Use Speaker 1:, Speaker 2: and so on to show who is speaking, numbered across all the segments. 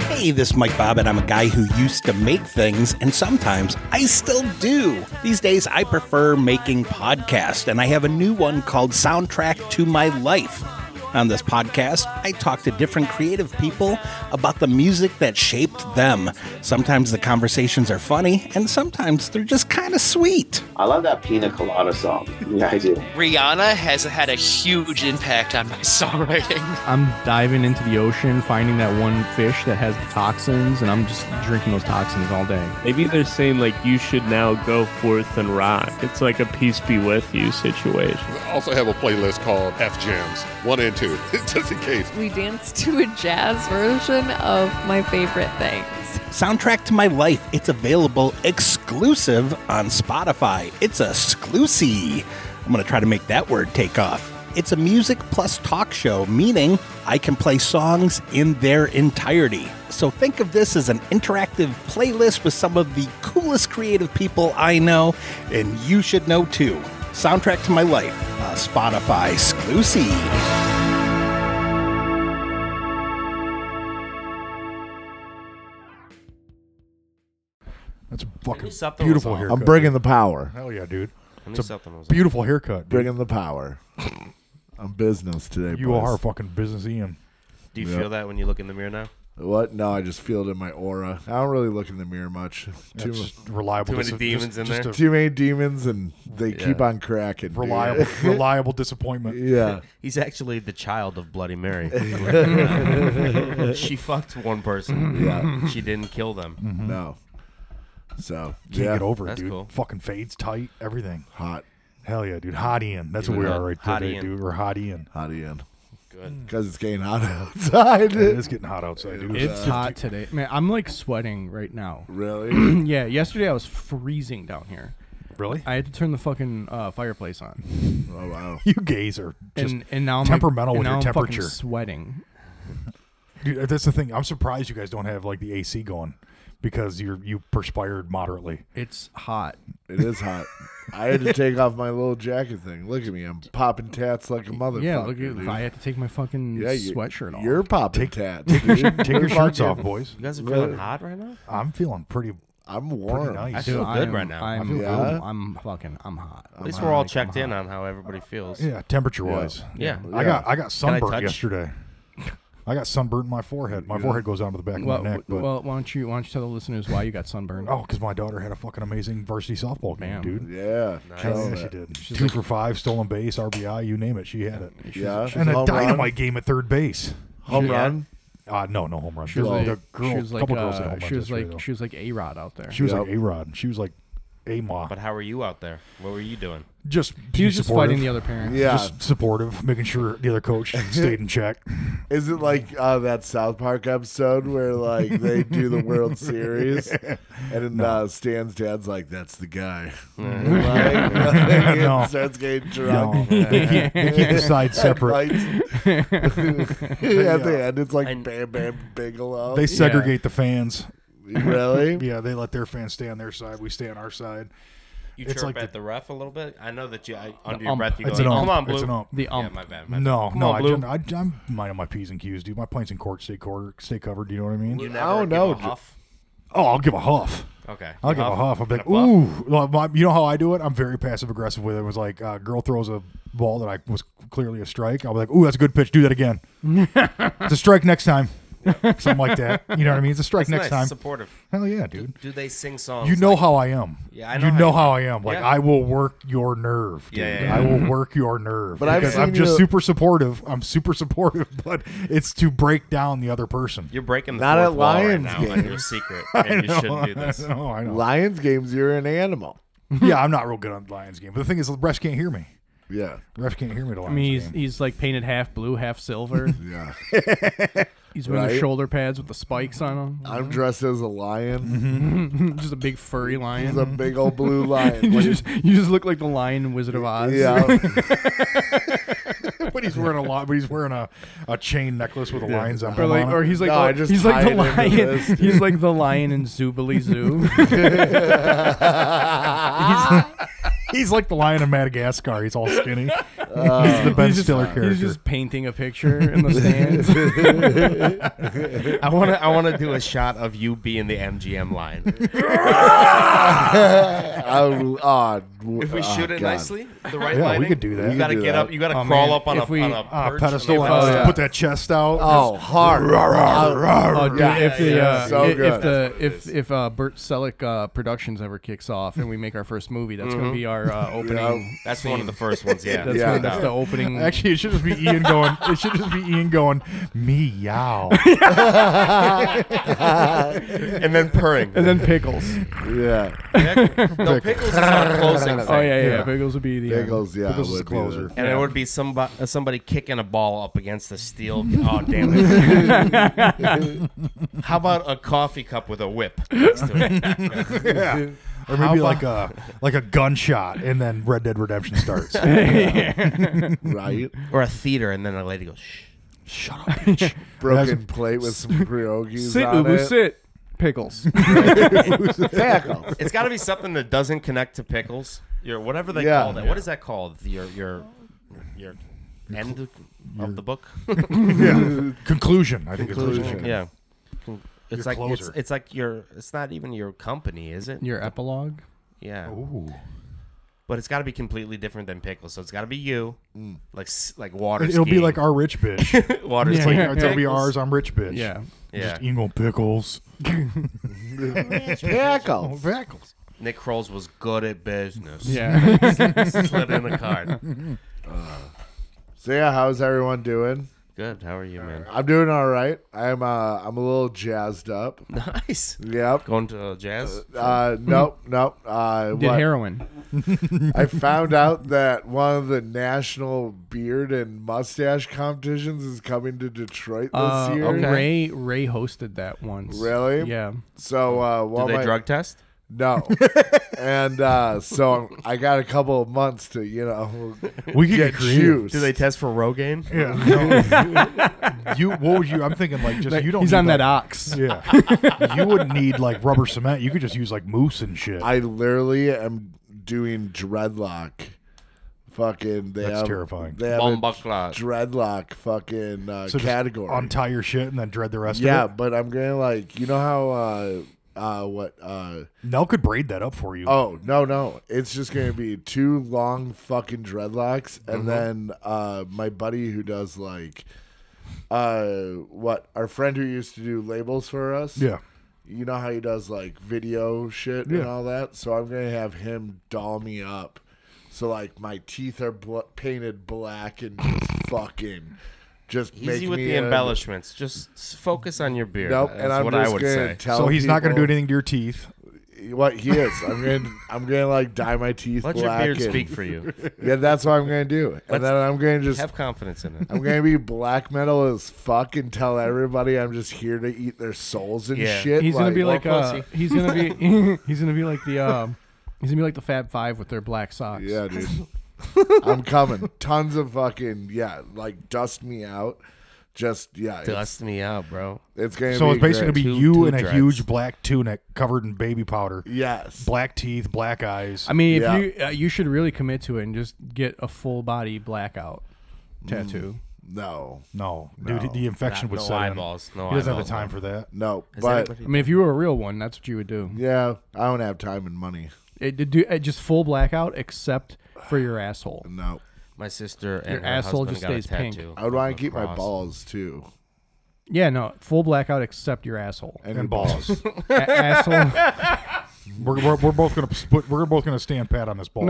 Speaker 1: Hey, this is Mike Bob, and I'm a guy who used to make things, and sometimes I still do. These days, I prefer making podcasts, and I have a new one called Soundtrack to My Life. On this podcast, I talk to different creative people about the music that shaped them. Sometimes the conversations are funny, and sometimes they're just kind of sweet.
Speaker 2: I love that Pina Colada song. Yeah, I do.
Speaker 3: Rihanna has had a huge impact on my songwriting.
Speaker 4: I'm diving into the ocean, finding that one fish that has the toxins, and I'm just drinking those toxins all day.
Speaker 5: Maybe they're saying, like, you should now go forth and rock. It's like a peace be with you situation.
Speaker 6: I also have a playlist called F Jams 1 and 2, just in case.
Speaker 7: We danced to a jazz version of my favorite things.
Speaker 1: Soundtrack to My Life. It's available exclusive on Spotify. It's a exclusive. I'm going to try to make that word take off. It's a music plus talk show, meaning I can play songs in their entirety. So think of this as an interactive playlist with some of the coolest creative people I know, and you should know too. Soundtrack to My Life, a Spotify exclusive.
Speaker 8: That's a fucking
Speaker 9: something
Speaker 8: beautiful
Speaker 9: was
Speaker 8: haircut.
Speaker 10: I'm bringing the power.
Speaker 8: Hell yeah, dude.
Speaker 9: I knew
Speaker 8: It's a
Speaker 9: something was
Speaker 8: beautiful haircut. Dude.
Speaker 10: Bringing the power. I'm business today,
Speaker 8: You
Speaker 10: boys.
Speaker 8: are fucking business Ian.
Speaker 9: Do you
Speaker 10: Yep.
Speaker 9: feel that when you look in the mirror now?
Speaker 10: What? No, I just feel it in my aura. I don't really look in the mirror much. Too,
Speaker 8: That's just reliable.
Speaker 9: Too many demons in there?
Speaker 10: too many demons, and they keep on cracking. dude.
Speaker 8: reliable disappointment.
Speaker 10: Yeah.
Speaker 9: He's actually the child of Bloody Mary. She fucked one person.
Speaker 10: Yeah.
Speaker 9: She didn't kill them.
Speaker 10: No. So,
Speaker 8: Can't get over it,
Speaker 9: That's
Speaker 8: dude.
Speaker 9: cool.
Speaker 8: Fucking fades tight, everything.
Speaker 10: Hot.
Speaker 8: Hell yeah, dude. Hot Ian. That's what we are right
Speaker 9: Hot
Speaker 8: today,
Speaker 9: Ian.
Speaker 8: dude. We're hot Ian.
Speaker 10: Hot Ian.
Speaker 9: Good.
Speaker 10: Because it's getting hot outside.
Speaker 8: It is getting hot outside, dude.
Speaker 4: It's hot today. Man, I'm like sweating right now.
Speaker 10: Really?
Speaker 4: Yeah, yesterday I was freezing down here.
Speaker 8: Really?
Speaker 4: I had to turn the fucking fireplace on.
Speaker 10: Oh, wow.
Speaker 8: You gays are just
Speaker 4: And now I'm
Speaker 8: temperamental
Speaker 4: like,
Speaker 8: with
Speaker 4: and
Speaker 8: your
Speaker 4: now I'm fucking
Speaker 8: temperature.
Speaker 4: sweating.
Speaker 8: Dude, that's the thing. I'm surprised you guys don't have like the AC going because you perspired moderately.
Speaker 4: It's hot.
Speaker 10: It is hot. I had to take off my little jacket thing. Look at me. I'm popping tats like a motherfucker.
Speaker 4: Yeah, look at
Speaker 10: dude.
Speaker 4: I had to take my fucking sweatshirt off.
Speaker 10: You're popping tats.
Speaker 8: Take your shirts
Speaker 10: fucking-
Speaker 8: off, boys.
Speaker 9: You guys are
Speaker 10: Really?
Speaker 9: feeling hot right now?
Speaker 8: I'm feeling pretty
Speaker 10: warm.
Speaker 8: nice.
Speaker 9: I feel good right now.
Speaker 4: I'm hot.
Speaker 9: At least we're all checked in on how everybody feels.
Speaker 8: Yeah, temperature wise.
Speaker 9: Yeah.
Speaker 8: I got sunburnt
Speaker 9: touch?
Speaker 8: yesterday. I got sunburnt in my forehead. My forehead goes down to the back
Speaker 4: Well,
Speaker 8: of my neck. But
Speaker 4: why don't you tell the listeners why you got sunburned?
Speaker 8: oh, because my daughter had a fucking amazing varsity softball game,
Speaker 4: Bam.
Speaker 8: dude.
Speaker 10: Yeah.
Speaker 9: Nice.
Speaker 10: tell
Speaker 8: Yeah,
Speaker 10: that.
Speaker 8: she did. 2 for 5, stolen base, RBI, you name it, she had it.
Speaker 10: Yeah.
Speaker 8: And a
Speaker 10: Home
Speaker 8: dynamite
Speaker 10: run.
Speaker 8: game at third base.
Speaker 10: Home
Speaker 9: Yeah.
Speaker 10: run.
Speaker 8: No home run.
Speaker 4: She was
Speaker 8: The
Speaker 4: like,
Speaker 8: girl,
Speaker 4: she was like,
Speaker 8: couple girls hit home runs
Speaker 4: she was
Speaker 8: yesterday,
Speaker 4: like,
Speaker 8: though.
Speaker 4: she was like A-Rod out there.
Speaker 8: She was like
Speaker 10: Yep.
Speaker 8: A-Rod. She was like A-Ma.
Speaker 9: But how are you out there? What were you doing?
Speaker 8: Just
Speaker 4: He
Speaker 8: being
Speaker 4: was just
Speaker 8: supportive.
Speaker 4: fighting the other parent.
Speaker 10: Yeah.
Speaker 8: Just supportive, making sure the other coach stayed in check.
Speaker 10: Is it like that South Park episode where like they do the World Series and Stan's dad's like, "That's the guy." Like,
Speaker 8: No.
Speaker 10: starts getting
Speaker 8: No.
Speaker 10: drunk.
Speaker 8: They keep the sides separate.
Speaker 10: At the end, it's like
Speaker 9: And-
Speaker 10: Bam Bam Bigelow.
Speaker 8: They segregate the fans.
Speaker 10: Really?
Speaker 8: Yeah, they let their fans stay on their side. We stay on our side.
Speaker 9: You
Speaker 8: It's
Speaker 9: chirp
Speaker 8: like
Speaker 9: at the ref a little bit? I know that you under
Speaker 4: The
Speaker 9: your
Speaker 4: ump.
Speaker 9: breath you go,
Speaker 8: It's an
Speaker 9: like,
Speaker 8: ump.
Speaker 9: come on, Blue.
Speaker 8: It's an ump.
Speaker 4: The
Speaker 9: Yeah,
Speaker 4: ump.
Speaker 9: my bad.
Speaker 8: No,
Speaker 9: Come
Speaker 8: no,
Speaker 9: on, Blue.
Speaker 8: I'm minding my P's and Q's, dude. My plane's in court, stay covered. Do you know what I mean?
Speaker 9: You
Speaker 10: I
Speaker 9: never
Speaker 10: don't
Speaker 9: give
Speaker 10: know.
Speaker 9: a huff?
Speaker 8: Oh, I'll give a huff.
Speaker 9: Okay.
Speaker 8: I'll give a huff. I'm like,
Speaker 9: Give a huff?
Speaker 8: ooh. Well, you know how I do it? I'm very passive aggressive with it. It was like a girl throws a ball that was clearly a strike. I'll be like, ooh, that's a good pitch. Do that again. It's a strike next time. Something like that. You know what I mean? It's a strike
Speaker 9: That's
Speaker 8: next
Speaker 9: nice.
Speaker 8: time.
Speaker 9: Supportive.
Speaker 8: Hell yeah, dude.
Speaker 9: Do they sing songs?
Speaker 8: You know
Speaker 9: like,
Speaker 8: how I am.
Speaker 9: Yeah, I know
Speaker 8: You
Speaker 9: how
Speaker 8: know
Speaker 9: you
Speaker 8: how
Speaker 9: are.
Speaker 8: I am. Like,
Speaker 9: Yeah.
Speaker 8: I will work your nerve, dude.
Speaker 9: Yeah.
Speaker 8: I will work your nerve.
Speaker 10: But I've
Speaker 8: because
Speaker 10: seen
Speaker 8: I'm just
Speaker 10: you-
Speaker 8: super supportive. I'm super supportive, but it's to break down the other person.
Speaker 9: You're breaking the
Speaker 10: Not
Speaker 9: fourth
Speaker 10: at
Speaker 9: wall right
Speaker 10: Lions
Speaker 9: now
Speaker 10: games.
Speaker 9: on your secret, and you shouldn't do this.
Speaker 8: I know.
Speaker 10: Lions games, you're an animal.
Speaker 8: Yeah, I'm not real good on the Lions game. But the thing is, the refs can't hear me.
Speaker 10: Yeah.
Speaker 8: The refs can't hear me at the
Speaker 4: I
Speaker 8: Lions
Speaker 4: mean,
Speaker 8: game.
Speaker 4: he's like painted half blue, half silver.
Speaker 10: Yeah.
Speaker 4: He's wearing the
Speaker 10: Right.
Speaker 4: shoulder pads with the spikes on them.
Speaker 10: I'm dressed as a lion.
Speaker 4: Just a big furry lion.
Speaker 10: He's a big old blue lion.
Speaker 4: you just look like the lion in Wizard of Oz.
Speaker 10: Yeah.
Speaker 8: But he's wearing a chain necklace with a lion's
Speaker 4: Or
Speaker 8: emblem
Speaker 4: like,
Speaker 8: on it.
Speaker 4: or he's like,
Speaker 10: No, I just
Speaker 4: he's like the
Speaker 10: tie it into
Speaker 4: lion.
Speaker 10: this, dude.
Speaker 4: He's like the lion in Zoobly Zoo.
Speaker 8: He's like the lion of Madagascar. He's all skinny. He's the Ben Stiller character.
Speaker 4: He's just painting a picture in the stands.
Speaker 9: I want to do a shot of you being the MGM line. If we shoot it nicely, the right lighting.
Speaker 8: We could do that.
Speaker 9: You got to get up. You got to crawl up on a perch
Speaker 8: pedestal
Speaker 9: and
Speaker 8: and put that chest out.
Speaker 10: Oh, hard.
Speaker 4: Dude, if Burt Selleck Productions ever kicks off and we make our first movie, that's going to be our opening.
Speaker 9: That's
Speaker 4: scene.
Speaker 9: one of the first ones. Yeah,
Speaker 4: that's the opening.
Speaker 8: Actually, it should just be Ian going. It should just be Ian going meow,
Speaker 9: and then purring,
Speaker 4: and then Pickles.
Speaker 10: Yeah.
Speaker 9: No, Pickles is our closing thing.
Speaker 4: Oh yeah. Pickles would be the
Speaker 10: Pickles. Yeah,
Speaker 8: Pickles is
Speaker 10: would be
Speaker 8: closer.
Speaker 9: And it would be somebody kicking a ball up against the steel. Oh, damn it. How about a coffee cup with a whip next to it?
Speaker 8: Yeah. Or maybe like a gunshot, and then Red Dead Redemption starts.
Speaker 10: Right.
Speaker 9: Or a theater, and then a lady goes, shh.
Speaker 8: Shut up, bitch.
Speaker 10: Broken plate with some pierogies
Speaker 4: Sit,
Speaker 10: on
Speaker 4: Ubu,
Speaker 10: it.
Speaker 4: sit. Pickles.
Speaker 10: Pickles.
Speaker 9: It's got to be something that doesn't connect to pickles. Your whatever they
Speaker 10: Yeah.
Speaker 9: call that. What is that called? Your end of the book.
Speaker 8: Yeah. Conclusion. I think
Speaker 10: Conclusion.
Speaker 8: it's conclusion.
Speaker 9: Yeah. It's
Speaker 8: Your
Speaker 9: like
Speaker 8: closer.
Speaker 9: it's like it's not even your company, is it?
Speaker 4: Your epilogue.
Speaker 9: Yeah.
Speaker 8: Ooh.
Speaker 9: But it's got to be completely different than pickles. So it's got to be you, like water.
Speaker 8: It'll be
Speaker 9: skiing.
Speaker 8: like our rich bitch.
Speaker 9: water.
Speaker 8: It's
Speaker 9: skiing.
Speaker 8: like it'll be
Speaker 9: Pickles.
Speaker 8: ours. I'm rich bitch.
Speaker 4: Yeah.
Speaker 9: Yeah.
Speaker 8: Just Ingo Pickles.
Speaker 10: Pickles.
Speaker 8: Pickles.
Speaker 9: Nick Kroll's was good at business.
Speaker 4: Yeah.
Speaker 9: Slid in the card.
Speaker 10: So yeah, how's everyone doing?
Speaker 9: Good. How are you, man?
Speaker 10: I'm doing all right. I'm a little jazzed up.
Speaker 9: Nice.
Speaker 10: Yep.
Speaker 9: Going to jazz?
Speaker 10: Nope.
Speaker 4: Did heroin.
Speaker 10: I found out that one of the national beard and mustache competitions is coming to Detroit this year.
Speaker 9: Okay.
Speaker 4: Ray hosted that once.
Speaker 10: Really?
Speaker 4: Yeah.
Speaker 10: So
Speaker 9: Did they drug test?
Speaker 10: No. And so I got a couple of months to,
Speaker 8: We could
Speaker 10: get
Speaker 8: get creative.
Speaker 10: juice.
Speaker 9: Do they test for Rogaine?
Speaker 8: Yeah. What would you? I'm thinking like just you don't.
Speaker 4: He's
Speaker 8: need,
Speaker 4: on
Speaker 8: like,
Speaker 4: that ox.
Speaker 8: Yeah. You wouldn't need like rubber cement. You could just use like mousse and shit.
Speaker 10: I literally am doing dreadlock. Fucking,
Speaker 8: That's terrifying.
Speaker 10: They have
Speaker 9: Bombakla.
Speaker 10: dreadlock fucking
Speaker 8: So just
Speaker 10: category.
Speaker 8: untie your shit and then dread the rest
Speaker 10: Yeah,
Speaker 8: of it.
Speaker 10: but I'm gonna like, you know how
Speaker 8: Nell could braid that up for you.
Speaker 10: Oh, no. It's just going to be 2 long fucking dreadlocks. And then my buddy who does like, our friend who used to do labels for us.
Speaker 8: Yeah.
Speaker 10: You know how he does like video shit and all that? So I'm going to have him doll me up. So like my teeth are painted black and just fucking... Just
Speaker 9: Easy
Speaker 10: make
Speaker 9: with
Speaker 10: me
Speaker 9: the embellishments. Just focus on your beard.
Speaker 10: Nope,
Speaker 9: That's
Speaker 10: and I'm
Speaker 9: what
Speaker 10: just
Speaker 9: I would
Speaker 10: gonna
Speaker 9: say.
Speaker 10: tell
Speaker 8: So he's not going to do
Speaker 10: people-
Speaker 8: anything to your teeth.
Speaker 10: What he is, I'm gonna like dye my teeth
Speaker 9: Let
Speaker 10: black.
Speaker 9: your beard
Speaker 10: and-
Speaker 9: speak for you.
Speaker 10: Yeah, that's what I'm gonna do, and then I'm gonna just
Speaker 9: Have confidence in it.
Speaker 10: I'm gonna be black metal as fuck and tell everybody I'm just here to eat their souls and
Speaker 9: Yeah.
Speaker 10: shit.
Speaker 4: He's gonna be like
Speaker 9: pussy.
Speaker 4: he's gonna be he's gonna be like the Fab Five with their black socks.
Speaker 10: yeah, dude. I'm coming. Tons of fucking like dust me out. Just
Speaker 9: Dust me out, bro.
Speaker 10: it's gonna.
Speaker 8: So
Speaker 10: be
Speaker 8: it's basically
Speaker 10: great.
Speaker 8: going to be
Speaker 9: Two
Speaker 8: you in a
Speaker 9: dreads.
Speaker 8: huge black tunic covered in baby powder.
Speaker 10: Yes.
Speaker 8: Black teeth, black eyes.
Speaker 4: I mean, if
Speaker 10: Yeah.
Speaker 4: you should really commit to it and just get a full body blackout tattoo.
Speaker 10: No.
Speaker 8: No, dude, the infection would
Speaker 9: no
Speaker 8: set in.
Speaker 9: eyeballs. No
Speaker 8: He doesn't have
Speaker 9: eyeballs,
Speaker 8: the time
Speaker 9: no.
Speaker 8: for that.
Speaker 10: No.
Speaker 9: Is
Speaker 10: But
Speaker 9: anybody-
Speaker 4: I mean, if you were a real one, that's what you would do.
Speaker 10: yeah, I don't have time and money.
Speaker 4: Just full blackout, except for your asshole.
Speaker 10: No.
Speaker 9: My sister and
Speaker 4: Your
Speaker 9: her
Speaker 4: asshole
Speaker 9: husband
Speaker 4: just
Speaker 9: got a
Speaker 4: stays pink.
Speaker 9: tattoo
Speaker 10: I would want
Speaker 9: of
Speaker 10: to keep my
Speaker 9: cross.
Speaker 10: balls too.
Speaker 4: Yeah, no, full blackout except your asshole.
Speaker 8: And balls.
Speaker 4: Asshole.
Speaker 8: we're both gonna split. We're both gonna stand pat on this ball.
Speaker 4: No.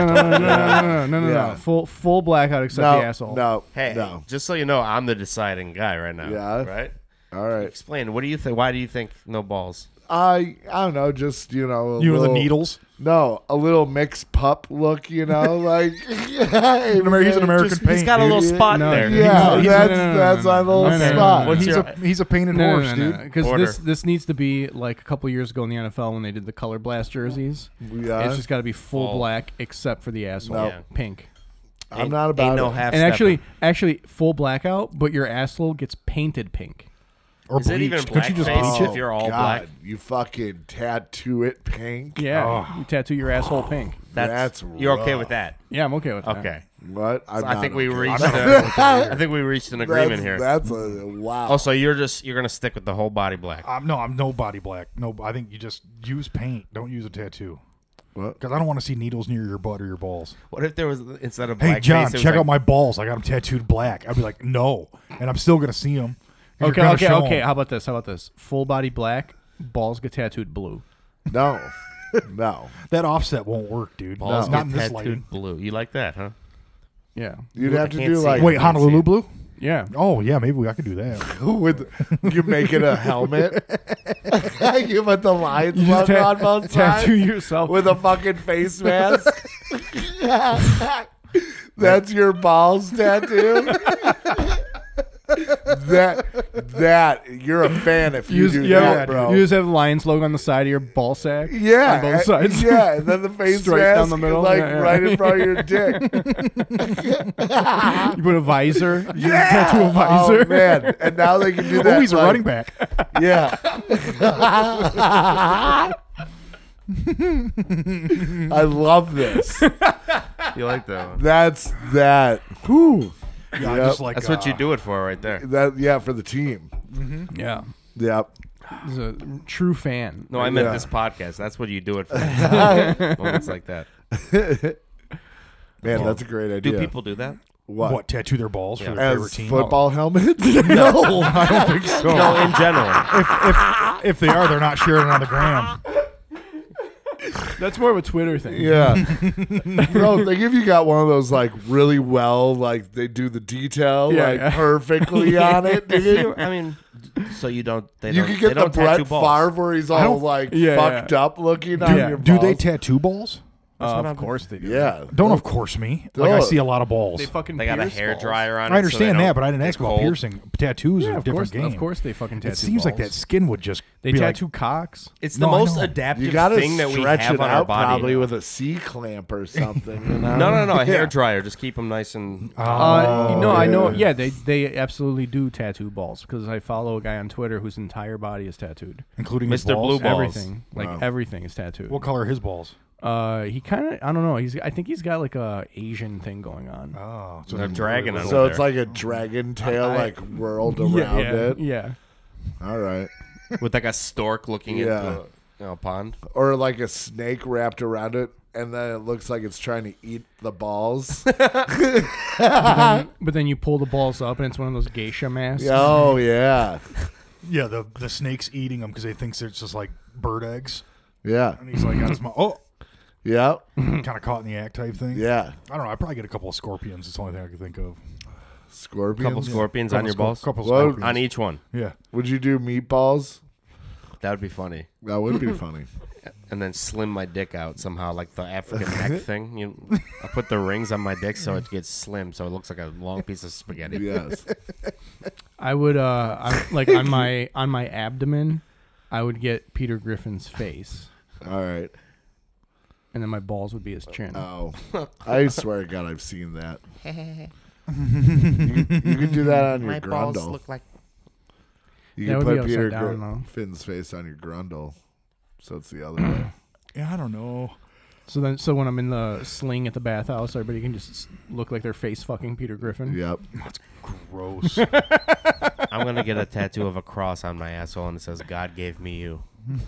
Speaker 10: Yeah.
Speaker 4: Full blackout except
Speaker 10: No.
Speaker 4: the asshole.
Speaker 10: No.
Speaker 9: Hey,
Speaker 10: No.
Speaker 9: just so you know, I'm the deciding guy right now.
Speaker 10: Yeah.
Speaker 9: Right?
Speaker 10: All right.
Speaker 9: Explain. What do you think? Why do you think no balls?
Speaker 10: I don't know, just a
Speaker 8: The
Speaker 10: little,
Speaker 8: needles.
Speaker 10: No, a little mixed pup look, like
Speaker 8: He's an American
Speaker 9: Just,
Speaker 8: paint.
Speaker 9: he's got a little
Speaker 8: dude.
Speaker 9: spot
Speaker 4: No,
Speaker 9: there.
Speaker 10: Yeah,
Speaker 4: He's-
Speaker 10: that's my little
Speaker 4: no, no,
Speaker 10: spot.
Speaker 9: What's
Speaker 8: He's
Speaker 9: your-
Speaker 8: he's a painted horse, dude.
Speaker 4: Because
Speaker 9: Order.
Speaker 4: this needs to be like a couple years ago in the NFL when they did the color blast jerseys.
Speaker 10: Yeah.
Speaker 4: It's just got to be full
Speaker 9: Full.
Speaker 4: black except for the asshole,
Speaker 10: No.
Speaker 9: Yeah.
Speaker 4: pink.
Speaker 10: I'm not about
Speaker 9: Ain't no
Speaker 10: it.
Speaker 9: half
Speaker 4: And
Speaker 9: stepping.
Speaker 4: actually full blackout, but your asshole gets painted pink.
Speaker 8: Or
Speaker 9: Is it even
Speaker 8: bleached. Couldn't you just
Speaker 9: blackface?
Speaker 8: bleach
Speaker 9: if
Speaker 8: it?
Speaker 9: you're all
Speaker 10: God,
Speaker 9: black?
Speaker 10: you fucking tattoo it pink.
Speaker 4: Yeah, you tattoo your asshole pink.
Speaker 9: That's
Speaker 10: That's
Speaker 9: you're okay
Speaker 10: rough.
Speaker 9: with that.
Speaker 4: Yeah, I'm okay with that.
Speaker 9: Okay.
Speaker 10: What?
Speaker 9: I think we
Speaker 10: okay.
Speaker 9: reached. I think we reached an agreement here.
Speaker 10: That's a wow.
Speaker 9: Oh, so you're gonna stick with the whole body black?
Speaker 8: No, I'm no body black. No, I think you just use paint. Don't use a tattoo.
Speaker 10: What?
Speaker 8: Because I don't want to see needles near your butt or your balls.
Speaker 9: What if there was instead of black
Speaker 8: Hey, John,
Speaker 9: face, it was
Speaker 8: check
Speaker 9: like,
Speaker 8: out my balls. I got them tattooed black. I'd be like, no, and I'm still gonna see them.
Speaker 4: Okay. How about this? Full body black, balls get tattooed blue.
Speaker 10: No. No.
Speaker 8: That offset won't work, dude.
Speaker 9: balls
Speaker 8: Not
Speaker 9: get
Speaker 8: in this
Speaker 9: tattooed
Speaker 8: lighting.
Speaker 9: blue? You like that, huh?
Speaker 4: Yeah.
Speaker 10: You'd have to
Speaker 9: can't
Speaker 10: do
Speaker 9: see
Speaker 10: like
Speaker 9: it.
Speaker 8: Wait,
Speaker 9: I can't see
Speaker 8: Honolulu
Speaker 9: it.
Speaker 8: blue?
Speaker 4: Yeah.
Speaker 8: Oh yeah, maybe I could do that.
Speaker 10: with you make it a helmet. You put the lines
Speaker 4: You just
Speaker 10: on both sides
Speaker 4: tattoo yourself
Speaker 10: with a fucking face mask. That's your balls tattoo. That you're a fan if you do that, bro.
Speaker 4: You just have Lions logo on the side of your ball sack.
Speaker 10: Yeah,
Speaker 4: on both sides.
Speaker 10: Yeah, and then the face
Speaker 4: Straight
Speaker 10: mask
Speaker 4: down the middle.
Speaker 10: like
Speaker 4: Yeah, yeah.
Speaker 10: right in front of your dick.
Speaker 4: You put a visor. You tattoo a visor.
Speaker 10: Oh man! And now they can do that.
Speaker 8: Oh, he's a
Speaker 10: like-
Speaker 8: running back.
Speaker 10: Yeah. I love this.
Speaker 9: You like that one?
Speaker 10: That's that. Whew.
Speaker 8: Yeah,
Speaker 10: Yep.
Speaker 8: just like
Speaker 9: That's what you do it for, right there.
Speaker 10: That yeah for the team.
Speaker 4: Yeah.
Speaker 10: Yep.
Speaker 4: He's a true fan.
Speaker 9: No, I meant
Speaker 10: Yeah.
Speaker 9: this podcast. That's what you do it for. Moments like that.
Speaker 10: Man, that's a great idea.
Speaker 9: Do people do that?
Speaker 8: What? Tattoo their balls for their favorite
Speaker 10: As
Speaker 8: team?
Speaker 10: football helmets? No, I don't think so.
Speaker 9: No, in general.
Speaker 8: If they are, they're not sharing it on the gram.
Speaker 4: That's more of a Twitter thing.
Speaker 10: Yeah. Bro, like if you got one of those like really well, like they do the detail
Speaker 4: Yeah,
Speaker 10: like
Speaker 4: yeah.
Speaker 10: perfectly on it, dude.
Speaker 9: I mean, so you don't. They
Speaker 10: You
Speaker 9: don't,
Speaker 10: could
Speaker 9: they
Speaker 10: get the
Speaker 9: don't tattoo
Speaker 10: Brett
Speaker 9: balls.
Speaker 10: Favre where he's all like
Speaker 4: yeah,
Speaker 10: fucked
Speaker 4: yeah.
Speaker 10: up looking on your balls.
Speaker 8: Do they tattoo balls?
Speaker 4: Of course they do.
Speaker 10: Yeah.
Speaker 8: Don't of course me. Like I see a lot of balls.
Speaker 4: They fucking
Speaker 9: They got a
Speaker 4: pierce
Speaker 9: hair
Speaker 4: balls.
Speaker 9: dryer on it.
Speaker 8: I understand
Speaker 9: so they
Speaker 8: that, but I
Speaker 9: don't
Speaker 8: didn't ask
Speaker 9: get
Speaker 8: about
Speaker 9: cold.
Speaker 8: piercing. Tattoos
Speaker 4: Yeah,
Speaker 8: are a
Speaker 4: of
Speaker 8: different
Speaker 4: course,
Speaker 8: game.
Speaker 4: of course they fucking tattoo
Speaker 8: It seems like that
Speaker 4: balls.
Speaker 8: skin would just
Speaker 4: They
Speaker 8: be
Speaker 4: tattoo
Speaker 8: like,
Speaker 4: cocks.
Speaker 9: It's the
Speaker 8: No, I
Speaker 9: most
Speaker 8: know.
Speaker 9: adaptive
Speaker 10: You gotta
Speaker 9: thing that we
Speaker 10: stretch
Speaker 9: have
Speaker 10: it
Speaker 9: on
Speaker 10: out
Speaker 9: our body.
Speaker 10: probably
Speaker 9: now.
Speaker 10: with a C clamp or something. You know?
Speaker 9: No, a hair
Speaker 10: Yeah.
Speaker 9: dryer. Just keep them nice and.
Speaker 4: No, I know.
Speaker 10: yeah.
Speaker 4: Yeah, they absolutely do tattoo balls because I follow a guy on Twitter whose entire body is tattooed.
Speaker 8: including his
Speaker 9: Mr.
Speaker 8: balls.
Speaker 9: Blue Balls.
Speaker 4: Everything, like
Speaker 10: Wow.
Speaker 4: everything, is tattooed.
Speaker 8: What color are his balls?
Speaker 4: He kind of, I don't know. I think he's got like a Asian thing going on.
Speaker 8: Oh, so
Speaker 9: They're dragging on
Speaker 10: So
Speaker 9: over
Speaker 10: it's
Speaker 9: there.
Speaker 10: like a dragon tail, like whirled around
Speaker 4: yeah,
Speaker 10: it.
Speaker 4: yeah.
Speaker 10: All right.
Speaker 9: with like a stork looking
Speaker 10: Yeah.
Speaker 9: into a pond.
Speaker 10: Or like a snake wrapped around it, and then it looks like it's trying to eat the balls.
Speaker 4: But then you pull the balls up, and it's one of those geisha masks.
Speaker 10: Oh yeah,
Speaker 8: yeah, the snake's eating them because they think it's just like bird eggs,
Speaker 10: yeah,
Speaker 8: and he's like, got his mouth. Oh,
Speaker 10: yeah,
Speaker 8: kind of caught in the act type thing.
Speaker 10: yeah.
Speaker 8: I don't know. I'd probably get a couple of scorpions. It's the only thing I could think of.
Speaker 10: Scorpions.
Speaker 9: Couple scorpions on your balls.
Speaker 8: Couple
Speaker 10: Well,
Speaker 8: scorpions.
Speaker 9: On each one.
Speaker 8: Yeah.
Speaker 10: Would you do meatballs?
Speaker 9: That would be funny.
Speaker 10: That would be funny.
Speaker 9: And then slim my dick out somehow, like the African neck thing. I put the rings on my dick so it gets slim, so it looks like a long piece of spaghetti.
Speaker 10: Yes.
Speaker 4: I would, like on my abdomen, I would get Peter Griffin's face,
Speaker 10: All right.
Speaker 4: and then my balls would be his chin.
Speaker 10: Oh, I swear to God, I've seen that. you could do that on your grundle.
Speaker 9: like.
Speaker 10: You
Speaker 4: That
Speaker 10: can
Speaker 4: would be
Speaker 10: put Peter
Speaker 4: upside down, though.
Speaker 10: Griffin's face on your grundle, so it's the other way.
Speaker 8: Yeah, I don't know.
Speaker 4: So when I'm in the sling at the bathhouse, everybody can just look like they're face fucking Peter Griffin.
Speaker 10: Yep.
Speaker 8: Gross.
Speaker 9: I'm gonna get a tattoo of a cross on my asshole and it says "God gave me you."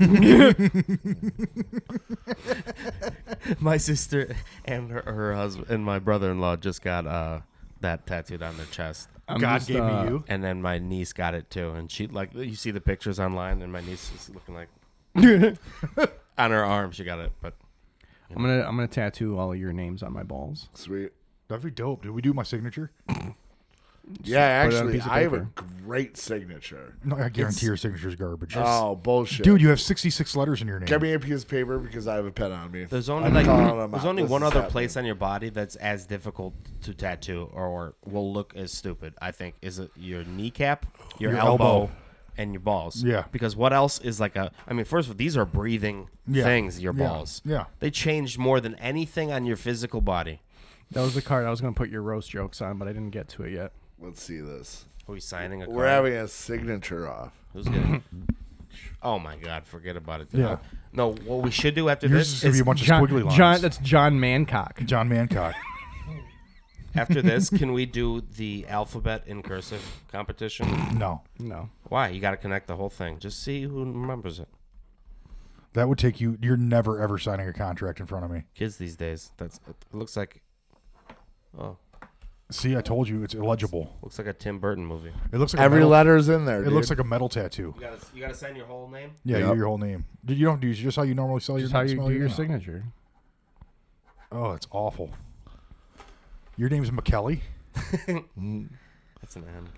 Speaker 9: My sister and her husband and my brother-in-law just got that tattooed on their chest.
Speaker 8: God gave me you.
Speaker 9: And then my niece got it too, and she like you see the pictures online, and my niece is looking like on her arm she got it, but
Speaker 4: I'm gonna tattoo all of your names on my balls.
Speaker 10: Sweet.
Speaker 8: That'd be dope. Did we do my signature?
Speaker 10: Yeah,
Speaker 4: put it on a
Speaker 10: actually,
Speaker 4: piece of
Speaker 10: I have a
Speaker 4: paper.
Speaker 10: great signature.
Speaker 8: No, I guarantee your signature's garbage.
Speaker 10: Oh, bullshit.
Speaker 8: Dude, you have 66 letters in your name.
Speaker 10: Get me a piece of paper because I have a pen on me.
Speaker 9: there's only
Speaker 10: I'm
Speaker 9: like
Speaker 10: calling them
Speaker 9: there's
Speaker 10: out.
Speaker 9: only
Speaker 10: This
Speaker 9: one
Speaker 10: is
Speaker 9: other
Speaker 10: happening.
Speaker 9: place on your body that's as difficult to tattoo or will look as stupid. I think is it your kneecap, your elbow, and your balls.
Speaker 8: Yeah.
Speaker 9: Because what else is like a? I mean, first of all, these are breathing
Speaker 8: Yeah.
Speaker 9: things. Your
Speaker 8: Yeah.
Speaker 9: balls.
Speaker 8: Yeah.
Speaker 9: They changed more than anything on your physical body.
Speaker 4: That was the card I was gonna put your roast jokes on, but I didn't get to it yet.
Speaker 10: Let's see this.
Speaker 9: Are we signing a card?
Speaker 10: We're having a signature off.
Speaker 9: Who's getting? Oh my God! Forget about it. Dude.
Speaker 8: Yeah.
Speaker 9: No, what we should do after
Speaker 8: Yours is
Speaker 9: this
Speaker 8: going to
Speaker 9: is
Speaker 8: be a bunch of squiggly lines.
Speaker 4: That's John Mancock.
Speaker 8: John Mancock.
Speaker 9: After this, can we do the alphabet in cursive competition?
Speaker 8: No.
Speaker 9: Why? You got to connect the whole thing. Just see who remembers it.
Speaker 8: That would take you. You're never ever signing a contract in front of me.
Speaker 9: Kids these days. It looks like. Oh.
Speaker 8: See, I told you it's illegible.
Speaker 9: Looks like a Tim Burton movie.
Speaker 8: It looks like
Speaker 10: Every letter's in there.
Speaker 8: It looks like a metal tattoo.
Speaker 9: You gotta sign your whole name.
Speaker 8: Yeah,
Speaker 10: Yep.
Speaker 8: your whole name. You don't do just how you normally spell
Speaker 4: Just how you do your
Speaker 8: name?
Speaker 4: signature.
Speaker 8: Oh, it's awful. Your name's McKelly.
Speaker 9: That's an N.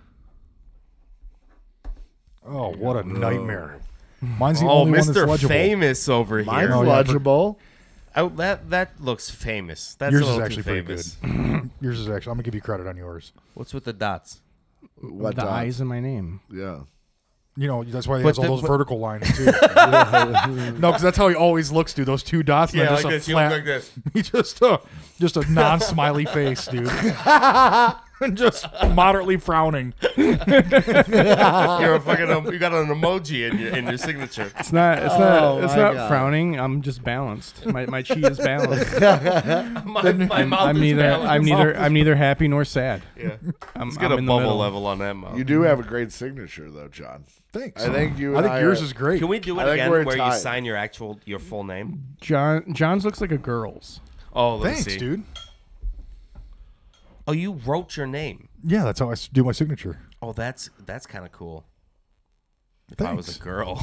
Speaker 8: Oh, what a nightmare! Mine's the
Speaker 9: Oh,
Speaker 8: only one that's
Speaker 9: Mr.
Speaker 8: legible.
Speaker 9: Famous over
Speaker 10: Mine's
Speaker 9: here.
Speaker 10: legible.
Speaker 9: Oh, that looks famous. That's
Speaker 8: Yours
Speaker 9: a
Speaker 8: is
Speaker 9: little
Speaker 8: actually
Speaker 9: too
Speaker 8: pretty
Speaker 9: famous.
Speaker 8: good. Yours is actually. I'm gonna give you credit on yours.
Speaker 9: What's with the dots?
Speaker 10: What
Speaker 4: the
Speaker 10: dots?
Speaker 4: I's in my name.
Speaker 10: Yeah.
Speaker 8: You know, that's why he
Speaker 9: But
Speaker 8: has all those
Speaker 9: the-
Speaker 8: vertical lines too. No, because that's how he always looks, dude. Those two dots. And
Speaker 9: Yeah,
Speaker 8: then
Speaker 9: like
Speaker 8: just
Speaker 9: this.
Speaker 8: a
Speaker 9: You look
Speaker 8: flat,
Speaker 9: like this.
Speaker 8: He just a non-smiley face, dude. And just moderately frowning.
Speaker 9: You're a fucking. You got an emoji in your signature.
Speaker 4: It's not. It's
Speaker 10: Oh,
Speaker 4: not. It's
Speaker 10: my
Speaker 4: not
Speaker 10: God.
Speaker 4: frowning. I'm just balanced. My chi is balanced.
Speaker 9: My mouth
Speaker 4: I'm
Speaker 9: is
Speaker 4: neither.
Speaker 9: balanced.
Speaker 4: I'm neither happy nor sad.
Speaker 9: Yeah.
Speaker 4: I'm,
Speaker 9: Let's get
Speaker 4: I'm
Speaker 9: a
Speaker 4: in the
Speaker 9: bubble
Speaker 4: middle.
Speaker 9: level on that mouth.
Speaker 10: You do have a great signature, though, John.
Speaker 8: Thanks.
Speaker 10: I think you.
Speaker 8: I think
Speaker 10: and
Speaker 8: yours
Speaker 10: are-
Speaker 8: is great.
Speaker 9: Can we do
Speaker 10: I
Speaker 9: it
Speaker 10: think
Speaker 9: again
Speaker 10: we're
Speaker 9: where you
Speaker 10: tied.
Speaker 9: sign your full name?
Speaker 4: John's looks like a girl's.
Speaker 9: Oh, let's
Speaker 8: Thanks,
Speaker 9: see.
Speaker 8: dude.
Speaker 9: Oh, you wrote your name.
Speaker 8: Yeah, that's how I do my signature.
Speaker 9: Oh, that's kind of cool. If I was a
Speaker 8: Thanks.
Speaker 9: girl.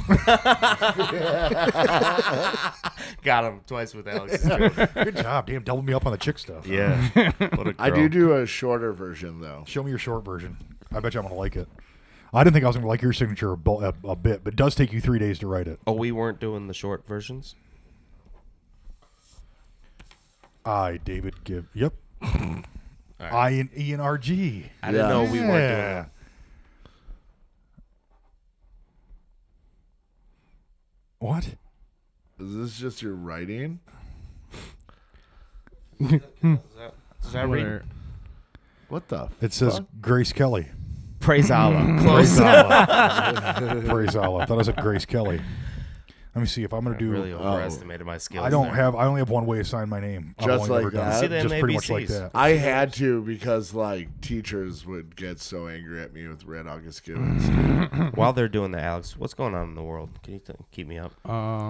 Speaker 9: Got him twice with Alex.
Speaker 8: Good job, damn. Double me up on the chick stuff.
Speaker 9: Yeah. What a girl.
Speaker 10: I do a shorter version, though.
Speaker 8: Show me your short version. I bet you I'm gonna like it. I didn't think I was gonna like your signature a bit, but it does take you 3 days to write it.
Speaker 9: Oh, we weren't doing the short versions?
Speaker 8: I, David Gibb. Yep.
Speaker 9: right.
Speaker 8: I and E and RG.
Speaker 9: I didn't know we weren't doing
Speaker 8: Yeah.
Speaker 9: that.
Speaker 8: What?
Speaker 10: Is this just your writing?
Speaker 9: Does that read?
Speaker 4: Where-
Speaker 10: What the?
Speaker 8: It says
Speaker 10: fuck?
Speaker 8: Grace Kelly.
Speaker 9: Praise Allah.
Speaker 8: Praise
Speaker 9: Close.
Speaker 8: Allah. Praise Allah. I thought I said Grace Kelly. Let me see if I'm gonna
Speaker 9: I
Speaker 8: do.
Speaker 9: really overestimated my skills.
Speaker 8: I don't
Speaker 9: there.
Speaker 8: have. I only have one way to sign my name. I've
Speaker 10: Just
Speaker 8: only
Speaker 10: like
Speaker 8: ever done
Speaker 10: that?
Speaker 8: it.
Speaker 9: See them
Speaker 8: Just pretty much like
Speaker 9: ABCs.
Speaker 8: that.
Speaker 10: I had to because like teachers would get so angry at me with Red August Gibbons.
Speaker 9: While they're doing that, Alex, what's going on in the world? Can you keep me up?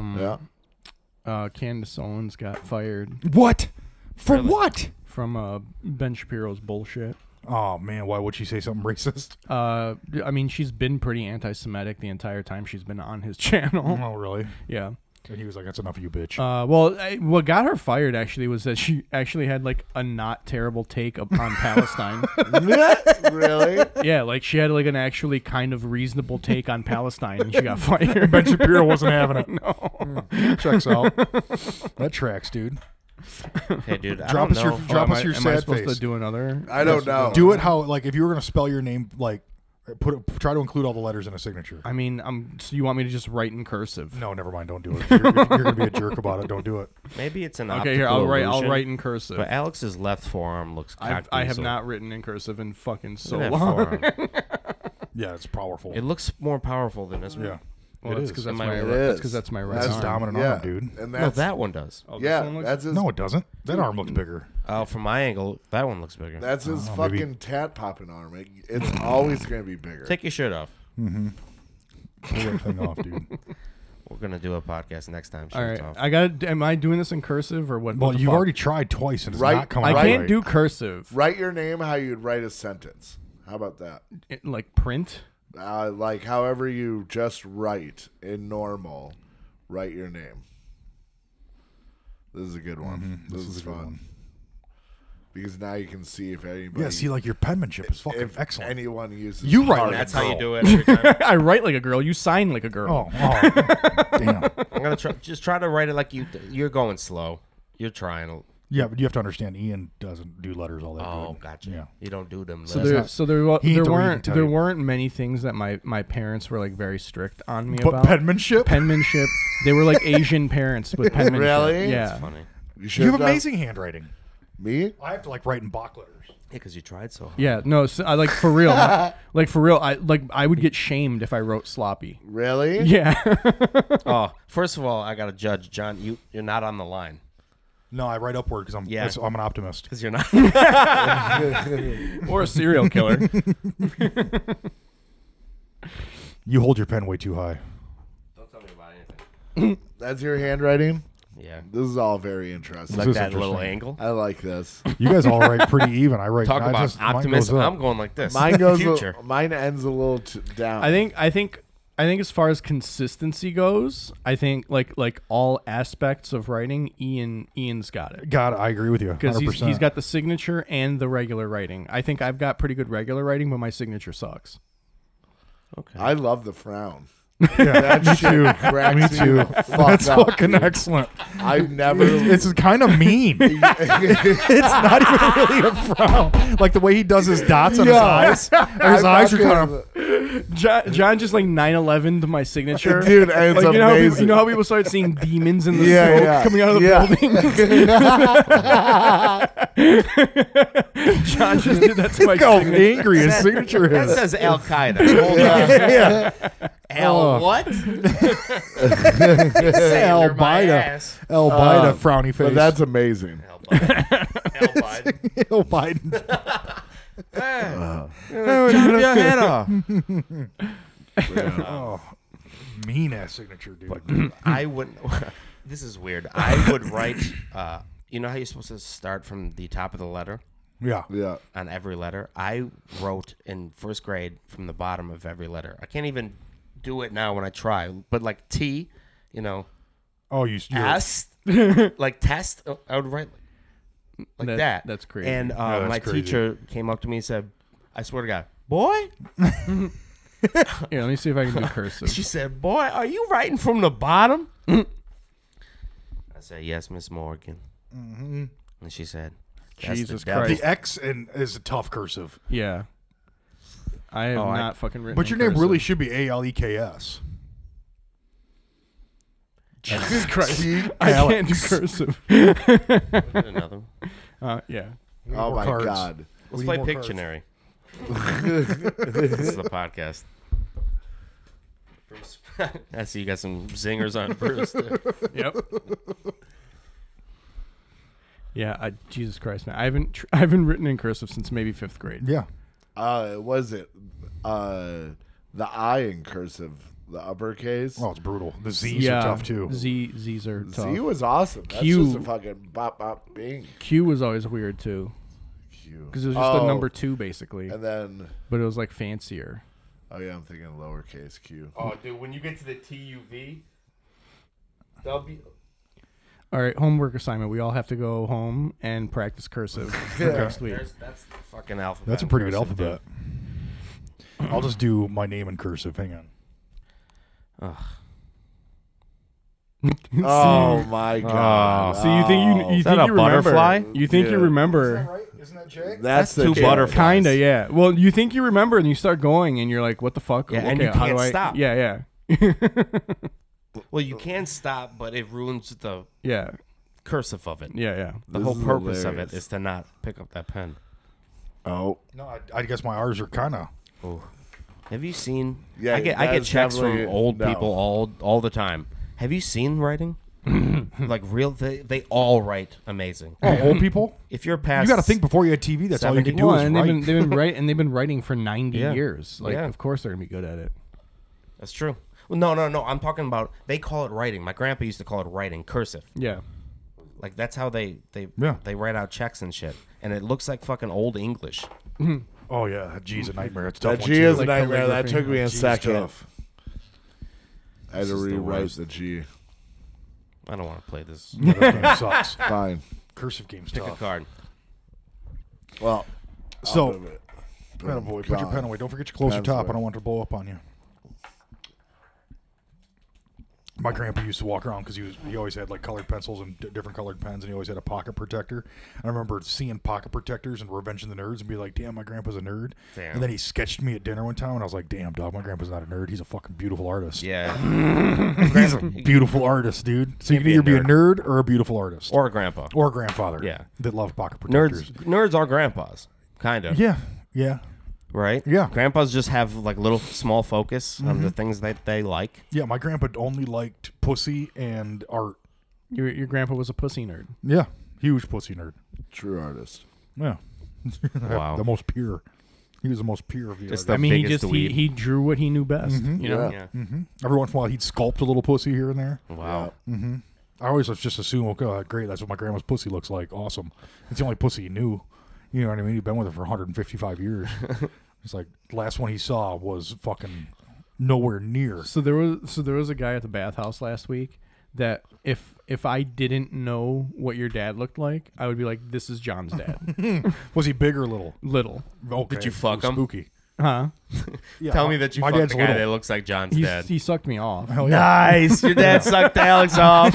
Speaker 10: Yeah.
Speaker 4: Candace Owens got fired
Speaker 8: What? For
Speaker 9: Really?
Speaker 8: what?
Speaker 4: from Ben Shapiro's bullshit.
Speaker 8: Oh man, why would she say something racist?
Speaker 4: I mean, she's been pretty anti-Semitic the entire time she's been on his channel.
Speaker 8: Oh really?
Speaker 4: Yeah.
Speaker 8: And he was like, "That's enough of you, bitch."
Speaker 4: What got her fired actually was that she actually had like a not terrible take on Palestine.
Speaker 10: Really?
Speaker 4: Yeah, like she had like an actually kind of reasonable take on Palestine, and she got fired.
Speaker 8: Ben Shapiro wasn't having it.
Speaker 4: No.
Speaker 8: Checks out. That tracks, dude.
Speaker 9: Hey, dude, I
Speaker 8: Drop
Speaker 9: don't
Speaker 8: us
Speaker 9: know.
Speaker 8: your drop us your
Speaker 4: Am I
Speaker 8: sad
Speaker 4: supposed
Speaker 8: face.
Speaker 4: to do another?
Speaker 10: I don't know.
Speaker 8: Do it how like if you were gonna spell your name like try to include all the letters in a signature.
Speaker 4: I mean, so you want me to just write in cursive?
Speaker 8: No, never mind. Don't do it. You're gonna be a jerk about it. Don't do it.
Speaker 9: Maybe it's an
Speaker 4: Okay, here
Speaker 9: optical
Speaker 4: I'll
Speaker 9: illusion,
Speaker 4: write in cursive.
Speaker 9: But Alex's left forearm looks cocked.
Speaker 4: I have
Speaker 9: so-
Speaker 4: not written in cursive in fucking so
Speaker 9: Look at that
Speaker 4: long.
Speaker 9: forearm.
Speaker 8: Yeah, it's powerful.
Speaker 9: It looks more powerful than this one.
Speaker 8: Yeah,
Speaker 4: Well,
Speaker 8: it
Speaker 4: that's
Speaker 8: is.
Speaker 4: because that's
Speaker 9: Am I
Speaker 4: my
Speaker 9: right?
Speaker 10: It
Speaker 4: that's
Speaker 10: is.
Speaker 4: 'cause that's my right
Speaker 8: That's his
Speaker 4: arm.
Speaker 8: dominant
Speaker 10: Yeah,
Speaker 8: arm, dude.
Speaker 10: And
Speaker 9: No,
Speaker 10: that's
Speaker 9: that one does.
Speaker 4: Oh, this
Speaker 10: yeah.
Speaker 4: one looks-
Speaker 10: That's his.
Speaker 8: No, it doesn't. That arm looks bigger.
Speaker 9: Oh, from my angle, that one looks bigger.
Speaker 10: That's his
Speaker 8: Oh,
Speaker 10: fucking
Speaker 8: maybe.
Speaker 10: tat popping arm. It's always gonna be bigger.
Speaker 9: Take your shirt off.
Speaker 8: Pull that thing off, dude.
Speaker 9: We're gonna do a podcast next time.
Speaker 4: All right,
Speaker 9: Shirts off.
Speaker 4: I got. Am I doing this in cursive or what?
Speaker 8: Well,
Speaker 4: what the
Speaker 8: you've
Speaker 4: fuck?
Speaker 8: already tried twice and it's
Speaker 10: Right.
Speaker 8: not coming
Speaker 4: I
Speaker 8: out
Speaker 4: can't
Speaker 8: right.
Speaker 4: do cursive.
Speaker 10: Write your name how you'd write a sentence. How about that?
Speaker 4: Like print.
Speaker 10: Like however you just write in normal, write your name. This is a good one. This is
Speaker 8: a good
Speaker 10: fun.
Speaker 8: one.
Speaker 10: Because now you can see if anybody.
Speaker 8: Yeah, see, like your penmanship is fucking
Speaker 10: if
Speaker 8: excellent.
Speaker 10: anyone uses.
Speaker 8: You write
Speaker 10: hard
Speaker 8: like a
Speaker 9: That's how you
Speaker 8: girl.
Speaker 9: do it every time.
Speaker 4: I write like a girl. You sign like a girl.
Speaker 8: Oh, damn.
Speaker 9: I'm gonna try to write it like you're going slow. You're trying.
Speaker 8: Yeah, but you have to understand, Ian doesn't do letters all that
Speaker 9: Oh,
Speaker 8: good.
Speaker 9: gotcha.
Speaker 8: Yeah.
Speaker 9: You don't do them.
Speaker 4: So
Speaker 9: letters.
Speaker 8: He ain't the reading
Speaker 4: weren't
Speaker 8: type.
Speaker 4: there weren't many things that my parents were like very strict on me
Speaker 8: But
Speaker 4: about.
Speaker 8: penmanship?
Speaker 4: Penmanship. They were like Asian parents with penmanship.
Speaker 10: Really?
Speaker 4: Yeah.
Speaker 9: That's funny.
Speaker 10: should
Speaker 8: You have
Speaker 10: done-
Speaker 8: amazing handwriting.
Speaker 10: Me?
Speaker 8: I have to like write in block letters.
Speaker 9: Yeah, because you tried so hard.
Speaker 4: Yeah. No. So I like for real. I would get shamed if I wrote sloppy.
Speaker 10: Really?
Speaker 4: Yeah.
Speaker 9: Oh, first of all, I gotta judge John. You're not on the line.
Speaker 8: No, I write upward because I'm an optimist.
Speaker 9: Because you're not.
Speaker 4: Or a serial killer.
Speaker 8: You hold your pen way too high.
Speaker 9: Don't tell me about anything.
Speaker 10: That's your handwriting?
Speaker 9: Yeah.
Speaker 10: This is all very interesting.
Speaker 9: Like
Speaker 8: is
Speaker 9: that little
Speaker 8: interesting.
Speaker 9: angle.
Speaker 10: I like this.
Speaker 8: You guys all write pretty even. I write.
Speaker 9: Talk
Speaker 8: I
Speaker 9: about
Speaker 8: just- mine
Speaker 9: optimism.
Speaker 8: goes up.
Speaker 9: I'm going like this.
Speaker 10: Mine goes.
Speaker 9: Future.
Speaker 10: Mine ends a little down.
Speaker 4: I think as far as consistency goes, I think like all aspects of writing, Ian's got it.
Speaker 8: God, I agree with you.
Speaker 4: Because
Speaker 8: 100%.
Speaker 4: he's got the signature and the regular writing. I think I've got pretty good regular writing, but my signature sucks.
Speaker 9: Okay.
Speaker 10: I love the frown.
Speaker 8: Yeah, me too. Me too. That's
Speaker 10: up,
Speaker 8: fucking
Speaker 10: dude.
Speaker 8: excellent.
Speaker 10: I've never.
Speaker 8: It's kind of mean. It's not even really a frown. Like the way he does his dots on his eyes. His eyes are kind of.
Speaker 4: John just like 9/11 to my signature,
Speaker 10: Dude, and it's
Speaker 4: like,
Speaker 10: amazing.
Speaker 4: you know how people start seeing demons in the
Speaker 10: Yeah,
Speaker 4: smoke
Speaker 10: yeah.
Speaker 4: coming out of the
Speaker 10: Yeah.
Speaker 4: building. John just did that to my
Speaker 8: Look how
Speaker 4: signature.
Speaker 8: angry his signature
Speaker 9: That
Speaker 8: is.
Speaker 9: says Al Qaeda. Hold on.
Speaker 8: Yeah.
Speaker 9: Al what?
Speaker 8: El
Speaker 9: Under my
Speaker 8: Bida.
Speaker 9: ass.
Speaker 8: El Bida, frowny face.
Speaker 10: But that's amazing.
Speaker 9: Al Biden.
Speaker 8: El Biden.
Speaker 9: Chop your head off.
Speaker 8: Oh, mean ass signature, dude.
Speaker 9: I would. This is weird. I would write. You know how you're supposed to start from the top of the letter
Speaker 8: Yeah.
Speaker 10: Yeah.
Speaker 9: on every letter? I wrote in first grade from the bottom of every letter. I can't even do it now when I try. But like T, you know,
Speaker 8: Oh, you're
Speaker 9: S, like test. I would write like that.
Speaker 4: That's crazy.
Speaker 9: And
Speaker 8: that's
Speaker 9: my
Speaker 8: crazy.
Speaker 9: teacher came up to me and said, "I swear to God, boy."
Speaker 4: Here, let me see if I can do cursive.
Speaker 9: She said, "Boy, are you writing from the bottom?" I said, "Yes, Miss Morgan."
Speaker 8: Mm-hmm.
Speaker 9: And she said, "That's
Speaker 4: Jesus
Speaker 9: the devil."
Speaker 4: Christ.
Speaker 8: The X is a tough cursive.
Speaker 4: Yeah. I have
Speaker 9: Oh,
Speaker 4: not fucking written.
Speaker 8: But
Speaker 4: in
Speaker 8: your name
Speaker 4: cursive.
Speaker 8: really should be ALEKS.
Speaker 4: Jesus Christ. I
Speaker 8: Alex.
Speaker 4: can't do cursive.
Speaker 9: Another one.
Speaker 4: Yeah.
Speaker 10: Oh
Speaker 8: more
Speaker 10: my
Speaker 8: cards.
Speaker 10: God.
Speaker 9: Let's
Speaker 8: We
Speaker 9: play
Speaker 8: need more cards.
Speaker 9: Pictionary. This is the podcast. Bruce. I see you got some zingers on Bruce. Too.
Speaker 4: Yep. Yeah, Jesus Christ, man! I haven't written in cursive since maybe 5th grade.
Speaker 8: Yeah.
Speaker 10: Was it the I in cursive, the uppercase?
Speaker 8: Oh, it's brutal. The Z's are tough too.
Speaker 4: Z's are tough.
Speaker 10: Z was awesome. That's
Speaker 4: Q-
Speaker 10: just a fucking bop bop bing.
Speaker 4: Q was always weird too,
Speaker 10: Q.
Speaker 4: because it was just a number 2 basically,
Speaker 10: And then,
Speaker 4: but it was like fancier.
Speaker 10: oh yeah, I'm thinking lowercase Q.
Speaker 9: Oh, dude, when you get to the TUV, W.
Speaker 4: All right, homework assignment. We all have to go home and practice cursive for next week.
Speaker 9: That's the fucking alphabet.
Speaker 8: That's a pretty good
Speaker 9: cursive,
Speaker 8: alphabet. I'll just do my name in cursive. Hang on.
Speaker 10: Oh my God.
Speaker 4: So you think you
Speaker 9: that
Speaker 4: think
Speaker 9: a
Speaker 4: you remember?
Speaker 9: butterfly?
Speaker 4: You think you
Speaker 10: Yeah.
Speaker 4: remember?
Speaker 8: Right? Isn't that Jay?
Speaker 10: That's the
Speaker 9: two
Speaker 10: J.
Speaker 9: butterflies.
Speaker 4: Kinda, yeah. Well, you think you remember, and you start going, and you're like, "What the fuck?"
Speaker 9: Yeah, and you
Speaker 4: how do
Speaker 9: can't
Speaker 4: I
Speaker 9: stop.
Speaker 4: Yeah, yeah,
Speaker 9: Well, you can stop, but it ruins the
Speaker 4: yeah,
Speaker 9: cursive of it.
Speaker 4: yeah.
Speaker 9: The
Speaker 10: This
Speaker 9: whole
Speaker 10: is
Speaker 9: purpose of
Speaker 10: hilarious.
Speaker 9: it is to not pick up that pen.
Speaker 10: Oh.
Speaker 8: No, I guess my R's are kind of.
Speaker 9: Oh. Have you seen?
Speaker 10: Yeah,
Speaker 9: I get
Speaker 10: that is
Speaker 9: checks from
Speaker 10: definitely-
Speaker 9: old
Speaker 10: no.
Speaker 9: people all the time. Have you seen writing? Like real, they all write amazing.
Speaker 8: Oh, old people.
Speaker 9: If you're past,
Speaker 8: You got to think before you had TV. That's all you could do
Speaker 4: Well,
Speaker 8: is
Speaker 4: and
Speaker 8: write.
Speaker 4: they've been writing for 90
Speaker 9: Yeah.
Speaker 4: years. Like,
Speaker 9: Yeah.
Speaker 4: of course they're gonna be good at it.
Speaker 9: That's true. Well, no. I'm talking about they call it writing. My grandpa used to call it writing, cursive.
Speaker 4: Yeah.
Speaker 9: Like that's how they
Speaker 8: Yeah.
Speaker 9: write out checks and shit, and it looks like fucking old English.
Speaker 8: Oh yeah, that G's a nightmare. It's a tough
Speaker 10: That
Speaker 8: one
Speaker 10: G
Speaker 8: too.
Speaker 10: is a
Speaker 4: Like
Speaker 10: nightmare. That
Speaker 4: calligraphy.
Speaker 10: took me a
Speaker 8: G's
Speaker 10: second.
Speaker 8: tough.
Speaker 10: I had to
Speaker 9: This is the
Speaker 10: rewrite
Speaker 9: worst.
Speaker 10: the G.
Speaker 9: I don't want to play this.
Speaker 8: Yeah, this game sucks.
Speaker 10: Fine.
Speaker 8: Cursive game's
Speaker 9: Pick a
Speaker 8: tough.
Speaker 9: card.
Speaker 10: Well,
Speaker 8: So,
Speaker 10: I'll do it.
Speaker 8: pen boy, put your
Speaker 10: God.
Speaker 8: pen away. Don't forget to close your
Speaker 10: Pen's
Speaker 8: top.
Speaker 10: away.
Speaker 8: I don't want it to blow up on you. My grandpa used to walk around because he always had like colored pencils and different colored pens, and he always had a pocket protector. I remember seeing pocket protectors and Revenge of the Nerds and be like, "Damn, my grandpa's a nerd."
Speaker 9: Damn.
Speaker 8: And then he sketched me at dinner one time, and I was like, "Damn, dog, my grandpa's not a nerd. He's a fucking beautiful artist.
Speaker 9: Yeah.
Speaker 8: He's a beautiful artist, dude. So you
Speaker 9: Can't
Speaker 8: can
Speaker 9: be a
Speaker 8: either be a
Speaker 9: nerd.
Speaker 8: nerd or a beautiful artist,
Speaker 9: Or a grandpa.
Speaker 8: or a grandfather,
Speaker 9: Yeah.
Speaker 8: that loved pocket protectors.
Speaker 9: Nerds are grandpas, kind of.
Speaker 8: Yeah, yeah,
Speaker 9: Right.
Speaker 8: Yeah.
Speaker 9: Grandpas just have like little small focus on the things that they like.
Speaker 8: yeah. My grandpa only liked pussy and art.
Speaker 4: Your grandpa was a pussy nerd.
Speaker 8: Yeah, huge pussy nerd.
Speaker 10: True artist.
Speaker 8: Yeah,
Speaker 9: Wow.
Speaker 8: the most pure. He was the most pure of the
Speaker 9: Just
Speaker 8: artists.
Speaker 9: the
Speaker 4: I mean, he
Speaker 9: biggest
Speaker 4: just
Speaker 9: dweeb.
Speaker 4: he drew what he knew best.
Speaker 8: Mhm.
Speaker 4: You know.
Speaker 10: Yeah.
Speaker 8: Every once in a while, he'd sculpt a little pussy here and there.
Speaker 9: Wow.
Speaker 8: I always just assume, okay, great, that's what my grandma's pussy looks like. Awesome. It's the only pussy he knew. You know what I mean? He'd been with her for 155 years. It's like the last one he saw was fucking nowhere near.
Speaker 4: So there was a guy at the bathhouse last week that if I didn't know what your dad looked like, I would be like, this is John's dad.
Speaker 8: Was he big or little?
Speaker 4: Little.
Speaker 8: Okay.
Speaker 9: Did you fuck
Speaker 8: it was
Speaker 9: him?
Speaker 8: Spooky.
Speaker 4: Huh?
Speaker 8: Yeah,
Speaker 9: Tell me that you
Speaker 8: my
Speaker 9: fucked
Speaker 8: dad's
Speaker 9: the guy
Speaker 8: little.
Speaker 9: that looks like John's dad.
Speaker 4: He sucked me off.
Speaker 8: Hell yeah.
Speaker 9: Nice. Your dad sucked Alex off.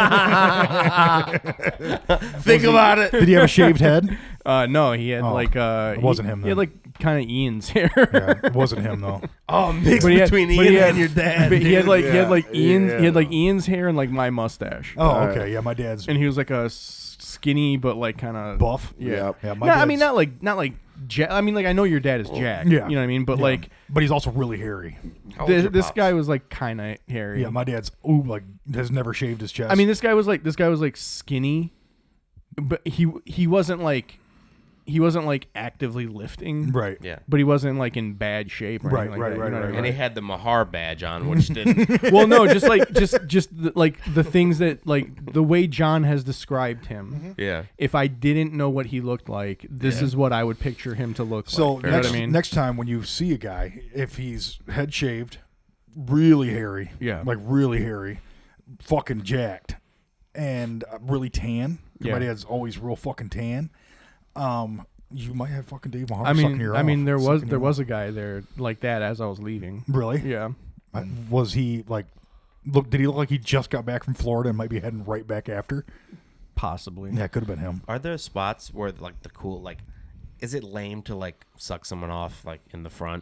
Speaker 9: Think about it.
Speaker 8: Did he have a shaved head?
Speaker 4: No, he had
Speaker 8: it wasn't him
Speaker 4: He had
Speaker 8: then.
Speaker 4: like kind of Ian's hair.
Speaker 8: Yeah, it wasn't him though.
Speaker 9: Oh, mix
Speaker 4: But he had-
Speaker 9: between
Speaker 4: but he
Speaker 9: Ian
Speaker 4: had-
Speaker 9: and your dad.
Speaker 4: But he had like
Speaker 10: Yeah,
Speaker 4: he had like Ian's hair and like my mustache.
Speaker 8: Oh, okay. Yeah, my dad's
Speaker 4: And he was like a skinny but like kind of
Speaker 8: buff.
Speaker 4: Yeah.
Speaker 8: Yeah,
Speaker 4: No, I mean not like I mean like I know your dad is Jack.
Speaker 8: Yeah.
Speaker 4: You know what I mean? But
Speaker 8: Yeah.
Speaker 4: like
Speaker 8: but he's also really hairy.
Speaker 4: this guy was like kind of hairy.
Speaker 8: Yeah, my dad's has never shaved his chest.
Speaker 4: I mean this guy was like skinny, but he wasn't like actively lifting.
Speaker 8: right.
Speaker 9: Yeah.
Speaker 4: But he wasn't like in bad shape. Or
Speaker 8: Right,
Speaker 4: anything
Speaker 8: right,
Speaker 4: like that,
Speaker 8: right,
Speaker 4: you know what I
Speaker 8: right,
Speaker 4: mean?
Speaker 9: And he had the Mahar badge on, which didn't.
Speaker 4: Well, no, just the things that like the way John has described him.
Speaker 9: Yeah.
Speaker 4: If I didn't know what he looked like, this is what I would picture him to look
Speaker 8: So
Speaker 4: like. You know what I mean?
Speaker 8: next time when you see a guy, if he's head shaved, really hairy,
Speaker 4: Yeah.
Speaker 8: like really hairy, fucking jacked, and really tan. 'Cause
Speaker 4: Yeah.
Speaker 8: my dad's always real fucking tan. You might have fucking Dave Mahar
Speaker 4: I
Speaker 8: sucking
Speaker 4: mean,
Speaker 8: your
Speaker 4: I mean,
Speaker 8: off,
Speaker 4: there
Speaker 8: sucking your
Speaker 4: was
Speaker 8: off.
Speaker 4: a guy there like that as I was leaving.
Speaker 8: Really?
Speaker 4: Yeah,
Speaker 8: Was he like? Did he look like he just got back from Florida and might be heading right back after?
Speaker 4: possibly.
Speaker 8: Yeah, it could have been him.
Speaker 9: Are there spots where like the cool like, is it lame to like suck someone off like in the front?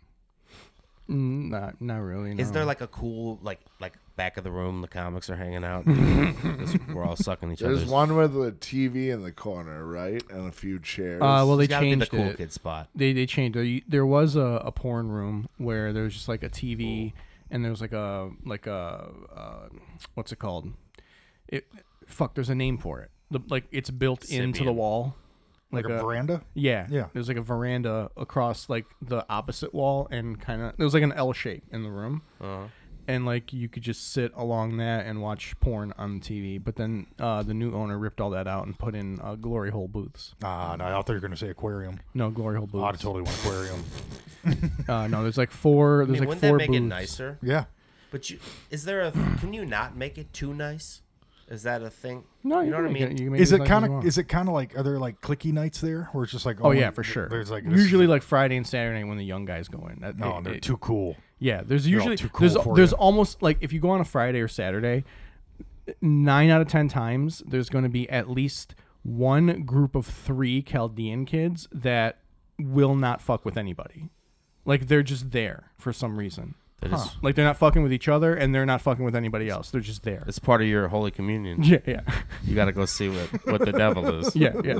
Speaker 4: Not really.
Speaker 9: Is
Speaker 4: no.
Speaker 9: there like a cool like back of the room the comics are hanging out? We're all sucking each
Speaker 10: There's
Speaker 9: other's.
Speaker 10: one with a TV in the corner, right? And a few chairs.
Speaker 4: Well, they
Speaker 9: It's gotta be
Speaker 4: changed
Speaker 9: the cool
Speaker 4: it.
Speaker 9: kid spot.
Speaker 4: They changed it. There was a porn room where there was just like a TV and there was like a what's it called? There's a name for it. Like it's built into the
Speaker 9: Sibian.
Speaker 4: wall.
Speaker 8: Like a veranda?
Speaker 4: Yeah.
Speaker 8: Yeah.
Speaker 4: There's like a veranda across like the opposite wall and kind of there was like an L shape in the room.
Speaker 9: Uh-huh.
Speaker 4: And like you could just sit along that and watch porn on the TV. But then the new owner ripped all that out and put in glory hole booths.
Speaker 8: No, I thought you were going to say aquarium.
Speaker 4: No, glory hole booths.
Speaker 8: I'd totally want aquarium.
Speaker 4: No, there's like four. There's like
Speaker 9: wouldn't
Speaker 4: four
Speaker 9: that make it
Speaker 4: booths.
Speaker 9: nicer?
Speaker 8: Yeah.
Speaker 9: But can you not make it too nice? Is that a thing?
Speaker 4: No,
Speaker 9: you know what I mean.
Speaker 4: You can make
Speaker 8: Is
Speaker 4: as
Speaker 8: it
Speaker 4: nice as
Speaker 8: kind
Speaker 4: you
Speaker 8: of
Speaker 4: want.
Speaker 8: is it kind of like, are there like clicky nights there where it's just like
Speaker 4: Oh yeah, for sure.
Speaker 8: There's like
Speaker 4: usually like Friday and Saturday when the young guys go in.
Speaker 8: no, they're too cool.
Speaker 4: Yeah, there's
Speaker 8: They're all
Speaker 4: usually
Speaker 8: too cool for
Speaker 4: there's
Speaker 8: you.
Speaker 4: almost like if you go on a Friday or Saturday, 9 out of 10 times there's going to be at least one group of 3 Chaldean kids that will not fuck with anybody. Like they're just there for some reason. Like they're not fucking with each other and they're not fucking with anybody else. They're just there.
Speaker 9: It's part of your Holy Communion.
Speaker 4: Yeah, yeah.
Speaker 9: You got to go see what the devil is.
Speaker 4: Yeah, yeah.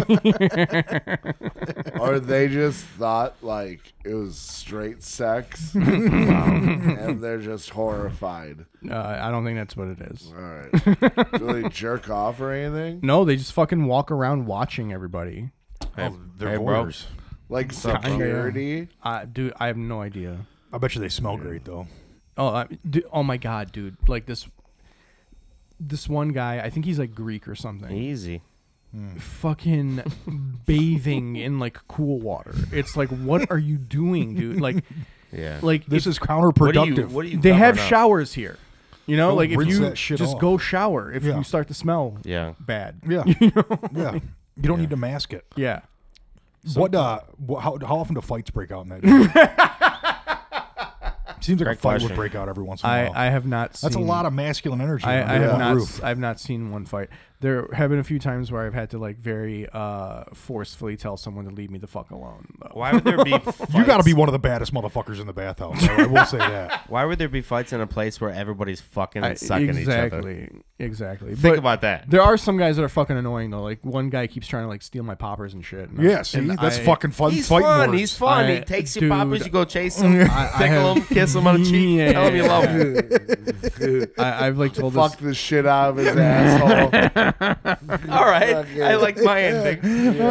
Speaker 10: Or they just thought like it was straight sex, and they're just horrified.
Speaker 4: I don't think that's what it is.
Speaker 10: All right, do they jerk off or anything?
Speaker 4: No, they just fucking walk around watching everybody.
Speaker 8: Oh, they're
Speaker 9: hey, bro.
Speaker 8: voyeurs.
Speaker 10: Like
Speaker 4: Kinda, yeah.
Speaker 10: security?
Speaker 4: Dude, I have no idea.
Speaker 8: I bet you they smell great though.
Speaker 4: Oh my god, dude! Like this one guy, I think he's like Greek or something.
Speaker 9: Easy.
Speaker 4: Fucking bathing in like cool water. It's like, what are you doing, dude? Like,
Speaker 9: Yeah.
Speaker 4: like
Speaker 8: This
Speaker 4: if-
Speaker 8: is counterproductive.
Speaker 9: What do you
Speaker 4: they have
Speaker 9: covering up?
Speaker 4: showers here. You know,
Speaker 8: Go
Speaker 4: like if
Speaker 8: rinse
Speaker 4: you
Speaker 8: that shit
Speaker 4: just
Speaker 8: off.
Speaker 4: go shower if
Speaker 8: Yeah.
Speaker 4: you start to smell
Speaker 9: Yeah.
Speaker 4: bad.
Speaker 8: Yeah.
Speaker 4: You know?
Speaker 8: Yeah. You don't need to mask it.
Speaker 4: Yeah.
Speaker 8: How often do fights break out in that? Seems like
Speaker 9: Great
Speaker 8: a fight
Speaker 9: question.
Speaker 8: would break out every once in a while.
Speaker 4: I have not seen.
Speaker 8: That's a lot of masculine energy.
Speaker 4: I
Speaker 8: under
Speaker 4: have
Speaker 8: that
Speaker 4: not.
Speaker 8: roof.
Speaker 4: I've not seen one fight. there have been a few times where I've had to like very forcefully tell someone to leave me the fuck alone. Though.
Speaker 9: Why would there be fights?
Speaker 8: You got to be one of the baddest motherfuckers in the bathhouse. I will say that.
Speaker 9: Why would there be fights in a place where everybody's fucking and sucking each other?
Speaker 4: Exactly.
Speaker 9: Think about that.
Speaker 4: There are some guys that are fucking annoying though. Like one guy keeps trying to like steal my poppers and shit. And
Speaker 8: Yeah, see, that's fucking fun.
Speaker 9: He's
Speaker 8: fighting
Speaker 9: fun.
Speaker 8: words.
Speaker 9: He's fun. He takes your poppers. You go chase him, tickle him, kiss him on the cheek, tell him you love him.
Speaker 4: I've like told
Speaker 10: Fuck the shit out of his asshole.
Speaker 9: All right, I like my ending.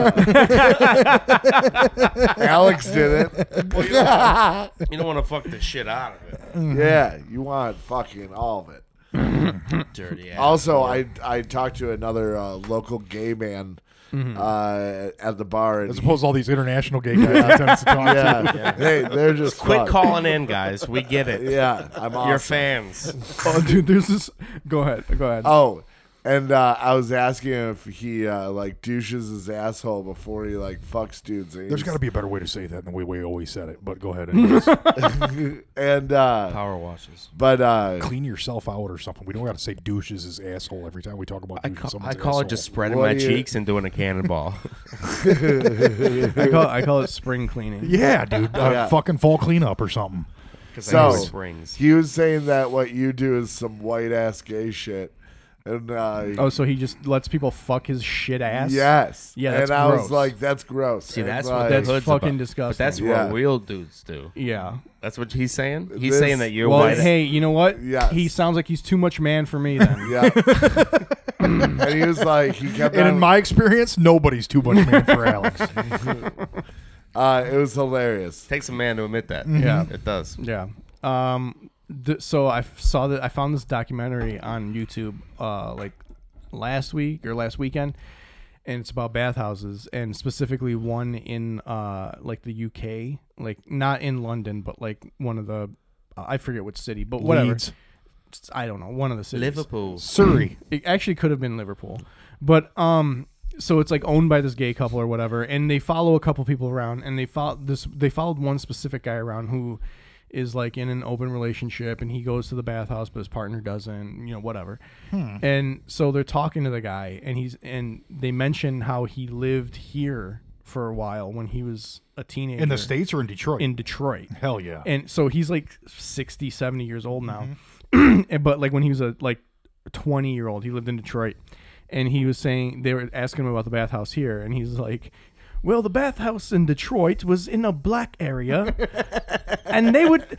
Speaker 10: Alex did it.
Speaker 9: You don't want to fuck the shit out of it.
Speaker 10: Yeah, you want fucking all of it.
Speaker 9: Dirty ass.
Speaker 10: Also, I talked to another local gay man at the bar. And
Speaker 8: As opposed to all these international gay guys I tend to talk to.
Speaker 10: yeah. They're just
Speaker 9: Quit
Speaker 10: fun.
Speaker 9: calling in, guys. We get it.
Speaker 10: Yeah, I'm awesome.
Speaker 9: You're fans.
Speaker 4: Oh, dude, there's this. Go ahead.
Speaker 10: Oh, and I was asking him if he like douches his asshole before he like fucks dudes. And
Speaker 8: There's got to be a better way to say that than the way we always said it. But go ahead. Anyways.
Speaker 10: and
Speaker 9: Power washes.
Speaker 10: but
Speaker 8: Clean yourself out or something. We don't got to say douches his asshole every time we talk about
Speaker 9: I
Speaker 8: douches
Speaker 9: call
Speaker 8: someone's
Speaker 9: it
Speaker 8: asshole.
Speaker 9: just spreading
Speaker 10: What
Speaker 9: my
Speaker 10: do you-
Speaker 9: cheeks and doing a cannonball.
Speaker 4: I call it spring cleaning.
Speaker 8: Yeah, dude.
Speaker 10: Yeah.
Speaker 8: Fucking fall cleanup or something.
Speaker 10: So-
Speaker 9: springs.
Speaker 10: he was saying that what you do is some white ass gay shit. And
Speaker 4: Oh, so he just lets people fuck his shit ass?
Speaker 10: yes,
Speaker 4: Yeah, that's
Speaker 10: and I was
Speaker 4: gross.
Speaker 10: like, that's gross.
Speaker 9: See,
Speaker 10: And,
Speaker 9: that's
Speaker 10: like,
Speaker 9: what
Speaker 4: That's
Speaker 9: the hood's
Speaker 4: fucking
Speaker 9: about.
Speaker 4: disgusting.
Speaker 9: But that's
Speaker 10: Yeah.
Speaker 9: what real dudes do.
Speaker 4: Yeah.
Speaker 9: That's what he's saying. He's
Speaker 10: This-
Speaker 9: saying that you're
Speaker 4: Well,
Speaker 9: white.
Speaker 4: hey, you know what?
Speaker 10: Yes.
Speaker 4: He sounds like he's too much man for me then.
Speaker 10: Yeah. And he was like, he kept
Speaker 8: And
Speaker 10: on,
Speaker 8: in my experience, nobody's too much man for Alex.
Speaker 10: it was hilarious.
Speaker 9: Takes a man to admit that.
Speaker 4: Yeah.
Speaker 9: It does.
Speaker 4: Yeah. So I found this documentary on YouTube like last week or last weekend, and it's about bathhouses, and specifically one in like the UK, like not in London, but like one of the I forget which city, but whatever.
Speaker 8: Leeds.
Speaker 4: I don't know, one of the cities.
Speaker 9: Liverpool.
Speaker 8: Surrey.
Speaker 4: It actually could have been Liverpool, but so it's like owned by this gay couple or whatever, and they follow a couple people around, and they followed one specific guy around who is like in an open relationship, and he goes to the bathhouse, but his partner doesn't, whatever. And so they're talking to the guy, and they mention how he lived here for a while when he was a teenager.
Speaker 8: In the States or in Detroit?
Speaker 4: In Detroit.
Speaker 8: Hell yeah.
Speaker 4: And so he's like 60, 70 years old now. But like when he was a 20-year-old, he lived in Detroit. And he was saying, they were asking him about the bathhouse here, and he's like, well, the bathhouse in Detroit was in a black area, and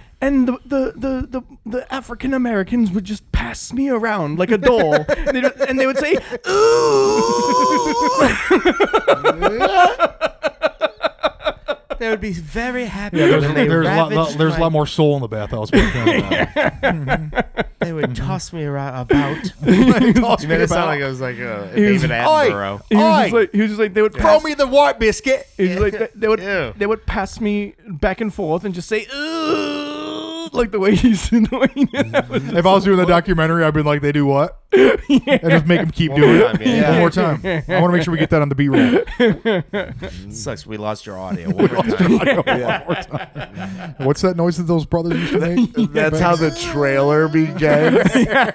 Speaker 4: the African Americans would just pass me around like a doll, and they would say, ooh.
Speaker 9: They would be very happy
Speaker 8: Yeah,
Speaker 9: when they
Speaker 8: there's a
Speaker 9: ravaged
Speaker 8: lot
Speaker 9: my-
Speaker 8: more soul in the bathhouse. Back then.
Speaker 9: They would toss me around about.
Speaker 8: Toss
Speaker 9: You
Speaker 8: me
Speaker 9: made it sound
Speaker 8: about.
Speaker 9: like it was like
Speaker 4: He was-
Speaker 9: David Attenborough.
Speaker 4: He was just like they would
Speaker 8: Throw me the white biscuit.
Speaker 4: He was like
Speaker 9: Ew.
Speaker 4: they would pass me back and forth and just say ooh, like the way he's doing it.
Speaker 8: If I was doing the documentary, I'd be like, they do what? And just make them keep doing
Speaker 9: more
Speaker 8: it.
Speaker 9: time, yeah.
Speaker 8: One more time. I want to make sure we get that on the B roll.
Speaker 9: Sucks. We lost your audio. One more time.
Speaker 8: One more time. What's that noise that those brothers used to make?
Speaker 10: That's how the trailer begins.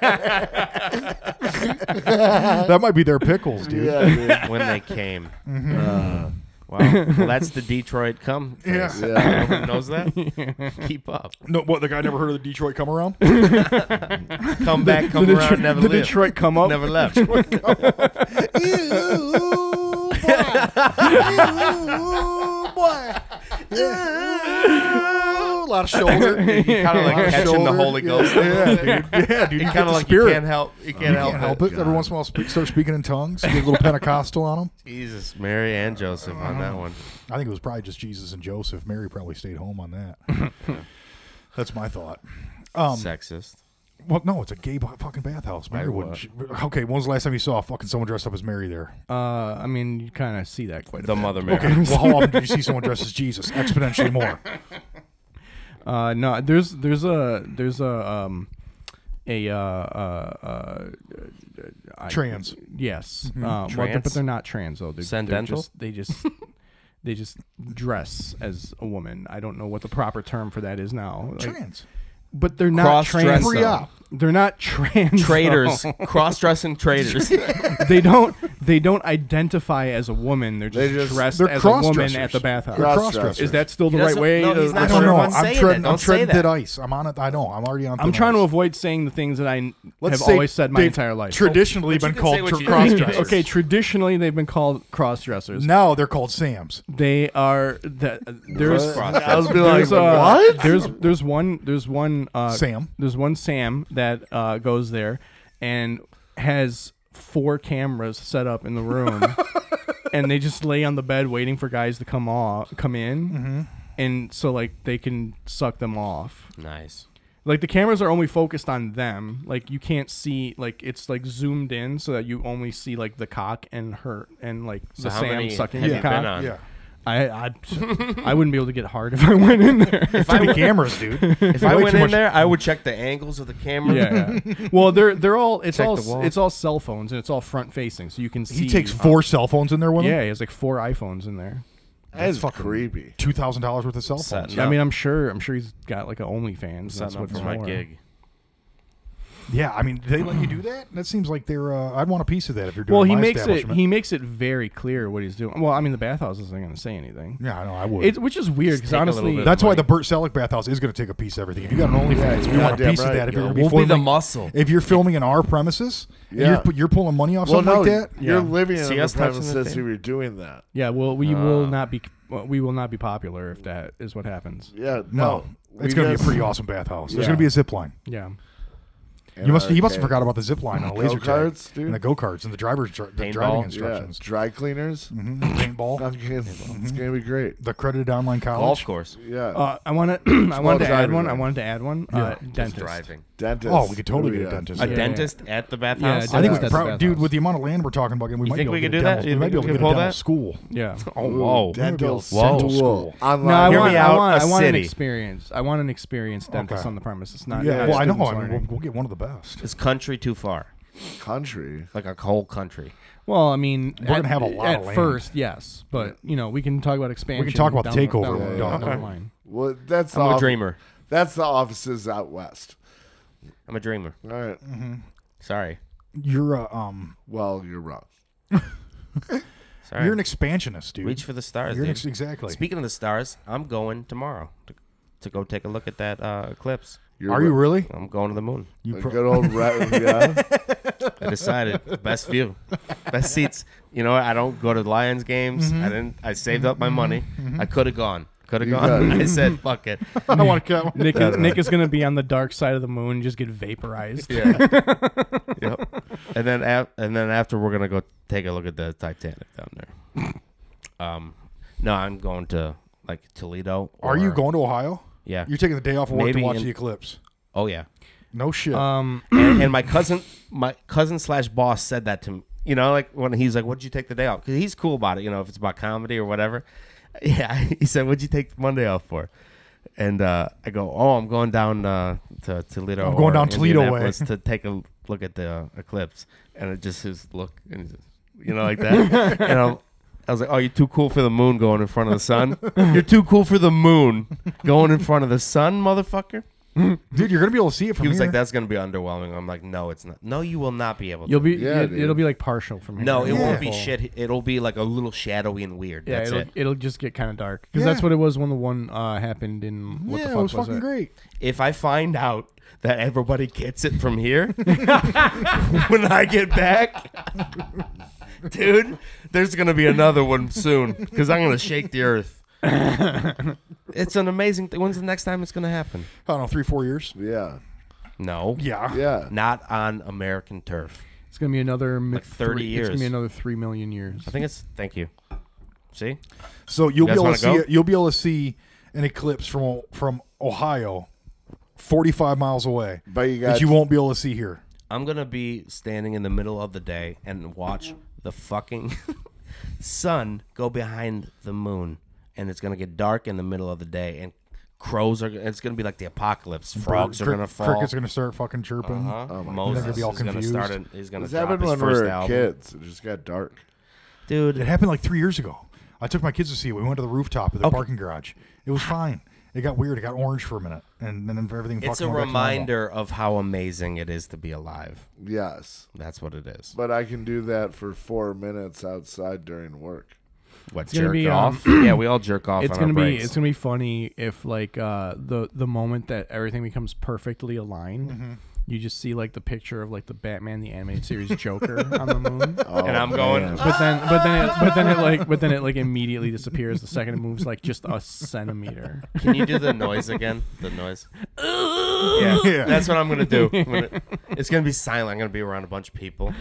Speaker 8: That might be their pickles, dude.
Speaker 10: Yeah, dude.
Speaker 9: When they came. Wow. Well, that's the Detroit come face.
Speaker 8: Yeah.
Speaker 10: Yeah.
Speaker 9: Everyone knows that? Keep up.
Speaker 8: No, what, the guy never heard of the Detroit come around?
Speaker 9: Come back, come around, never
Speaker 4: the
Speaker 9: lived.
Speaker 4: Detroit come up.
Speaker 9: Never left.
Speaker 8: A lot of shoulder.
Speaker 9: Kind of like catching the Holy Ghost.
Speaker 8: Yeah, dude. Yeah, dude.
Speaker 9: You
Speaker 8: You
Speaker 9: kind of like you can't help. You can't help it.
Speaker 8: Every once in a while, start speaking in tongues. Get a little Pentecostal on them.
Speaker 9: Jesus, Mary and Joseph on that one.
Speaker 8: I think it was probably just Jesus and Joseph. Mary probably stayed home on that. That's my thought.
Speaker 9: Sexist.
Speaker 8: Well, no, it's a gay fucking bathhouse. Mary wouldn't. Okay, when was the last time you saw fucking someone dressed up as Mary there?
Speaker 4: I mean, you kind of see that quite a
Speaker 9: The
Speaker 4: bit.
Speaker 9: Mother Mary.
Speaker 8: Okay, well, how often did you see someone dressed as Jesus? Exponentially more.
Speaker 4: No, there's
Speaker 8: Trans.
Speaker 4: yes,
Speaker 9: Trans?
Speaker 4: but they're not trans though.
Speaker 9: Sendental?
Speaker 4: They just dress as a woman. I don't know what the proper term for that is now. Like,
Speaker 8: Trans.
Speaker 4: but they're not trans.
Speaker 8: Free
Speaker 4: though.
Speaker 8: up.
Speaker 4: They're not trans
Speaker 9: Traitors,
Speaker 4: though.
Speaker 9: cross-dressing traitors.
Speaker 4: They don't identify as a woman. They're just dressed
Speaker 8: they're
Speaker 4: as a woman
Speaker 8: cross-dressers.
Speaker 4: at the bathhouse.
Speaker 8: They're cross-dressers.
Speaker 4: Is that still the
Speaker 9: He
Speaker 4: right
Speaker 9: doesn't-
Speaker 4: way?
Speaker 9: no,
Speaker 4: to-
Speaker 9: he's not
Speaker 8: I don't
Speaker 9: sure
Speaker 8: know.
Speaker 9: if I'm saying
Speaker 8: treading,
Speaker 9: that. Don't
Speaker 8: I'm treading
Speaker 9: say
Speaker 8: thin
Speaker 9: that.
Speaker 8: ice. I'm on it. I know. I'm already on.
Speaker 4: I'm
Speaker 8: thin
Speaker 4: trying to
Speaker 8: ice.
Speaker 4: avoid saying the things that I
Speaker 8: Let's
Speaker 4: have
Speaker 8: say
Speaker 4: always said my
Speaker 8: they've
Speaker 4: entire life.
Speaker 8: Traditionally
Speaker 9: But you
Speaker 8: been
Speaker 9: can say
Speaker 8: called
Speaker 9: what you
Speaker 8: cross-dressers.
Speaker 4: Okay, traditionally they've been called cross-dressers.
Speaker 8: Now they're called Sams.
Speaker 4: They are there's
Speaker 10: I was be like,
Speaker 4: there's,
Speaker 10: what?
Speaker 4: there's one
Speaker 8: Sam.
Speaker 4: There's one Sam that goes there and has 4 cameras set up in the room, and they just lay on the bed waiting for guys to come in, and so like they can suck them off.
Speaker 9: Nice.
Speaker 4: Like the cameras are only focused on them. Like you can't see, like it's like zoomed in so that you only see like the cock and her and like
Speaker 9: So
Speaker 4: the
Speaker 9: how
Speaker 4: Sam
Speaker 9: many
Speaker 4: sucking
Speaker 9: have
Speaker 4: the
Speaker 9: you
Speaker 4: cock.
Speaker 9: been on?
Speaker 8: Yeah.
Speaker 4: I wouldn't be able to get hard if I went in there.
Speaker 8: Too many cameras, dude.
Speaker 9: If I
Speaker 8: Way
Speaker 9: went
Speaker 8: too
Speaker 9: in
Speaker 8: much-
Speaker 9: there, I would check the angles of the camera.
Speaker 4: Yeah. Well, they're all it's
Speaker 9: Check
Speaker 4: all
Speaker 9: the wall.
Speaker 4: it's all cell phones and it's all front facing, so you can see.
Speaker 8: He takes 4 cell phones in there with him.
Speaker 4: Yeah, he has like 4 iPhones in there.
Speaker 10: That's
Speaker 8: fucking
Speaker 10: creepy.
Speaker 8: $2,000 worth of cell phones.
Speaker 9: Setting
Speaker 4: I
Speaker 9: up.
Speaker 4: mean, I'm sure he's got like an OnlyFans. That's
Speaker 9: Setting up
Speaker 4: what's
Speaker 9: for my
Speaker 4: more.
Speaker 9: gig.
Speaker 8: Yeah, I mean, they let you do that. That seems like they're. I'd want a piece of that if you're doing.
Speaker 4: Well, he
Speaker 8: my
Speaker 4: makes it
Speaker 8: establishment.
Speaker 4: very clear what he's doing. Well, I mean, the bathhouse isn't going to say anything.
Speaker 8: Yeah, I know. I would.
Speaker 4: Which is weird
Speaker 9: Just
Speaker 4: because
Speaker 9: take a
Speaker 4: honestly,
Speaker 9: little bit.
Speaker 8: That's why
Speaker 9: money.
Speaker 8: the Burt Selleck bathhouse is going to take a piece of everything. If you got an OnlyFans, we want a
Speaker 10: goddamn
Speaker 8: piece of
Speaker 10: right.
Speaker 8: that. If you're going to
Speaker 9: We'll be the
Speaker 8: filming,
Speaker 9: muscle.
Speaker 8: if you're filming in our premises,
Speaker 10: Yeah.
Speaker 8: you're pulling money off
Speaker 10: Well,
Speaker 8: something
Speaker 10: no,
Speaker 8: like that.
Speaker 10: you're
Speaker 4: Yeah.
Speaker 10: living
Speaker 9: See
Speaker 10: in
Speaker 9: us
Speaker 10: the
Speaker 9: touching the
Speaker 10: premises if
Speaker 9: thing?
Speaker 10: you're doing that.
Speaker 4: yeah, well, we will not be popular if that is what happens.
Speaker 10: Yeah,
Speaker 8: No, it's going to be a pretty awesome bathhouse. There's
Speaker 4: Yeah.
Speaker 8: going to be a zip line.
Speaker 4: Yeah.
Speaker 8: He must have forgot about the zip line on a laser
Speaker 10: Go-karts,
Speaker 8: tag
Speaker 10: dude?
Speaker 8: and the go-karts and the driver's the
Speaker 9: Paintball?
Speaker 8: driving
Speaker 10: Yeah,
Speaker 8: instructions.
Speaker 10: dry cleaners.
Speaker 8: Paintball,
Speaker 10: It's gonna be great.
Speaker 8: the accredited online college.
Speaker 9: Golf course.
Speaker 10: Yeah,
Speaker 4: I wanted to add
Speaker 10: driving
Speaker 4: one. I
Speaker 10: range.
Speaker 4: wanted to add one.
Speaker 9: Just
Speaker 4: Dentist.
Speaker 9: driving.
Speaker 10: dentist.
Speaker 8: Oh, we could totally
Speaker 10: Ooh,
Speaker 8: get a
Speaker 10: yeah.
Speaker 8: dentist.
Speaker 9: A
Speaker 8: Yeah.
Speaker 9: dentist at the bathhouse?
Speaker 4: Yeah,
Speaker 8: I think,
Speaker 4: That's the
Speaker 8: dude,
Speaker 4: bathhouse.
Speaker 8: with the amount of land we're talking about, we might
Speaker 9: think
Speaker 8: be
Speaker 9: we
Speaker 8: able
Speaker 9: could
Speaker 8: to
Speaker 9: do
Speaker 8: get a
Speaker 9: that?
Speaker 8: dental-
Speaker 9: You
Speaker 8: we might be
Speaker 9: think
Speaker 8: able to
Speaker 9: we
Speaker 8: get
Speaker 9: could
Speaker 8: a
Speaker 9: pull
Speaker 8: dental
Speaker 9: that?
Speaker 8: school.
Speaker 4: Yeah.
Speaker 9: Oh, whoa.
Speaker 10: Dental
Speaker 9: Whoa.
Speaker 10: school online.
Speaker 4: No, I
Speaker 9: Hear
Speaker 4: want,
Speaker 9: me
Speaker 4: I
Speaker 9: out,
Speaker 4: want,
Speaker 9: a
Speaker 4: I want an
Speaker 9: city.
Speaker 4: experience. I want an experienced dentist
Speaker 8: Okay.
Speaker 4: on the premises. Not
Speaker 8: Yeah,
Speaker 4: not
Speaker 8: well, I know.
Speaker 4: students
Speaker 8: I mean,
Speaker 4: learning.
Speaker 8: we'll get one of the best.
Speaker 9: Is country too far?
Speaker 10: country.
Speaker 9: Like a whole country.
Speaker 4: Well, I mean,
Speaker 8: We're gonna have a lot
Speaker 4: at
Speaker 8: of land.
Speaker 4: first, yes, but we can talk about expansion.
Speaker 8: We can talk about the
Speaker 4: down
Speaker 8: takeover
Speaker 4: down,
Speaker 8: down
Speaker 4: the
Speaker 8: the
Speaker 4: line.
Speaker 10: Well, that's
Speaker 9: I'm
Speaker 10: the
Speaker 9: a dreamer.
Speaker 10: That's the offices out west.
Speaker 9: I'm a dreamer.
Speaker 10: All right.
Speaker 9: Sorry.
Speaker 8: You're
Speaker 10: Well, you're wrong.
Speaker 9: Sorry.
Speaker 8: you're an expansionist, dude.
Speaker 9: Reach for the stars,
Speaker 8: You're an
Speaker 9: dude.
Speaker 8: exactly.
Speaker 9: Speaking of the stars, I'm going tomorrow to go take a look at that eclipse.
Speaker 8: Are you really?
Speaker 9: I'm going to the moon.
Speaker 8: You
Speaker 10: A
Speaker 8: pro-
Speaker 10: good old yeah.
Speaker 9: I decided best view, best seats. You know, I don't go to Lions games. I saved up my money. I could have gone. Could have
Speaker 10: You
Speaker 9: gone.
Speaker 10: got it.
Speaker 9: I said, "Fuck it."
Speaker 8: I don't want to come.
Speaker 4: Nick is going to be on the dark side of the moon, just get vaporized.
Speaker 9: Yeah. Yep. And then after we're gonna go take a look at the Titanic down there. No, I'm going to like Toledo.
Speaker 8: Are you
Speaker 9: or-
Speaker 8: going to Ohio?
Speaker 9: Yeah.
Speaker 8: You're taking the day off of work
Speaker 9: Maybe
Speaker 8: to watch
Speaker 9: in-
Speaker 8: the eclipse.
Speaker 9: Oh yeah.
Speaker 8: No shit.
Speaker 9: And my cousin / boss said that to me. You know, like when he's like, "What'd you take the day off?" Because he's cool about it. You know, if it's about comedy or whatever. Yeah, he said, "What'd you take Monday off for?" And I go, "Oh, I'm going down to Toledo.
Speaker 8: I'm going
Speaker 9: or
Speaker 8: down Toledo way."
Speaker 9: Indianapolis to take a look at the eclipse." And it just his look, and he's just, you know, like that. And I was like, "Oh, you're too cool for the moon going in front of the sun. You're too cool for the moon going in front of the sun, motherfucker."
Speaker 8: Dude, you're gonna be able to see it from
Speaker 9: He was
Speaker 8: here.
Speaker 9: like, "That's gonna be underwhelming." I'm like, "No, it's not. No, you will not be able to."
Speaker 4: You'll be.
Speaker 10: Yeah, dude.
Speaker 4: It'll be like partial from here.
Speaker 9: No, it won't be
Speaker 4: Full.
Speaker 9: shit. It'll be like a little shadowy and weird.
Speaker 4: Yeah,
Speaker 9: That's it.
Speaker 4: it'll just get kind of dark because
Speaker 8: Yeah.
Speaker 4: that's what it was when the one happened in what
Speaker 8: yeah,
Speaker 4: the
Speaker 8: it
Speaker 4: fuck
Speaker 8: was fucking
Speaker 4: it?
Speaker 8: great.
Speaker 9: If I find out that everybody gets it from here when I get back, dude, there's gonna be another one soon because I'm gonna shake the earth. It's an amazing thing. When's the next time it's gonna happen?
Speaker 8: I don't know, 3-4 years.
Speaker 10: Yeah.
Speaker 9: No,
Speaker 8: Yeah.
Speaker 10: Yeah.
Speaker 9: not on American turf.
Speaker 4: It's gonna be another
Speaker 9: Like 30
Speaker 4: It's gonna be
Speaker 9: years.
Speaker 4: another 3 million years.
Speaker 9: I think it's. Thank you. See,
Speaker 8: So you'll be
Speaker 9: guys
Speaker 8: able to
Speaker 9: wanna
Speaker 8: see
Speaker 9: go?
Speaker 8: it. You'll be able to see an eclipse from Ohio, 45 miles away.
Speaker 10: But you
Speaker 8: that
Speaker 10: got
Speaker 8: you won't be able to see here.
Speaker 9: I'm gonna be standing in the middle of the day and watch the fucking sun go behind the moon, and it's gonna get dark in the middle of the day, and crows are. It's gonna be like the apocalypse. Frogs are gonna fall.
Speaker 8: Crickets are gonna start fucking chirping.
Speaker 9: Moses
Speaker 8: You're gonna be all
Speaker 9: is gonna
Speaker 8: confused.
Speaker 9: start. He's gonna
Speaker 10: This
Speaker 9: drop
Speaker 10: happened
Speaker 9: his
Speaker 10: when we
Speaker 9: first
Speaker 10: were
Speaker 9: album.
Speaker 10: kids. It just got dark.
Speaker 9: Dude.
Speaker 8: It happened like 3 years ago. I took my kids to see it. We went to the rooftop of the parking garage. It was fine. It got weird. It got orange for a minute, and then everything.
Speaker 9: It's a
Speaker 8: fucking went back to normal.
Speaker 9: reminder of how amazing it is to be alive.
Speaker 10: Yes.
Speaker 9: That's what it is.
Speaker 10: But I can do that for 4 minutes outside during work.
Speaker 9: What,
Speaker 4: It's gonna
Speaker 9: jerk
Speaker 4: be,
Speaker 9: off? Yeah, we all jerk off
Speaker 4: It's
Speaker 9: on our breaks.
Speaker 4: It's gonna be funny if like the moment that everything becomes perfectly aligned, you just see like the picture of like the Batman the animated series Joker on the moon,
Speaker 9: and I'm going.
Speaker 10: man.
Speaker 4: but then it immediately disappears the second it moves like just a centimeter.
Speaker 9: Can you do the noise again? The noise. Yeah, that's what I'm gonna do. It's gonna be silent. I'm gonna be around a bunch of people.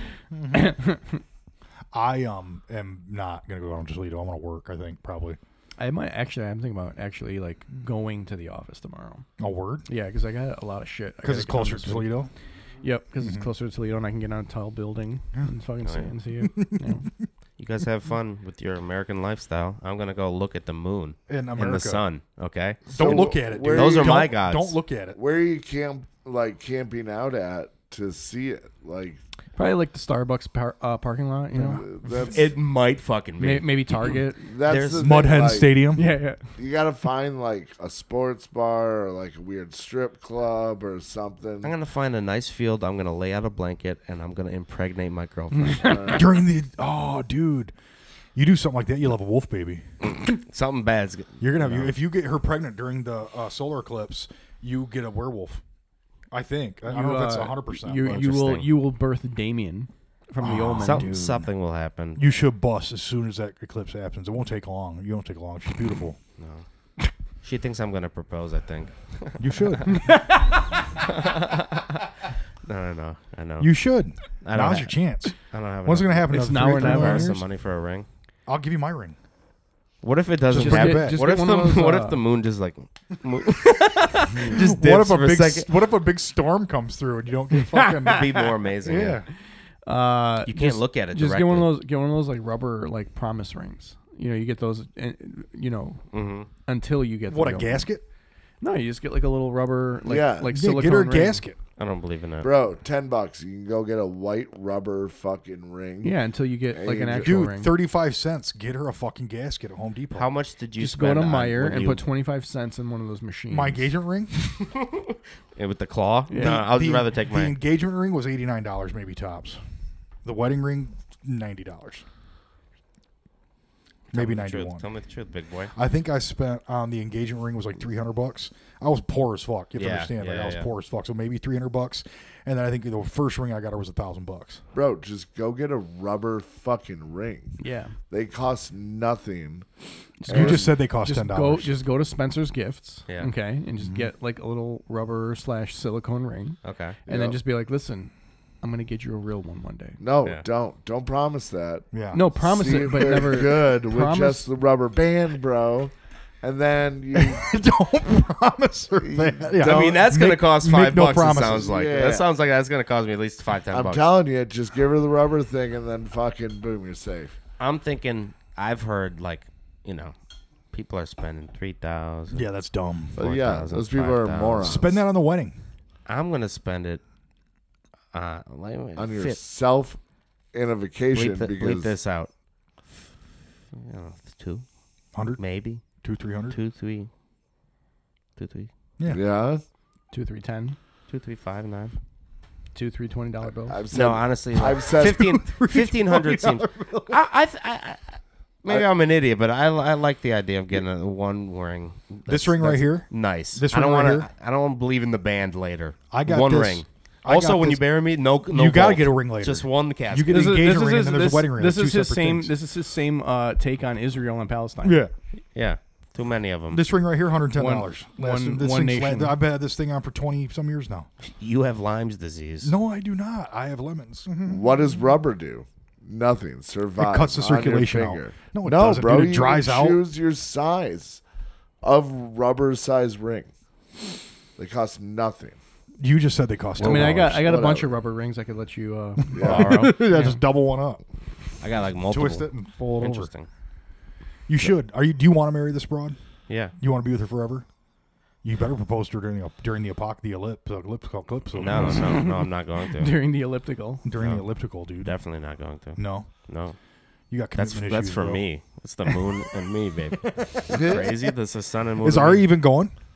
Speaker 8: I am not gonna go down to Toledo. I'm gonna work. I think probably.
Speaker 4: I'm thinking about actually like going to the office tomorrow.
Speaker 8: A word?
Speaker 4: Yeah, because I got a lot of shit.
Speaker 8: Because it's closer to Toledo.
Speaker 4: Yep, because it's closer to Toledo, and I can get on a tall building and fucking see it. Yeah.
Speaker 9: You guys have fun with your American lifestyle. I'm gonna go look at the moon
Speaker 8: In
Speaker 9: the
Speaker 8: America.
Speaker 9: sun. Okay.
Speaker 8: Don't look at it, dude.
Speaker 9: Those are my
Speaker 8: Don't-
Speaker 9: gods.
Speaker 8: Don't look at it.
Speaker 10: Where are you camping out at to see it? Like,
Speaker 4: Probably like the Starbucks parking lot, you know.
Speaker 10: that's
Speaker 9: It might fucking be.
Speaker 4: Maybe Target.
Speaker 10: that's
Speaker 9: there's
Speaker 10: the thing,
Speaker 8: Mudhead
Speaker 10: like,
Speaker 8: Stadium.
Speaker 4: Yeah.
Speaker 10: You gotta find like a sports bar or like a weird strip club or something.
Speaker 9: I'm gonna find a nice field. I'm gonna lay out a blanket and I'm gonna impregnate my girlfriend.
Speaker 8: During the dude, you do something like that, you'll have a wolf baby.
Speaker 9: Something bad's.
Speaker 8: You're gonna have if you get her pregnant during the solar eclipse, you get a werewolf. I think. I don't know if that's 100%.
Speaker 4: You will birth Damien from the Omen.
Speaker 9: Something will happen.
Speaker 8: You should bust as soon as that eclipse happens. It won't take long. You won't take long. She's beautiful.
Speaker 9: No. She thinks I'm gonna propose. I think.
Speaker 8: You should.
Speaker 9: No. I know.
Speaker 8: You should.
Speaker 9: I don't
Speaker 8: Now's
Speaker 9: ha-
Speaker 8: your chance.
Speaker 9: I don't have.
Speaker 8: When's it
Speaker 9: enough.
Speaker 8: gonna happen?
Speaker 4: It's
Speaker 8: Another
Speaker 4: now or
Speaker 8: 3
Speaker 4: never.
Speaker 8: more
Speaker 9: Borrow
Speaker 8: years?
Speaker 9: some money for a ring.
Speaker 8: I'll give you my ring.
Speaker 9: What if it doesn't
Speaker 8: Just
Speaker 9: happen?
Speaker 8: get- just
Speaker 9: What
Speaker 4: get
Speaker 9: if
Speaker 4: one of those,
Speaker 9: what if the moon just like just dips
Speaker 8: What if
Speaker 9: for a second?
Speaker 8: What if a big storm comes through and you don't get fucking?
Speaker 9: It'd be more amazing.
Speaker 8: Yeah.
Speaker 9: You can't look at it
Speaker 4: Just
Speaker 9: directly.
Speaker 4: get one of those like rubber like promise rings. You know, you get those. Until you get
Speaker 8: What,
Speaker 4: the
Speaker 8: a
Speaker 4: real one.
Speaker 8: gasket?
Speaker 4: No, you just get like a little rubber, like
Speaker 10: Yeah.
Speaker 4: like
Speaker 8: Yeah,
Speaker 4: silicone
Speaker 8: get her a
Speaker 4: ring.
Speaker 8: gasket.
Speaker 9: I don't believe in that.
Speaker 10: Bro, $10. You can go get a white rubber fucking ring.
Speaker 4: Yeah, until you get like an
Speaker 10: Hey,
Speaker 4: actual
Speaker 8: Dude,
Speaker 4: ring.
Speaker 8: 35 cents. Get her a fucking gasket at Home Depot.
Speaker 9: How much did you
Speaker 4: Just go
Speaker 9: spend
Speaker 4: to
Speaker 9: on
Speaker 4: Meijer
Speaker 9: when
Speaker 4: and
Speaker 9: you-
Speaker 4: put 25 cents in one of those machines.
Speaker 8: My engagement ring?
Speaker 9: with the claw?
Speaker 4: Yeah.
Speaker 9: No, I'd rather take
Speaker 8: The
Speaker 9: my.
Speaker 8: engagement ring was $89, maybe tops. The wedding ring, $90. Maybe
Speaker 9: Tell me the truth.
Speaker 8: 91.
Speaker 9: Tell me the truth, big boy.
Speaker 8: I think I spent on the engagement ring was like $300. I was poor as fuck. You have to
Speaker 9: Yeah,
Speaker 8: understand. Like,
Speaker 9: yeah,
Speaker 8: I was
Speaker 9: yeah.
Speaker 8: poor as fuck. So maybe $300. And then I think the first ring I got her was $1,000.
Speaker 10: Bro, just go get a rubber fucking ring.
Speaker 4: Yeah.
Speaker 10: They cost nothing.
Speaker 8: You just said they cost
Speaker 4: Just
Speaker 8: $10.
Speaker 4: just go to Spencer's Gifts.
Speaker 9: Yeah.
Speaker 4: Okay, and just get like a little rubber / silicone ring,
Speaker 9: Okay.
Speaker 4: and then
Speaker 10: Yeah.
Speaker 4: just be like, listen, I'm gonna get you a real one day.
Speaker 10: No,
Speaker 9: Yeah.
Speaker 10: don't promise that.
Speaker 8: Yeah.
Speaker 4: No, promise
Speaker 10: See
Speaker 4: it,
Speaker 10: if
Speaker 4: but
Speaker 10: they're
Speaker 4: never
Speaker 10: good with
Speaker 4: promise-
Speaker 10: just the rubber band, bro. And then you
Speaker 8: Don't promise her that. Yeah.
Speaker 9: I mean, that's gonna cost $5.
Speaker 8: no
Speaker 9: It
Speaker 8: promises.
Speaker 9: sounds like
Speaker 10: Yeah.
Speaker 9: that sounds like that's gonna cost me at least $5-10.
Speaker 10: I'm telling you, just give her the rubber thing and then fucking boom, you're safe.
Speaker 9: I'm thinking. I've heard people are spending $3,000.
Speaker 8: Yeah, that's dumb.
Speaker 10: But yeah,
Speaker 9: 4,000,
Speaker 10: those people are
Speaker 9: 5,000.
Speaker 10: morons.
Speaker 8: Spend that on the wedding.
Speaker 9: I'm gonna spend it
Speaker 10: On
Speaker 9: on
Speaker 10: yourself in a vacation
Speaker 9: bleep
Speaker 10: because
Speaker 9: this out. 200
Speaker 8: 100,
Speaker 9: maybe
Speaker 8: 200, 300.
Speaker 9: 2, 3, 2, 3,
Speaker 10: yeah,
Speaker 4: 2, 3, 10,
Speaker 9: 2, 3, 5, 9.
Speaker 4: 2, 3 $20 bills.
Speaker 10: I've said
Speaker 9: No, honestly,
Speaker 10: I've said
Speaker 9: 1,500 seems. Maybe I'm an idiot, but I like the idea of getting a one ring.
Speaker 8: This ring right
Speaker 9: that's
Speaker 8: here?
Speaker 9: nice.
Speaker 8: This
Speaker 9: I don't
Speaker 8: ring right
Speaker 9: want to. I don't want to believe in the band later.
Speaker 8: I got
Speaker 9: one
Speaker 8: this.
Speaker 9: ring.
Speaker 8: I
Speaker 9: Also,
Speaker 8: got
Speaker 9: when
Speaker 8: this.
Speaker 9: you bury me, no.
Speaker 8: You gotta
Speaker 9: vault.
Speaker 8: get a ring later.
Speaker 9: Just one casket.
Speaker 8: You get an engagement ring and then there's a wedding ring.
Speaker 4: This
Speaker 8: That's
Speaker 4: is
Speaker 8: two
Speaker 4: his
Speaker 8: separate
Speaker 4: same.
Speaker 8: things.
Speaker 4: This is his same take on Israel and Palestine.
Speaker 8: Yeah.
Speaker 9: Yeah, too many of them.
Speaker 8: This ring right here, $110.
Speaker 4: One
Speaker 8: This thing's
Speaker 4: nation.
Speaker 8: I've had this thing on for 20 some years now.
Speaker 9: You have Lyme's disease.
Speaker 8: No, I do not. I have lemons.
Speaker 10: what does rubber do? Nothing. Survive.
Speaker 8: It cuts the
Speaker 10: on your
Speaker 8: circulation out.
Speaker 10: finger.
Speaker 8: No, it
Speaker 10: no,
Speaker 8: doesn't,
Speaker 10: bro.
Speaker 8: dude. It
Speaker 10: You
Speaker 8: dries
Speaker 10: can
Speaker 8: out.
Speaker 10: choose your size of rubber size ring. They cost nothing.
Speaker 8: You just said they cost
Speaker 4: I mean, I got a bunch
Speaker 10: whatever.
Speaker 4: of rubber rings I could let you
Speaker 10: Yeah.
Speaker 4: borrow.
Speaker 8: yeah, just double one up.
Speaker 9: I got like multiple.
Speaker 8: Twist it and fold it over.
Speaker 9: Interesting.
Speaker 8: You should. Do you want to marry this broad?
Speaker 9: Yeah.
Speaker 8: You want to be with her forever? You better propose to her during the elliptical.
Speaker 9: No, I'm not going to.
Speaker 4: during the elliptical.
Speaker 8: During
Speaker 9: No.
Speaker 8: the elliptical, dude.
Speaker 9: Definitely not going to.
Speaker 8: No.
Speaker 9: No.
Speaker 8: You got commitment
Speaker 9: That's
Speaker 8: issues,
Speaker 9: for
Speaker 8: bro.
Speaker 9: me. It's the moon and me, baby. Crazy. That's the sun and moon.
Speaker 8: Is
Speaker 9: and
Speaker 8: Ari
Speaker 9: me.
Speaker 8: even going?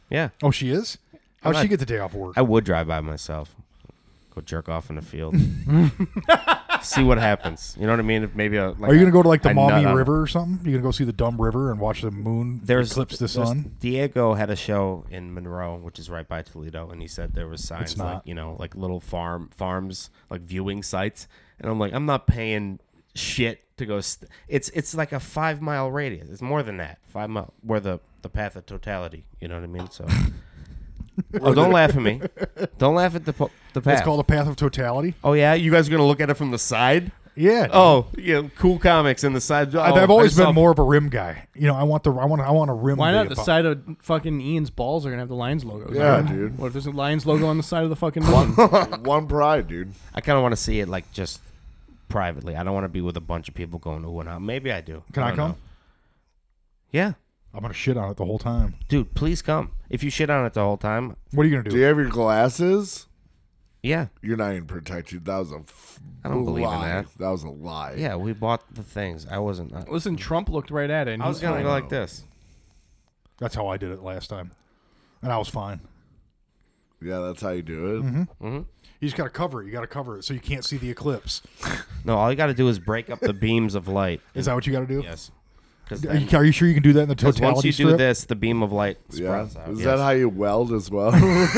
Speaker 9: Yeah.
Speaker 8: Oh, she is?
Speaker 9: I'm
Speaker 8: How'd she
Speaker 9: not-
Speaker 8: get the day off work?
Speaker 9: I would drive by myself. Go jerk off in the field. See what happens. You know what I mean? If maybe
Speaker 8: Are you going to go to like the
Speaker 9: I
Speaker 8: Maumee
Speaker 9: nut on-
Speaker 8: River or something? You going to go see the dumb river and watch the moon eclipse the sun?
Speaker 9: Diego had a show in Monroe, which is right by Toledo, and he said there was signs like,
Speaker 8: not.
Speaker 9: you know, like little farms, like viewing sites. And I'm like, I'm not paying shit to go. It's like a 5 mile radius. It's more than that. 5 mile where the path of totality. You know what I mean? So. Oh, don't laugh at me. Don't laugh at the path.
Speaker 8: It's called the path of totality.
Speaker 9: Oh yeah, you guys are gonna look at it from the side.
Speaker 8: Yeah.
Speaker 9: Oh yeah, cool comics in the side. Oh,
Speaker 8: I've always
Speaker 9: I saw-
Speaker 8: been more of a rim guy. You know, I want a rim.
Speaker 4: Why
Speaker 8: to
Speaker 4: not?
Speaker 8: be
Speaker 4: The
Speaker 8: about-
Speaker 4: side of fucking Ian's balls are gonna have the Lions logo.
Speaker 10: Yeah, dude.
Speaker 4: What if there's a Lions logo on the side of the fucking moon?
Speaker 10: One pride, dude.
Speaker 9: I kind of want to see it like just privately. I don't want to be with a bunch of people going ooh and ah. Maybe I do.
Speaker 8: Can I
Speaker 9: don't
Speaker 8: come?
Speaker 9: know. Yeah,
Speaker 8: I'm gonna shit on it the whole time.
Speaker 9: dude, please come. If you shit on it the whole time,
Speaker 8: What are you gonna
Speaker 10: Do you have your glasses?
Speaker 9: yeah,
Speaker 10: You're not even protected. That was a
Speaker 9: I don't believe in
Speaker 10: lie.
Speaker 9: that.
Speaker 10: That was a lie.
Speaker 9: Yeah, we bought the things. I wasn't.
Speaker 4: Listen, Trump looked right at it. And
Speaker 9: I was
Speaker 4: he's
Speaker 9: gonna
Speaker 4: fine.
Speaker 9: go like this.
Speaker 8: That's how I did it last time, and I was fine.
Speaker 10: Yeah, that's how you do it.
Speaker 9: Mm-hmm.
Speaker 8: You just gotta cover it. You gotta cover it so you can't see the eclipse.
Speaker 9: No, all you got to do is break up the beams of light.
Speaker 8: Is that what you gotta do?
Speaker 9: Yes.
Speaker 8: Are you sure you can do that in the
Speaker 9: Because
Speaker 8: totality
Speaker 9: once you
Speaker 8: strip?
Speaker 9: do this, the beam of light
Speaker 10: Yeah.
Speaker 9: sprouts out.
Speaker 10: Is
Speaker 9: Yes.
Speaker 10: that how you weld as well?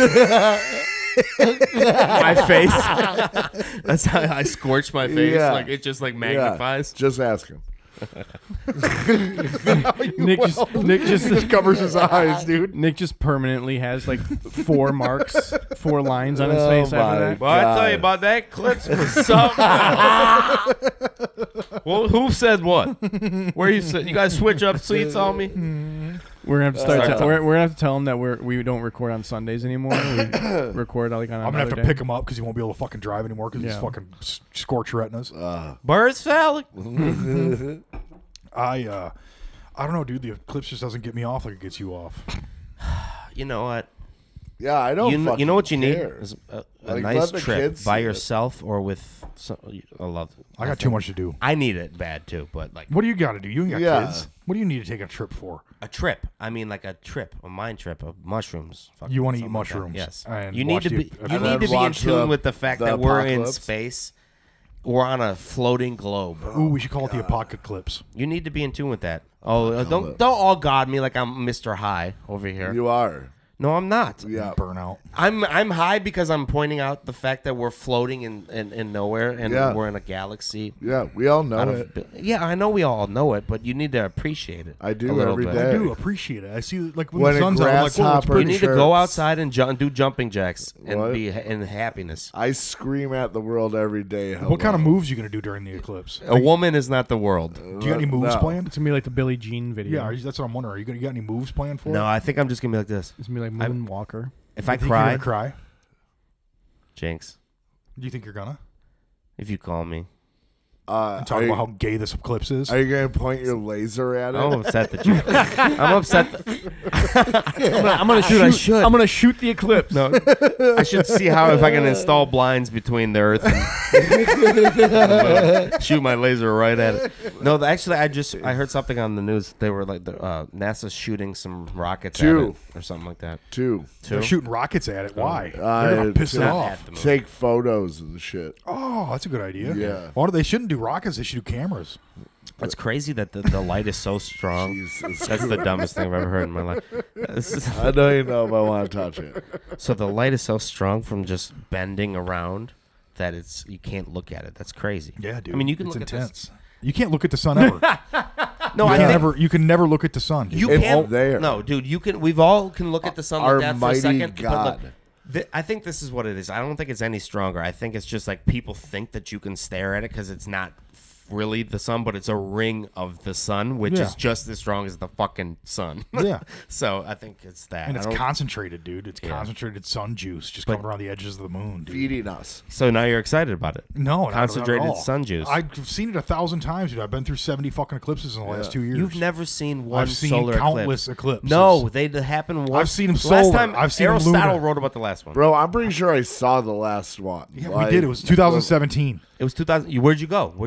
Speaker 9: my face? That's how I scorch my face.
Speaker 10: Yeah.
Speaker 9: Like it just like
Speaker 10: Yeah.
Speaker 9: magnifies.
Speaker 10: Just asking.
Speaker 4: Nick just
Speaker 8: covers his eyes, dude.
Speaker 4: Nick just permanently has like 4 marks, 4 lines on his
Speaker 10: Oh
Speaker 4: face
Speaker 10: my
Speaker 4: after that.
Speaker 9: Well, I tell
Speaker 10: God.
Speaker 9: you about that clips was something else. Well, who said what? Where you sit? You guys switch up seats on me?
Speaker 4: We're gonna have to start.
Speaker 9: Sorry.
Speaker 4: We're gonna have to tell him that we don't record on Sundays anymore. We record like on.
Speaker 8: I'm gonna have to
Speaker 4: another day.
Speaker 8: pick him up because he won't be able to fucking drive anymore because he's
Speaker 4: Yeah.
Speaker 8: fucking scorch retinas.
Speaker 9: Birds phallic.
Speaker 8: I don't know, dude. The eclipse just doesn't get me off like it gets you off.
Speaker 9: You know what?
Speaker 10: Yeah, I don't.
Speaker 9: You know what you need
Speaker 10: care.
Speaker 9: is a
Speaker 10: Like,
Speaker 9: nice
Speaker 10: let the
Speaker 9: trip
Speaker 10: kids
Speaker 9: by
Speaker 10: see it.
Speaker 9: yourself or with. I love.
Speaker 8: I got too much to do.
Speaker 9: I need it bad too, but like
Speaker 8: What do you got to do? You ain't got
Speaker 10: Yeah.
Speaker 8: kids. What do you need to take a trip for?
Speaker 9: a trip. I mean, like a trip, a mind trip of mushrooms. Fucking
Speaker 8: You wanna eat
Speaker 9: something like that.
Speaker 8: mushrooms
Speaker 9: Yes.
Speaker 8: and
Speaker 9: You need
Speaker 8: watch
Speaker 9: to
Speaker 8: the-
Speaker 9: be.
Speaker 8: and
Speaker 9: You
Speaker 10: then
Speaker 9: need to be in
Speaker 10: watch
Speaker 9: tune
Speaker 10: the-
Speaker 9: with the fact
Speaker 10: the
Speaker 9: that we're in
Speaker 10: apocalypse.
Speaker 9: space. We're on a floating globe.
Speaker 8: Ooh, we should call it the apocalypse.
Speaker 9: You need to be in tune with that. Oh, don't all God me like I'm Mr. High over here.
Speaker 10: You are.
Speaker 9: No, I'm not.
Speaker 10: Yeah.
Speaker 8: Burnout.
Speaker 9: I'm high because I'm pointing out the fact that we're floating in nowhere and
Speaker 10: Yeah.
Speaker 9: we're in a galaxy.
Speaker 10: Yeah, we all know
Speaker 9: out
Speaker 10: it.
Speaker 9: of, yeah, I know we all know it, but you need to appreciate it.
Speaker 10: I do
Speaker 9: a little
Speaker 10: every
Speaker 9: bit.
Speaker 10: day.
Speaker 8: I do appreciate it. I see, like when
Speaker 10: When
Speaker 8: the
Speaker 10: a
Speaker 8: sun's out, I'm like, whoa, it's
Speaker 10: grasshopper-
Speaker 8: pretty.
Speaker 9: You need to go
Speaker 10: shirts.
Speaker 9: outside and do jumping jacks and
Speaker 10: What?
Speaker 9: be in happiness.
Speaker 10: I scream at the world every day.
Speaker 8: What kind of
Speaker 10: hello.
Speaker 8: moves you gonna do during the eclipse?
Speaker 9: A woman is not the world.
Speaker 8: Do you got any moves
Speaker 10: No.
Speaker 8: planned?
Speaker 4: It's gonna be like the Billie Jean video.
Speaker 8: Yeah, that's what I'm wondering. You got any moves planned for
Speaker 9: No,
Speaker 8: it?
Speaker 9: I think I'm just gonna be like this.
Speaker 4: It's gonna be like Moonwalker.
Speaker 9: If I
Speaker 8: You think you're
Speaker 9: cry,
Speaker 8: gonna cry?
Speaker 9: Jinx.
Speaker 8: Do you think you're gonna?
Speaker 9: If you call me,
Speaker 8: Talk
Speaker 10: are, you,
Speaker 8: about how gay this eclipse is.
Speaker 10: are you going to point your laser at it?
Speaker 9: I'm upset that you. I'm upset.
Speaker 4: I'm gonna shoot.
Speaker 9: I should.
Speaker 4: I'm gonna shoot the eclipse.
Speaker 9: No, I should see how if I can install blinds between the Earth and shoot my laser right at it. No, actually, I heard something on the news. They were like NASA's shooting some rockets at
Speaker 10: Two.
Speaker 9: it or something like that.
Speaker 10: Two.
Speaker 8: They're shooting rockets at it. Why?
Speaker 10: Uh,
Speaker 8: They're gonna piss it
Speaker 10: not
Speaker 8: off.
Speaker 9: at the moon.
Speaker 10: Take photos and shit.
Speaker 8: Oh, that's a good idea.
Speaker 10: Yeah.
Speaker 8: Why do they shouldn't do rockets? They should do cameras.
Speaker 9: It's crazy that the light is so strong.
Speaker 10: Jesus
Speaker 9: That's the dumbest thing I've ever heard in my life. This is-
Speaker 10: I don't even know if I want to touch it.
Speaker 9: so the light is so strong from just bending around that you can't look at it. That's crazy.
Speaker 8: Yeah, dude.
Speaker 9: I mean, you can
Speaker 8: it's
Speaker 9: look
Speaker 8: intense. You can't look at the sun ever.
Speaker 9: No,
Speaker 8: you
Speaker 9: I
Speaker 8: can
Speaker 9: think
Speaker 8: you can never look at the sun. dude.
Speaker 9: you
Speaker 10: It's
Speaker 9: can't.
Speaker 10: there.
Speaker 9: No, dude, you can. We've all can look at the sun
Speaker 10: Our
Speaker 9: like that for a
Speaker 10: mighty
Speaker 9: second.
Speaker 10: God.
Speaker 9: But look, I think this is what it is. I don't think it's any stronger. I think it's just like people think that you can stare at it because it's not really the sun, but it's a ring of the sun, which
Speaker 8: Yeah.
Speaker 9: is just as strong as the fucking sun.
Speaker 8: Yeah.
Speaker 9: So I think it's that.
Speaker 8: And it's
Speaker 9: I don't-
Speaker 8: concentrated, dude. It's
Speaker 9: Yeah.
Speaker 8: concentrated sun juice just
Speaker 9: But-
Speaker 8: coming around the edges of the moon, dude.
Speaker 10: Feeding us.
Speaker 9: So now you're excited about it.
Speaker 8: No, not at
Speaker 9: Concentrated
Speaker 8: all.
Speaker 9: sun juice.
Speaker 8: I've seen it 1,000 times, dude. I've been through 70 fucking eclipses in the last 2 years.
Speaker 9: You've never seen one
Speaker 8: I've seen
Speaker 9: solar
Speaker 8: countless
Speaker 9: eclipse.
Speaker 8: eclipses.
Speaker 9: No, they happen once.
Speaker 8: I've seen 'em
Speaker 9: Last
Speaker 8: solar.
Speaker 9: time
Speaker 8: I've seen 'em
Speaker 9: Aristotle
Speaker 8: lunar.
Speaker 9: wrote about the last one.
Speaker 10: Bro, I'm pretty sure I saw the last one.
Speaker 8: Yeah,
Speaker 10: Like,
Speaker 8: we did. It was 2017.
Speaker 9: It was 2000. Where'd you go? Where'd you
Speaker 8: I
Speaker 9: travel?
Speaker 8: told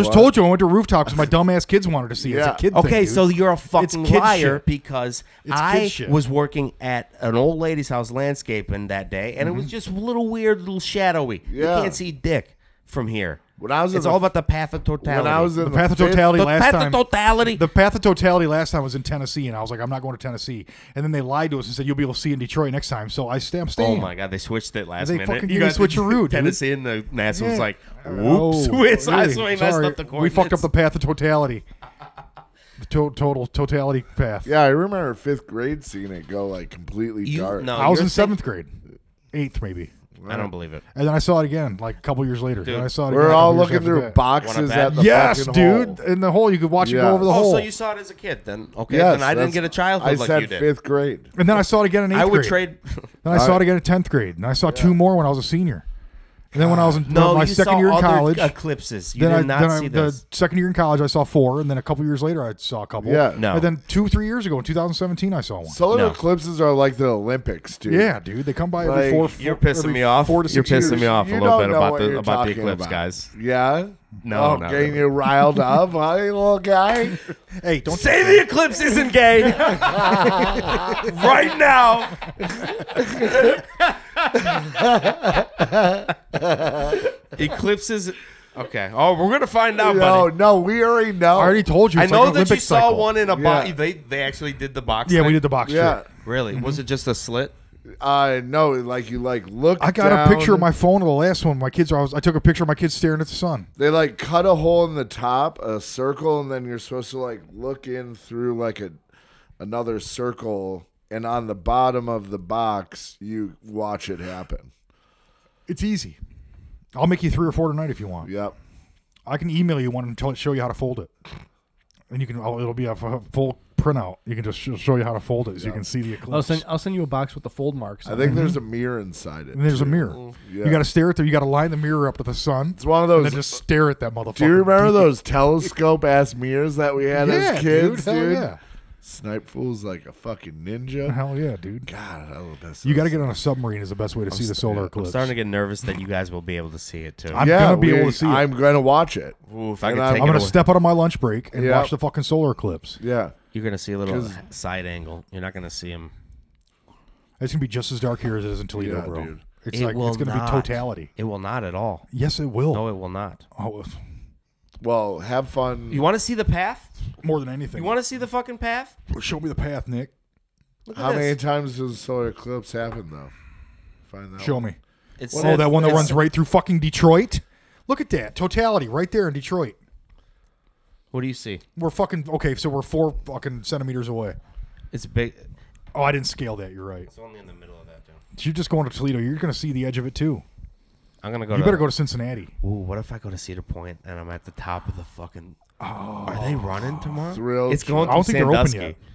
Speaker 8: just told you I went to rooftops and my dumbass kids wanted to see it. It's a kid thing,
Speaker 9: Okay,
Speaker 8: dude.
Speaker 9: so you're a fucking
Speaker 8: kid
Speaker 9: liar
Speaker 8: shit.
Speaker 9: because
Speaker 8: It's
Speaker 9: I
Speaker 8: kid shit.
Speaker 9: was working at an old lady's house landscaping that day, and it was just a little weird, little shadowy.
Speaker 10: Yeah.
Speaker 9: You can't see dick from here.
Speaker 10: When I was in
Speaker 9: It's
Speaker 10: the-
Speaker 9: all about the path of totality.
Speaker 10: When I was in
Speaker 8: the
Speaker 10: the
Speaker 8: path of
Speaker 10: fifth-
Speaker 8: totality
Speaker 9: the
Speaker 8: last
Speaker 9: path
Speaker 8: time.
Speaker 9: of totality.
Speaker 8: The path of totality last time was in Tennessee, and I was like, I'm not going to Tennessee. And then they lied to us and said you'll be able to see in Detroit next time. So I'm
Speaker 9: Oh
Speaker 8: staying.
Speaker 9: my god, they switched it last
Speaker 8: They
Speaker 9: minute.
Speaker 8: fucking
Speaker 9: You
Speaker 8: gave me
Speaker 9: guys
Speaker 8: switcheroo, dude.
Speaker 9: Tennessee and the NASA was
Speaker 8: Yeah.
Speaker 9: like,
Speaker 8: Oh,
Speaker 9: whoops, I
Speaker 8: really?
Speaker 9: so we messed
Speaker 8: Sorry.
Speaker 9: up the
Speaker 8: We
Speaker 9: coordinates.
Speaker 8: fucked up the path of totality. The total totality path.
Speaker 10: Yeah, I remember 5th grade seeing it go like completely
Speaker 9: You-
Speaker 10: dark.
Speaker 9: no.
Speaker 8: I was
Speaker 9: you're
Speaker 8: in
Speaker 9: think-
Speaker 8: 7th grade, 8th maybe,
Speaker 9: I don't believe it.
Speaker 8: and then I saw it again like a couple years later.
Speaker 9: Dude,
Speaker 8: Then I saw it
Speaker 10: We're
Speaker 8: again a
Speaker 10: all
Speaker 8: couple years
Speaker 10: looking
Speaker 8: after
Speaker 10: through
Speaker 8: that.
Speaker 10: boxes
Speaker 9: Wanna bet?
Speaker 10: at the
Speaker 8: Yes,
Speaker 10: fucking
Speaker 8: dude.
Speaker 10: hole.
Speaker 8: In the hole, you could watch it
Speaker 10: Yeah.
Speaker 8: go over the
Speaker 9: Oh,
Speaker 8: hole.
Speaker 9: so you saw it as a kid then? Okay,
Speaker 10: Yes,
Speaker 9: then I didn't
Speaker 10: that's-
Speaker 9: get a childhood
Speaker 10: I
Speaker 9: like
Speaker 10: said
Speaker 9: you did.
Speaker 10: 5th grade.
Speaker 8: And then I saw it again in 8th
Speaker 9: I would
Speaker 8: grade.
Speaker 9: trade.
Speaker 8: Then I saw it again in 10th grade, and I saw 2 more when I was a senior. And then when I was in
Speaker 9: No,
Speaker 8: my
Speaker 9: you
Speaker 8: second
Speaker 9: saw
Speaker 8: year in
Speaker 9: other
Speaker 8: college,
Speaker 9: eclipses. You
Speaker 8: then
Speaker 9: did not see
Speaker 8: the
Speaker 9: this.
Speaker 8: second year in college I saw 4, and then a couple years later I saw a couple.
Speaker 10: Yeah.
Speaker 9: No.
Speaker 8: And then 2-3 years ago in 2017 I saw one.
Speaker 10: Solar
Speaker 9: No.
Speaker 10: eclipses are like the Olympics, dude.
Speaker 8: Yeah, dude, they come by every
Speaker 10: Like,
Speaker 8: 4.
Speaker 9: You're pissing
Speaker 8: every
Speaker 9: me off.
Speaker 8: 4 to
Speaker 9: You're
Speaker 8: 6 years.
Speaker 9: pissing me off a
Speaker 10: You
Speaker 9: little
Speaker 10: don't
Speaker 9: bit
Speaker 10: know
Speaker 9: about
Speaker 10: what
Speaker 9: the
Speaker 10: you're
Speaker 9: about the
Speaker 10: talking
Speaker 9: eclipse,
Speaker 10: about.
Speaker 9: guys.
Speaker 10: Yeah.
Speaker 9: No,
Speaker 10: oh,
Speaker 9: not
Speaker 10: getting
Speaker 9: really.
Speaker 10: you riled up, huh, you little guy?
Speaker 8: Hey, don't
Speaker 9: Say the eclipse isn't gay right now. Eclipses. Okay. Oh, we're gonna find out,
Speaker 10: No,
Speaker 9: buddy.
Speaker 10: no, we already know.
Speaker 8: I already told you.
Speaker 9: I
Speaker 8: It's
Speaker 9: know
Speaker 8: like an
Speaker 9: that you
Speaker 8: Olympic
Speaker 9: saw
Speaker 8: cycle.
Speaker 9: one in a box.
Speaker 10: Yeah.
Speaker 9: They actually did the box.
Speaker 8: Yeah,
Speaker 9: thing?
Speaker 8: we did the box
Speaker 10: Yeah.
Speaker 8: trip.
Speaker 9: Really? Was it just a slit?
Speaker 10: No, like you like look.
Speaker 8: I got
Speaker 10: down,
Speaker 8: a picture of my phone of the last one. My kids, I took a picture of my kids staring at the sun.
Speaker 10: They like cut a hole in the top, a circle, and then you're supposed to like look in through like another circle, and on the bottom of the box, you watch it happen.
Speaker 8: It's easy. I'll make you 3 or 4 tonight if you want.
Speaker 10: Yep.
Speaker 8: I can email you one and show you how to fold it. And you can. It'll be a full printout. You can just show you how to fold it, so you can see the eclipse.
Speaker 4: I'll send you a box with the fold marks.
Speaker 10: I
Speaker 4: on
Speaker 10: think
Speaker 4: it.
Speaker 10: there's a mirror inside it.
Speaker 8: And there's a
Speaker 10: too.
Speaker 8: mirror.
Speaker 10: Yeah.
Speaker 8: You got to stare at the. You got to line the mirror up to the sun.
Speaker 10: It's one of
Speaker 8: And
Speaker 10: those.
Speaker 8: then just stare at that motherfucker.
Speaker 10: Do you remember those telescope ass mirrors that we had
Speaker 8: Yeah,
Speaker 10: as kids,
Speaker 8: dude. Hell
Speaker 10: dude?
Speaker 8: yeah.
Speaker 10: Snipe Fool's like a fucking ninja.
Speaker 8: Hell yeah, dude.
Speaker 10: God, I love that.
Speaker 8: You got to get on a submarine is the best way to see the solar
Speaker 9: I'm
Speaker 8: eclipse.
Speaker 9: starting to get nervous that you guys will be able to see it too.
Speaker 8: I'm gonna be able to see it.
Speaker 10: I'm gonna watch it.
Speaker 9: Ooh, if I
Speaker 10: And
Speaker 9: could
Speaker 10: I'm
Speaker 9: take
Speaker 8: I'm
Speaker 9: it
Speaker 8: gonna
Speaker 9: away.
Speaker 8: step out of my lunch break and
Speaker 10: Yeah.
Speaker 8: watch the fucking solar eclipse.
Speaker 10: Yeah.
Speaker 9: You're gonna see a little
Speaker 10: 'Cause-
Speaker 9: side angle. You're not gonna see him.
Speaker 8: It's gonna be just as dark here as it is in Toledo,
Speaker 10: Yeah,
Speaker 8: bro.
Speaker 10: dude.
Speaker 8: It's
Speaker 9: It
Speaker 8: like
Speaker 9: will
Speaker 8: it's gonna
Speaker 9: not.
Speaker 8: be totality.
Speaker 9: It will not at all.
Speaker 8: Yes, it will.
Speaker 9: No, it will not.
Speaker 8: Oh,
Speaker 10: Well, have fun.
Speaker 9: You want to see the path?
Speaker 8: more than anything.
Speaker 9: You want to see the fucking path?
Speaker 8: Show me the path, Nick.
Speaker 9: Look at
Speaker 10: How
Speaker 9: this.
Speaker 10: many times does the solar eclipse happen though? Find that.
Speaker 8: Show
Speaker 10: one.
Speaker 8: me.
Speaker 9: It's
Speaker 8: Oh, that one that runs right through fucking Detroit. Look at that totality right there in Detroit.
Speaker 9: What do you see?
Speaker 8: We're fucking okay. So we're 4 fucking centimeters away.
Speaker 9: It's big.
Speaker 8: Oh, I didn't scale that. You're right.
Speaker 9: It's only in the middle of that, too.
Speaker 8: You're just going to Toledo. You're gonna see the edge of it too.
Speaker 9: I'm gonna go.
Speaker 8: You better go to Cincinnati.
Speaker 9: Ooh, what if I go to Cedar Point and I'm at the top of the fucking? Are they running tomorrow?
Speaker 10: Thrilled.
Speaker 9: It's going.
Speaker 8: I don't
Speaker 9: through
Speaker 8: think they're open
Speaker 9: Sandusky.
Speaker 8: yet.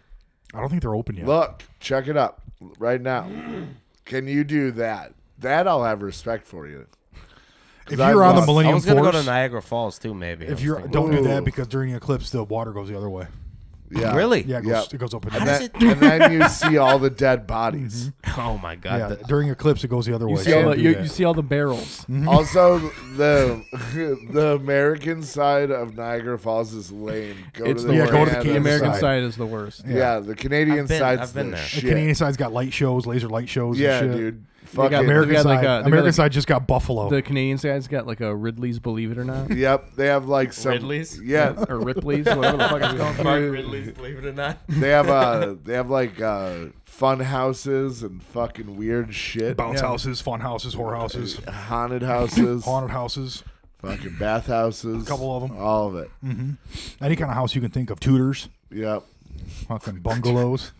Speaker 8: I don't think they're open yet.
Speaker 10: Look, check it up right now. Can you do that? That I'll have respect for you.
Speaker 8: If you're on the
Speaker 9: I
Speaker 8: Millennium
Speaker 9: was gonna
Speaker 8: Force,
Speaker 9: go to Niagara Falls too, maybe. I
Speaker 8: if
Speaker 9: was
Speaker 8: you're
Speaker 9: thinking.
Speaker 8: don't do that
Speaker 10: Ooh.
Speaker 8: because during the eclipse the water goes the other way.
Speaker 10: Yeah.
Speaker 9: Really?
Speaker 8: Yeah, it goes up and
Speaker 9: How
Speaker 8: down.
Speaker 9: does
Speaker 10: And then you see all the dead bodies.
Speaker 9: Oh my god!
Speaker 8: Yeah,
Speaker 9: the-
Speaker 8: during eclipse it goes the other
Speaker 4: You
Speaker 8: way.
Speaker 4: see,
Speaker 8: so
Speaker 4: all
Speaker 8: don't
Speaker 4: the,
Speaker 8: do
Speaker 4: you,
Speaker 8: that.
Speaker 4: you see all the barrels.
Speaker 10: Also, the American side of Niagara Falls is lame. Go
Speaker 4: It's
Speaker 10: to
Speaker 4: the
Speaker 10: the,
Speaker 4: worst.
Speaker 8: go to the
Speaker 4: The
Speaker 8: Kansas
Speaker 4: American
Speaker 8: side.
Speaker 4: side is the worst.
Speaker 10: Yeah, the Canadian
Speaker 9: I've
Speaker 10: side's
Speaker 9: been
Speaker 10: the
Speaker 9: there.
Speaker 10: shit.
Speaker 8: The Canadian side's got light shows, laser light shows.
Speaker 10: Yeah,
Speaker 8: and shit.
Speaker 10: dude.
Speaker 4: They
Speaker 10: Fucking
Speaker 4: got
Speaker 8: American
Speaker 4: got
Speaker 8: side,
Speaker 4: like a- they got
Speaker 8: American
Speaker 4: like-
Speaker 8: side just got Buffalo.
Speaker 4: The Canadian side's got like a Ridley's Believe It or Not.
Speaker 10: Yep, they have like some
Speaker 9: Ridley's?
Speaker 10: Yeah,
Speaker 4: Or Ripley's, whatever the fuck it's called.
Speaker 9: Mark Ridley's, believe it or not.
Speaker 10: they have like fun houses and fucking weird shit.
Speaker 8: Bounce houses, fun houses, whore houses,
Speaker 10: Haunted houses,
Speaker 8: haunted houses,
Speaker 10: fucking bathhouses,
Speaker 8: a couple of them.
Speaker 10: all of it.
Speaker 8: Any kind of house you can think of. Tutors,
Speaker 10: Yep.
Speaker 8: fucking bungalows,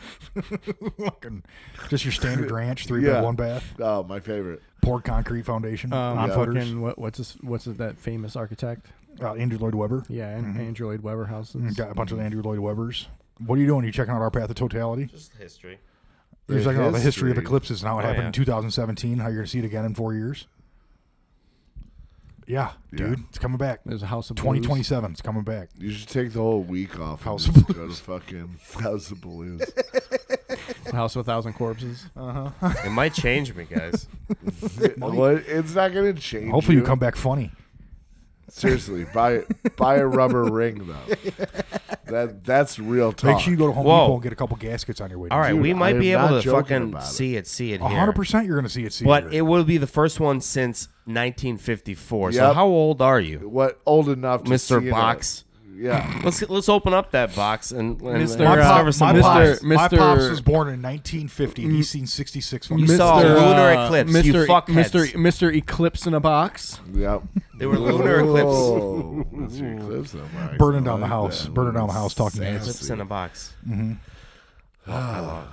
Speaker 8: fucking just your standard ranch, 3
Speaker 10: Yeah.
Speaker 8: bed, 1 bath,
Speaker 10: Oh, my favorite.
Speaker 8: poured concrete foundation on
Speaker 10: Yeah.
Speaker 8: footers.
Speaker 4: Fucking what's that famous architect?
Speaker 8: Andrew Lloyd Webber.
Speaker 4: Yeah, Andrew Lloyd Webber houses.
Speaker 8: Got a bunch of Andrew Lloyd Webbers. What are you doing? You checking out our path of totality?
Speaker 9: Just history.
Speaker 8: You're checking out the history of
Speaker 10: history.
Speaker 8: eclipses and how it
Speaker 9: Oh,
Speaker 8: happened
Speaker 9: yeah.
Speaker 8: in 2017. How you're gonna see it again in 4 years? Yeah, dude, it's coming back.
Speaker 4: There's a House of
Speaker 8: 2027, it's coming back.
Speaker 10: You should take the whole week off
Speaker 8: House
Speaker 10: and
Speaker 8: of
Speaker 10: just go to fucking House of Balloons.
Speaker 4: Blues. House of 1,000 Corpses.
Speaker 9: It might change me, guys.
Speaker 10: What? It's not going to change.
Speaker 8: Hopefully, you come back funny.
Speaker 10: Seriously, buy a rubber ring though. That's real talk.
Speaker 8: Make sure you go to Home
Speaker 9: Whoa.
Speaker 8: Depot and get a couple gaskets on your way.
Speaker 9: All right,
Speaker 10: Dude,
Speaker 9: we might
Speaker 10: I
Speaker 9: be
Speaker 10: am
Speaker 9: able
Speaker 10: not
Speaker 9: to
Speaker 10: joking
Speaker 9: fucking
Speaker 10: about
Speaker 9: see it here.
Speaker 8: 100% you're gonna see it.
Speaker 9: But it will be the first one since 1954. So
Speaker 10: Yep.
Speaker 9: how old are you,
Speaker 10: What old enough to
Speaker 9: Mr.
Speaker 10: see
Speaker 9: Box?
Speaker 10: Yeah.
Speaker 9: Let's open up that box and
Speaker 4: Mr.
Speaker 8: My, pop,
Speaker 9: discover some
Speaker 8: my,
Speaker 9: lies.
Speaker 8: pops, my
Speaker 4: Mr.
Speaker 8: pops was born in 1950, and he's seen 66 fucking
Speaker 9: You saw a
Speaker 4: Mr.
Speaker 9: lunar eclipse, you fuckheads.
Speaker 4: Mr. Eclipse in a box.
Speaker 10: Yep.
Speaker 9: They were lunar eclipse.
Speaker 10: Whoa. Mr. Eclipse, oh my
Speaker 8: burning
Speaker 10: God.
Speaker 8: down the house, burning down the house, talking to
Speaker 9: Eclipse in a box.
Speaker 8: Yeah.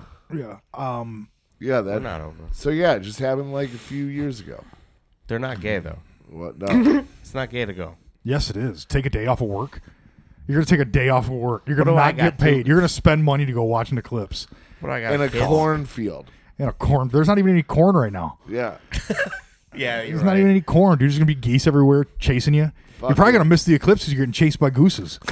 Speaker 10: Yeah,
Speaker 9: They're
Speaker 10: that.
Speaker 9: not over.
Speaker 10: So yeah, it just happened like a few years ago.
Speaker 9: They're not gay though.
Speaker 10: What? No.
Speaker 9: It's not gay to go.
Speaker 8: Yes, it is. Take a day off of work. You're gonna take a day off of work. You're gonna
Speaker 9: What do I
Speaker 8: not
Speaker 9: got
Speaker 8: get
Speaker 9: to-
Speaker 8: paid. You're gonna spend money to go watch an eclipse
Speaker 9: What do I got?
Speaker 10: In a
Speaker 9: kids?
Speaker 10: cornfield.
Speaker 8: in a corn. There's not even any corn right now.
Speaker 10: Yeah.
Speaker 9: Yeah, you're
Speaker 8: There's
Speaker 9: right.
Speaker 8: not even any corn, dude. There's gonna be geese everywhere chasing you. You're probably gonna miss the eclipse because you're getting chased by gooses.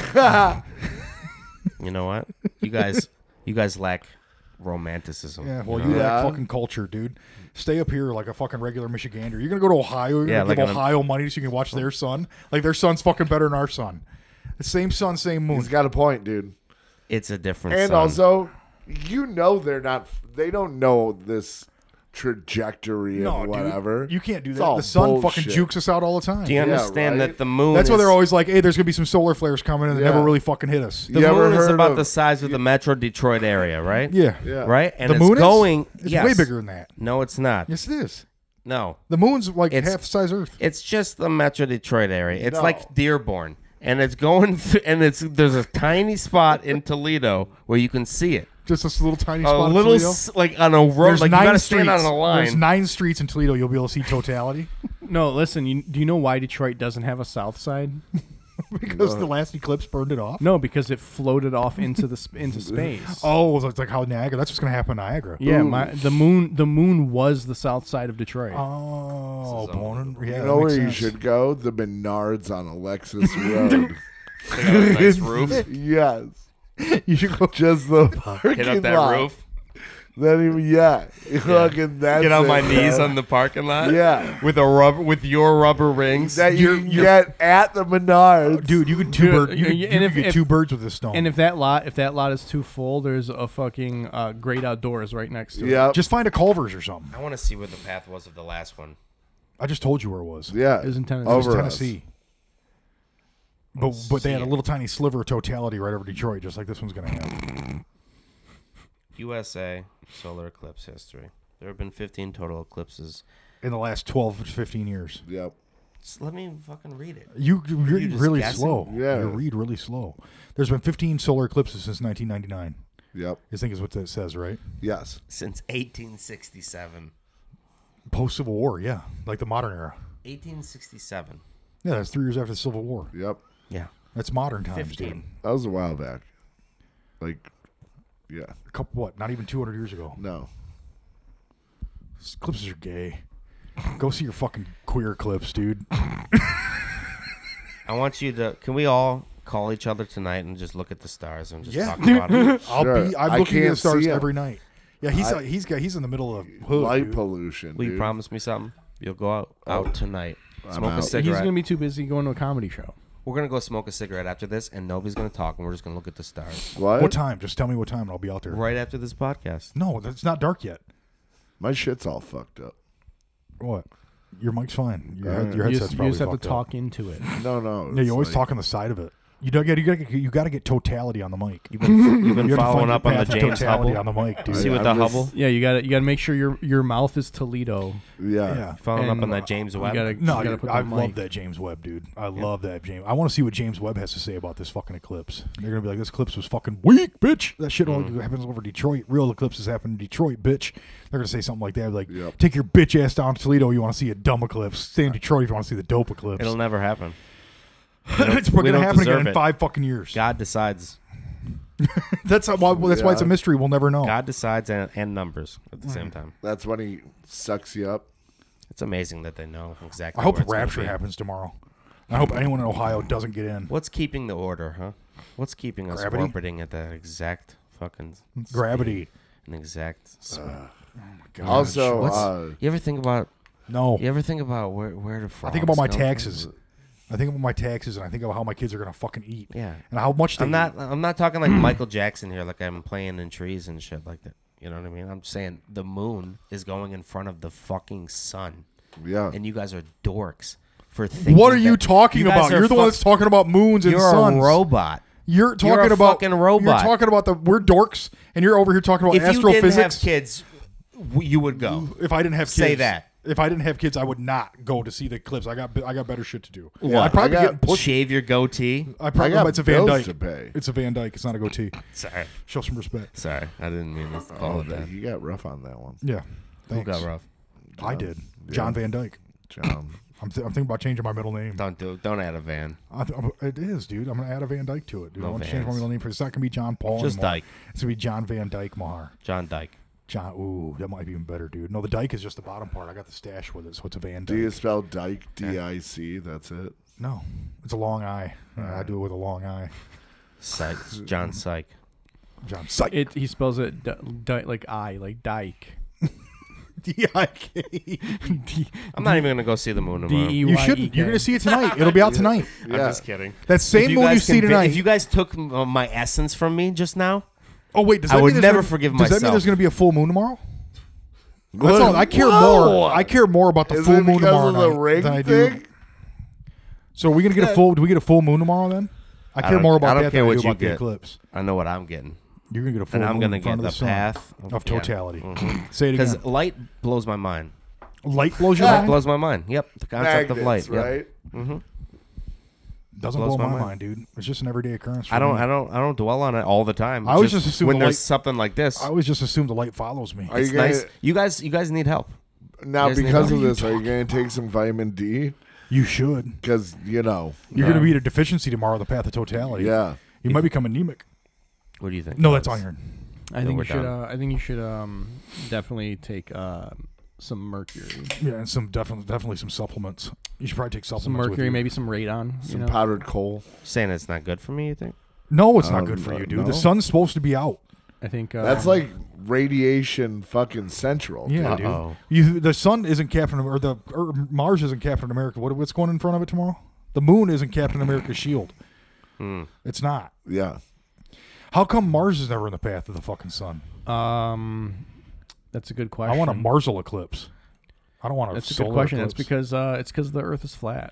Speaker 9: You know what? You guys lack romanticism.
Speaker 8: Yeah, well, you
Speaker 10: Yeah.
Speaker 8: lack fucking culture, dude. Stay up here like a fucking regular Michigander. You're gonna go to Ohio. You're
Speaker 9: Yeah,
Speaker 8: gonna
Speaker 9: like
Speaker 8: give
Speaker 9: an-
Speaker 8: Ohio money so you can watch their sun. Like their sun's fucking better than our sun. The same sun, same moon.
Speaker 10: He's got a point, dude.
Speaker 9: It's a different
Speaker 10: And
Speaker 9: sun.
Speaker 10: also, they don't know this trajectory
Speaker 8: No,
Speaker 10: and
Speaker 8: dude,
Speaker 10: whatever.
Speaker 8: you can't do
Speaker 10: It's
Speaker 8: that.
Speaker 10: all
Speaker 8: The sun fucking
Speaker 10: bullshit.
Speaker 8: jukes us out all the time.
Speaker 9: do you understand
Speaker 10: right?
Speaker 9: that the moon
Speaker 8: That's why
Speaker 9: is,
Speaker 8: they're always like, "Hey, there's gonna be some solar flares coming, and they
Speaker 10: Yeah.
Speaker 8: never really fucking hit us."
Speaker 9: the
Speaker 10: You ever
Speaker 9: moon is
Speaker 10: heard
Speaker 9: about
Speaker 10: of-
Speaker 9: the size of the Metro Detroit area, right?
Speaker 8: Yeah,
Speaker 10: Yeah.
Speaker 9: Right? And
Speaker 8: the
Speaker 9: it's
Speaker 8: moon
Speaker 9: going
Speaker 8: is. It's
Speaker 9: yes.
Speaker 8: way bigger than that.
Speaker 9: No, it's not.
Speaker 8: Yes, it is.
Speaker 9: No.
Speaker 8: The moon's like
Speaker 9: It's-
Speaker 8: half the size Earth.
Speaker 9: It's just the Metro Detroit area. It's
Speaker 10: No.
Speaker 9: like Dearborn. And it's going and there's a tiny spot in Toledo where you can see it.
Speaker 8: Just this little tiny
Speaker 9: A
Speaker 8: spot.
Speaker 9: little
Speaker 8: of Toledo.
Speaker 9: like on a road,
Speaker 8: There's
Speaker 9: like you
Speaker 8: 9
Speaker 9: gotta
Speaker 8: streets.
Speaker 9: stand on a line.
Speaker 8: There's 9 streets in Toledo. You'll be able to see totality
Speaker 4: No, listen. Do you know why Detroit doesn't have a south side?
Speaker 8: because the last eclipse burned it off.
Speaker 4: No, because it floated off into into space.
Speaker 8: Oh, it's like how Niagara. That's what's gonna happen in Niagara.
Speaker 4: Yeah, the moon was the south side of Detroit.
Speaker 8: Oh, born. Yeah,
Speaker 10: You
Speaker 8: that
Speaker 10: know where
Speaker 8: makes
Speaker 10: you
Speaker 8: sense.
Speaker 10: should go? The Menards on Alexis Road.
Speaker 9: They got a nice roof.
Speaker 10: Yes.
Speaker 8: You should go.
Speaker 10: Just the parking
Speaker 9: Hit up that
Speaker 10: lot.
Speaker 9: roof.
Speaker 10: Then even fucking that's
Speaker 9: Get on
Speaker 10: it,
Speaker 9: my knees
Speaker 10: man.
Speaker 9: on the parking lot.
Speaker 10: Yeah.
Speaker 9: With your rubber rings.
Speaker 10: That you get at the Menards.
Speaker 8: Dude, you can
Speaker 4: Dude,
Speaker 8: you
Speaker 4: and if-
Speaker 8: can get
Speaker 4: if-
Speaker 8: 2 birds with this stone.
Speaker 4: And if that lot is too full, there's a fucking great outdoors right next to it.
Speaker 10: Yep.
Speaker 8: just find a Culver's or something.
Speaker 9: I want to see where the path was of the last one.
Speaker 8: I just told you where it was.
Speaker 10: Yeah.
Speaker 4: It was in Tennessee.
Speaker 8: It was
Speaker 10: Over
Speaker 8: Tennessee. But they had a little tiny sliver of totality right over Detroit, just like this one's gonna have.
Speaker 9: USA solar eclipse history. There have been 15 total eclipses.
Speaker 8: In the last 12 to 15 years.
Speaker 10: Yep.
Speaker 9: Just let me fucking read it.
Speaker 8: You read
Speaker 9: just
Speaker 8: really
Speaker 9: guessing?
Speaker 8: slow.
Speaker 10: Yeah.
Speaker 8: You read really slow. There's been 15 solar eclipses since 1999.
Speaker 10: Yep.
Speaker 8: I think is what that says, right?
Speaker 10: Yes.
Speaker 9: Since 1867.
Speaker 8: Post Civil War, yeah, like the modern era.
Speaker 9: 1867.
Speaker 8: Yeah, that's 3 years after the Civil War.
Speaker 10: Yep.
Speaker 9: Yeah.
Speaker 8: That's modern times,
Speaker 9: 15.
Speaker 8: dude.
Speaker 10: That was a while back. Like, yeah.
Speaker 8: A couple, what? Not even 200 years ago.
Speaker 10: No.
Speaker 8: Eclipses are gay. Go see your fucking queer eclipse, dude.
Speaker 9: I want you to. Can we all call each other tonight and just look at the stars and just
Speaker 8: Yeah.
Speaker 9: talk about it?
Speaker 10: Sure.
Speaker 8: I'm
Speaker 10: I
Speaker 8: looking at the
Speaker 10: can't
Speaker 8: stars
Speaker 10: see 'em.
Speaker 8: every night. Yeah, he's in the middle of hood,
Speaker 10: Light
Speaker 8: dude.
Speaker 10: pollution.
Speaker 9: Will you
Speaker 10: dude.
Speaker 9: promise me something? You'll go out tonight. Smoke a
Speaker 10: out.
Speaker 9: cigarette.
Speaker 4: He's gonna be too busy going to a comedy show.
Speaker 9: We're gonna go smoke a cigarette after this, and nobody's gonna talk, and we're just gonna look at the stars
Speaker 10: What?
Speaker 8: time? Just tell me what time, and I'll be out there.
Speaker 9: right after this podcast.
Speaker 8: No, it's not dark yet.
Speaker 10: My shit's all fucked up.
Speaker 8: What? Your mic's fine. Your
Speaker 4: You
Speaker 8: headset's
Speaker 4: just, you
Speaker 8: probably
Speaker 4: just have to
Speaker 8: fucked up.
Speaker 4: talk into it.
Speaker 10: No, no.
Speaker 8: Yeah,
Speaker 10: it's
Speaker 8: you always
Speaker 10: like-
Speaker 8: talk on the side of it. You got to get totality on the mic.
Speaker 9: You've been
Speaker 8: You have to
Speaker 9: following
Speaker 8: find
Speaker 9: up
Speaker 8: your
Speaker 9: on the
Speaker 8: path of
Speaker 9: James
Speaker 8: totality
Speaker 9: Hubble.
Speaker 8: on the mic, dude.
Speaker 9: See what the
Speaker 10: I'm just-
Speaker 9: Hubble?
Speaker 4: Yeah, you gotta make sure your mouth is Toledo.
Speaker 10: Yeah.
Speaker 8: Yeah.
Speaker 9: Following up
Speaker 4: And
Speaker 9: on that James
Speaker 4: you
Speaker 9: Webb.
Speaker 4: gotta-
Speaker 8: No,
Speaker 4: you gotta put
Speaker 8: I
Speaker 4: the
Speaker 8: love
Speaker 4: mic.
Speaker 8: that James Webb, dude. I love that James. I want to see what James Webb has to say about this fucking eclipse. They're gonna be like, "This eclipse was fucking weak, bitch." That shit all happens over Detroit. Real eclipses happen in Detroit, bitch. They're gonna say something like that, like,
Speaker 10: Yep.
Speaker 8: "Take your bitch ass down to Toledo. You want to see a dumb eclipse? Stay in Detroit if you want to see the dope eclipse."
Speaker 9: It'll never happen.
Speaker 8: It's
Speaker 9: we
Speaker 8: gonna
Speaker 9: don't
Speaker 8: happen
Speaker 9: deserve
Speaker 8: again in
Speaker 9: it.
Speaker 8: 5 fucking years.
Speaker 9: God decides.
Speaker 8: That's why it's a mystery. We'll never know.
Speaker 9: God decides and numbers at the same time.
Speaker 10: That's when he sucks you up.
Speaker 9: It's amazing that they know exactly.
Speaker 8: I hope
Speaker 9: where it's gonna
Speaker 8: rapture
Speaker 9: be.
Speaker 8: happens tomorrow. I hope anyone in Ohio doesn't get in.
Speaker 9: What's keeping the order, huh? What's keeping us
Speaker 8: Gravity?
Speaker 9: orbiting at that exact fucking
Speaker 8: Gravity.
Speaker 9: speed and exact speed?
Speaker 10: Also,
Speaker 9: What's- you ever think about?
Speaker 8: No.
Speaker 9: You ever think about where the
Speaker 8: I think about
Speaker 9: frogs
Speaker 8: my
Speaker 9: come from?
Speaker 8: taxes. I think about my taxes, and I think about how my kids are gonna fucking eat.
Speaker 9: Yeah.
Speaker 8: And how much they
Speaker 9: I'm not talking like Michael Jackson here, like I'm playing in trees and shit like that. You know what I mean? I'm saying the moon is going in front of the fucking sun.
Speaker 10: Yeah.
Speaker 9: And you guys are dorks for thinking.
Speaker 8: What are you
Speaker 9: that-
Speaker 8: talking
Speaker 9: guys
Speaker 8: about?
Speaker 9: are
Speaker 8: You're the one that's talking about moons and
Speaker 9: You're
Speaker 8: suns.
Speaker 9: a robot.
Speaker 8: You're talking
Speaker 9: You're a
Speaker 8: about
Speaker 9: fucking robot.
Speaker 8: You're talking about we're dorks, and you're over here talking about
Speaker 9: If you
Speaker 8: astrophysics.
Speaker 9: didn't have kids, you would go.
Speaker 8: If I didn't have kids,
Speaker 9: Say that.
Speaker 8: If I didn't have kids, I would not go to see the eclipse. I got better shit to do.
Speaker 9: What?
Speaker 8: I'd probably get pussy.
Speaker 9: Shave your goatee.
Speaker 8: I probably
Speaker 10: got
Speaker 8: it's a Van
Speaker 10: bills
Speaker 8: Dyke.
Speaker 10: to pay.
Speaker 8: It's a Van Dyke. It's not a goatee.
Speaker 9: Sorry.
Speaker 8: Show some respect.
Speaker 9: Sorry. I didn't mean to call it that.
Speaker 10: You got rough on that one.
Speaker 8: Yeah.
Speaker 9: Who
Speaker 8: Thanks.
Speaker 9: got rough?
Speaker 8: I did. John Van Dyke.
Speaker 10: John.
Speaker 8: I'm thinking about changing my middle name.
Speaker 9: Don't add a Van.
Speaker 8: It is, dude. I'm gonna add a Van Dyke to it, dude.
Speaker 9: No
Speaker 8: I want to change my
Speaker 9: Vans.
Speaker 8: middle name. It's not gonna be John Paul.
Speaker 9: Just
Speaker 8: anymore.
Speaker 9: Dyke.
Speaker 8: It's gonna be John Van Dyke Mahar.
Speaker 9: John Dyke.
Speaker 8: John. Ooh, that might be even better, dude. No, the Dyke is just the bottom part. I got the stash with it, so it's a Van
Speaker 10: Do you
Speaker 8: Dyke.
Speaker 10: spell Dyke D-I-C? That's it.
Speaker 8: No, it's a long I. I do it with a long I.
Speaker 9: Psych. John Psych.
Speaker 8: John Psych.
Speaker 4: He spells it like Dyke.
Speaker 8: D-I-K.
Speaker 9: I'm not even gonna go see the moon tomorrow.
Speaker 8: You shouldn't. You're gonna see it tonight. It'll be out tonight.
Speaker 9: I'm just kidding.
Speaker 8: That same moon you see tonight.
Speaker 9: If you guys took my essence from me just now,
Speaker 8: Oh wait, does
Speaker 9: I
Speaker 8: that
Speaker 9: would
Speaker 8: mean
Speaker 9: never
Speaker 8: there's gonna-
Speaker 9: forgive
Speaker 8: Does that mean
Speaker 9: myself.
Speaker 8: there's going to be a full moon tomorrow? That's
Speaker 10: What?
Speaker 8: all. I care
Speaker 10: Whoa.
Speaker 8: more. I care more about the
Speaker 10: Is
Speaker 8: full
Speaker 10: it
Speaker 8: moon
Speaker 10: because
Speaker 8: tomorrow
Speaker 10: of the
Speaker 8: night
Speaker 10: ring
Speaker 8: than I do.
Speaker 10: thing?
Speaker 8: So are we going to get a full? Do we get a full moon tomorrow then? I care more about
Speaker 9: I don't
Speaker 8: that
Speaker 9: care
Speaker 8: than I
Speaker 9: what
Speaker 8: do
Speaker 9: you
Speaker 8: about the
Speaker 9: get.
Speaker 8: eclipse.
Speaker 9: I know what I'm getting.
Speaker 8: You're going to get a full
Speaker 9: And I'm
Speaker 8: moon
Speaker 9: gonna
Speaker 8: in front
Speaker 9: get
Speaker 8: of
Speaker 9: the
Speaker 8: sun
Speaker 9: path
Speaker 8: of
Speaker 9: yeah.
Speaker 8: totality.
Speaker 9: Mhm.
Speaker 8: Say it again.
Speaker 9: Because light blows my mind.
Speaker 8: Light blows your
Speaker 9: Light
Speaker 8: mind.
Speaker 9: blows my mind. Yep, the concept of light.
Speaker 10: Magnets, right?
Speaker 9: Yep. Mm-hmm.
Speaker 8: Doesn't
Speaker 9: blows
Speaker 8: blow
Speaker 9: my
Speaker 8: my
Speaker 9: mind.
Speaker 8: mind, dude. It's just an everyday occurrence. For
Speaker 9: I
Speaker 8: me.
Speaker 9: don't dwell on it all the time.
Speaker 8: I
Speaker 9: It's
Speaker 8: always just assume
Speaker 9: when
Speaker 8: the
Speaker 9: there's
Speaker 8: light-
Speaker 9: something like this.
Speaker 8: I always just assume the light follows me.
Speaker 10: Are
Speaker 9: It's
Speaker 10: you gonna,
Speaker 9: nice. You guys need help.
Speaker 10: now
Speaker 9: You guys need
Speaker 10: because
Speaker 9: help.
Speaker 10: of this, are you going to take some vitamin D?
Speaker 8: You should.
Speaker 10: Because
Speaker 8: You're going to be at a deficiency tomorrow. The path of totality.
Speaker 10: Yeah.
Speaker 8: You might become anemic.
Speaker 9: What do you think?
Speaker 8: No, that's
Speaker 9: Alex?
Speaker 8: iron.
Speaker 4: I think
Speaker 9: we're
Speaker 4: you should.
Speaker 9: done.
Speaker 4: I think you should definitely take some mercury.
Speaker 8: Yeah, and some definitely some supplements. You should probably take
Speaker 4: Some
Speaker 8: supplements.
Speaker 4: mercury,
Speaker 8: with you.
Speaker 4: maybe some radon.
Speaker 10: Some powdered coal.
Speaker 9: Saying it's not good for me. You think?
Speaker 8: No, it's not good for you, dude.
Speaker 10: no.
Speaker 8: The sun's supposed to be out.
Speaker 4: I think
Speaker 10: That's like radiation fucking central.
Speaker 8: Yeah,
Speaker 9: Uh-oh.
Speaker 8: dude. The sun isn't Captain America, or Mars isn't Captain America. What's going in front of it tomorrow? The moon isn't Captain America's shield. It's not.
Speaker 10: Yeah.
Speaker 8: How come Mars is never in the path of the fucking sun?
Speaker 4: that's a good question.
Speaker 8: I want a Marsal eclipse. I don't want a
Speaker 4: That's a
Speaker 8: solar
Speaker 4: good question.
Speaker 8: eclipse.
Speaker 4: That's because the Earth is flat.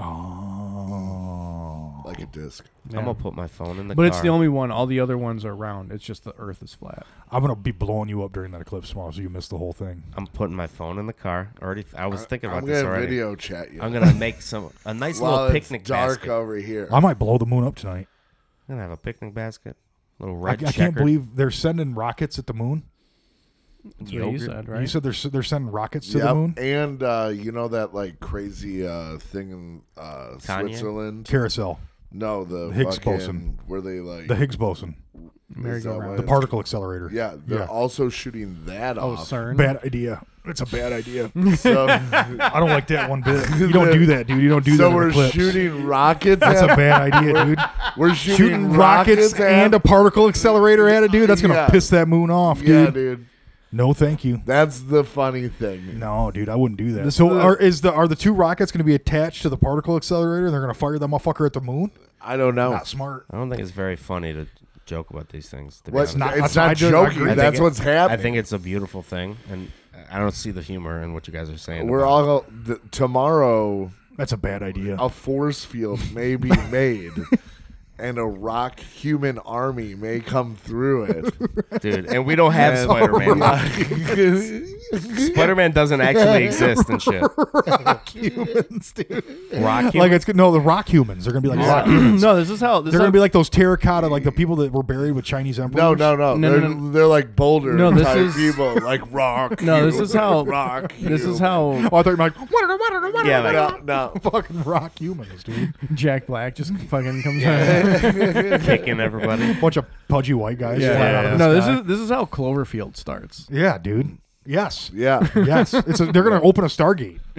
Speaker 8: Oh.
Speaker 10: Like a disc.
Speaker 9: I'm gonna put my phone in the
Speaker 4: But
Speaker 9: car.
Speaker 4: it's the only one. All the other ones are round. It's just the Earth is flat.
Speaker 8: I'm going to be blowing you up during that eclipse tomorrow so you miss the whole thing.
Speaker 9: I'm putting my phone in the car. I was thinking about
Speaker 10: I'm
Speaker 9: this
Speaker 10: gonna
Speaker 9: already.
Speaker 10: video chat you.
Speaker 9: I'm gonna make a nice
Speaker 10: While
Speaker 9: little
Speaker 10: it's
Speaker 9: picnic
Speaker 10: dark
Speaker 9: basket.
Speaker 10: over here.
Speaker 8: I might blow the moon up tonight.
Speaker 9: I'm gonna have a picnic basket. Little
Speaker 8: I
Speaker 9: red
Speaker 8: can't
Speaker 9: checker.
Speaker 8: believe they're sending rockets at the moon.
Speaker 4: That's what you
Speaker 9: Yogurt.
Speaker 4: said, right?
Speaker 8: You said they're sending rockets to
Speaker 10: Yep.
Speaker 8: the moon?
Speaker 10: And you know that like crazy thing in Switzerland?
Speaker 8: Carousel.
Speaker 10: No, the
Speaker 8: Higgs
Speaker 10: fucking,
Speaker 8: boson.
Speaker 10: where they like
Speaker 8: The Higgs boson.
Speaker 4: Merry-go-round.
Speaker 8: The particle accelerator.
Speaker 10: Yeah, they're also shooting that
Speaker 4: Oh,
Speaker 10: off.
Speaker 4: CERN.
Speaker 8: Bad idea. It's a bad idea.
Speaker 10: So,
Speaker 8: I don't like that one bit. You don't do that, dude. You don't do that.
Speaker 10: so
Speaker 8: in
Speaker 10: we're
Speaker 8: eclipse.
Speaker 10: shooting rockets.
Speaker 8: That's a
Speaker 10: at,
Speaker 8: bad idea, dude.
Speaker 10: We're
Speaker 8: Shooting rockets
Speaker 10: at-
Speaker 8: and a particle accelerator at it, dude. That's gonna
Speaker 10: Yeah.
Speaker 8: piss that moon off,
Speaker 10: Yeah,
Speaker 8: dude.
Speaker 10: dude.
Speaker 8: No, thank you.
Speaker 10: That's the funny thing.
Speaker 8: No, dude, I wouldn't do that.
Speaker 4: This
Speaker 8: So,
Speaker 4: is
Speaker 8: are the two rockets going to be attached to the particle accelerator? And they're going to fire that motherfucker at the moon?
Speaker 10: I don't know.
Speaker 8: Not smart.
Speaker 9: I don't think it's very funny to joke about these things. To be
Speaker 10: What's
Speaker 9: honest.
Speaker 10: not,
Speaker 8: I
Speaker 10: it's not
Speaker 8: agree.
Speaker 10: joking.
Speaker 8: I think
Speaker 10: That's what's
Speaker 9: I
Speaker 10: happening.
Speaker 9: think it's a beautiful thing, and I don't see the humor in what you guys are saying.
Speaker 10: We're
Speaker 9: about
Speaker 10: all tomorrow.
Speaker 8: That's a bad idea.
Speaker 10: A force field may be made, and a rock human army may come through it.
Speaker 9: it. Dude. And we don't have
Speaker 10: And-
Speaker 9: Spider-Man. Spider-Man doesn't actually exist and shit.
Speaker 8: Rock humans, dude.
Speaker 9: Rock
Speaker 8: Like
Speaker 9: human?
Speaker 8: it's no, the rock humans. They're going to be like rock
Speaker 4: no,
Speaker 8: humans.
Speaker 4: this is how. This
Speaker 8: They're
Speaker 4: is
Speaker 8: going to be like those terracotta, like the people that were buried with Chinese emperors.
Speaker 10: No.
Speaker 4: No,
Speaker 10: They're,
Speaker 4: no.
Speaker 10: they're like boulder
Speaker 4: No, this
Speaker 10: type
Speaker 4: is-
Speaker 10: people, like rock.
Speaker 4: No, this
Speaker 10: human,
Speaker 4: is how.
Speaker 10: rock.
Speaker 4: This is
Speaker 10: human.
Speaker 4: how
Speaker 8: Oh, I thought you were like,
Speaker 9: Yeah, like
Speaker 10: No.
Speaker 8: fucking rock humans, dude.
Speaker 4: Jack Black just fucking comes out.
Speaker 9: kicking everybody.
Speaker 8: Bunch of pudgy white guys. flying out of the
Speaker 4: No,
Speaker 8: sky.
Speaker 4: this is how Cloverfield starts.
Speaker 8: Yeah, dude. Yes.
Speaker 10: Yeah.
Speaker 8: Yes. They're going to open a Stargate.
Speaker 4: Yeah.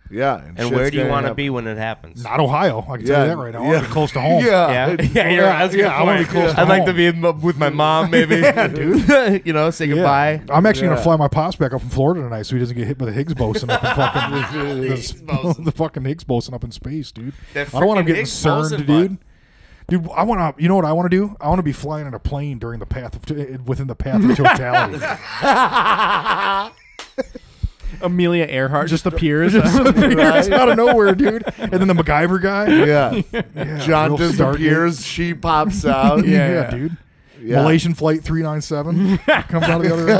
Speaker 10: Yeah.
Speaker 9: And where do you want to be when it happens?
Speaker 8: Not Ohio. I can tell you that right now. I want to be close to home.
Speaker 10: Yeah.
Speaker 8: I want to be close to
Speaker 9: I'd
Speaker 8: home.
Speaker 9: like to be with my mom, maybe. Dude. You know, say goodbye.
Speaker 8: I'm actually going to fly my pops back up from Florida tonight so he doesn't get hit by the Higgs boson up in fucking the fucking Higgs boson up in space, dude. I don't want him getting CERNed, dude. Dude, I want to. You know what I want to do? I want to be flying in a plane during the path of within the path of totality.
Speaker 4: Amelia Earhart just appears.
Speaker 8: It's out of nowhere, dude. And then the MacGyver guy.
Speaker 10: Yeah. John
Speaker 8: real
Speaker 10: disappears. She pops out.
Speaker 8: Yeah, dude.
Speaker 10: Yeah.
Speaker 8: Malaysian Flight 397 comes out of the other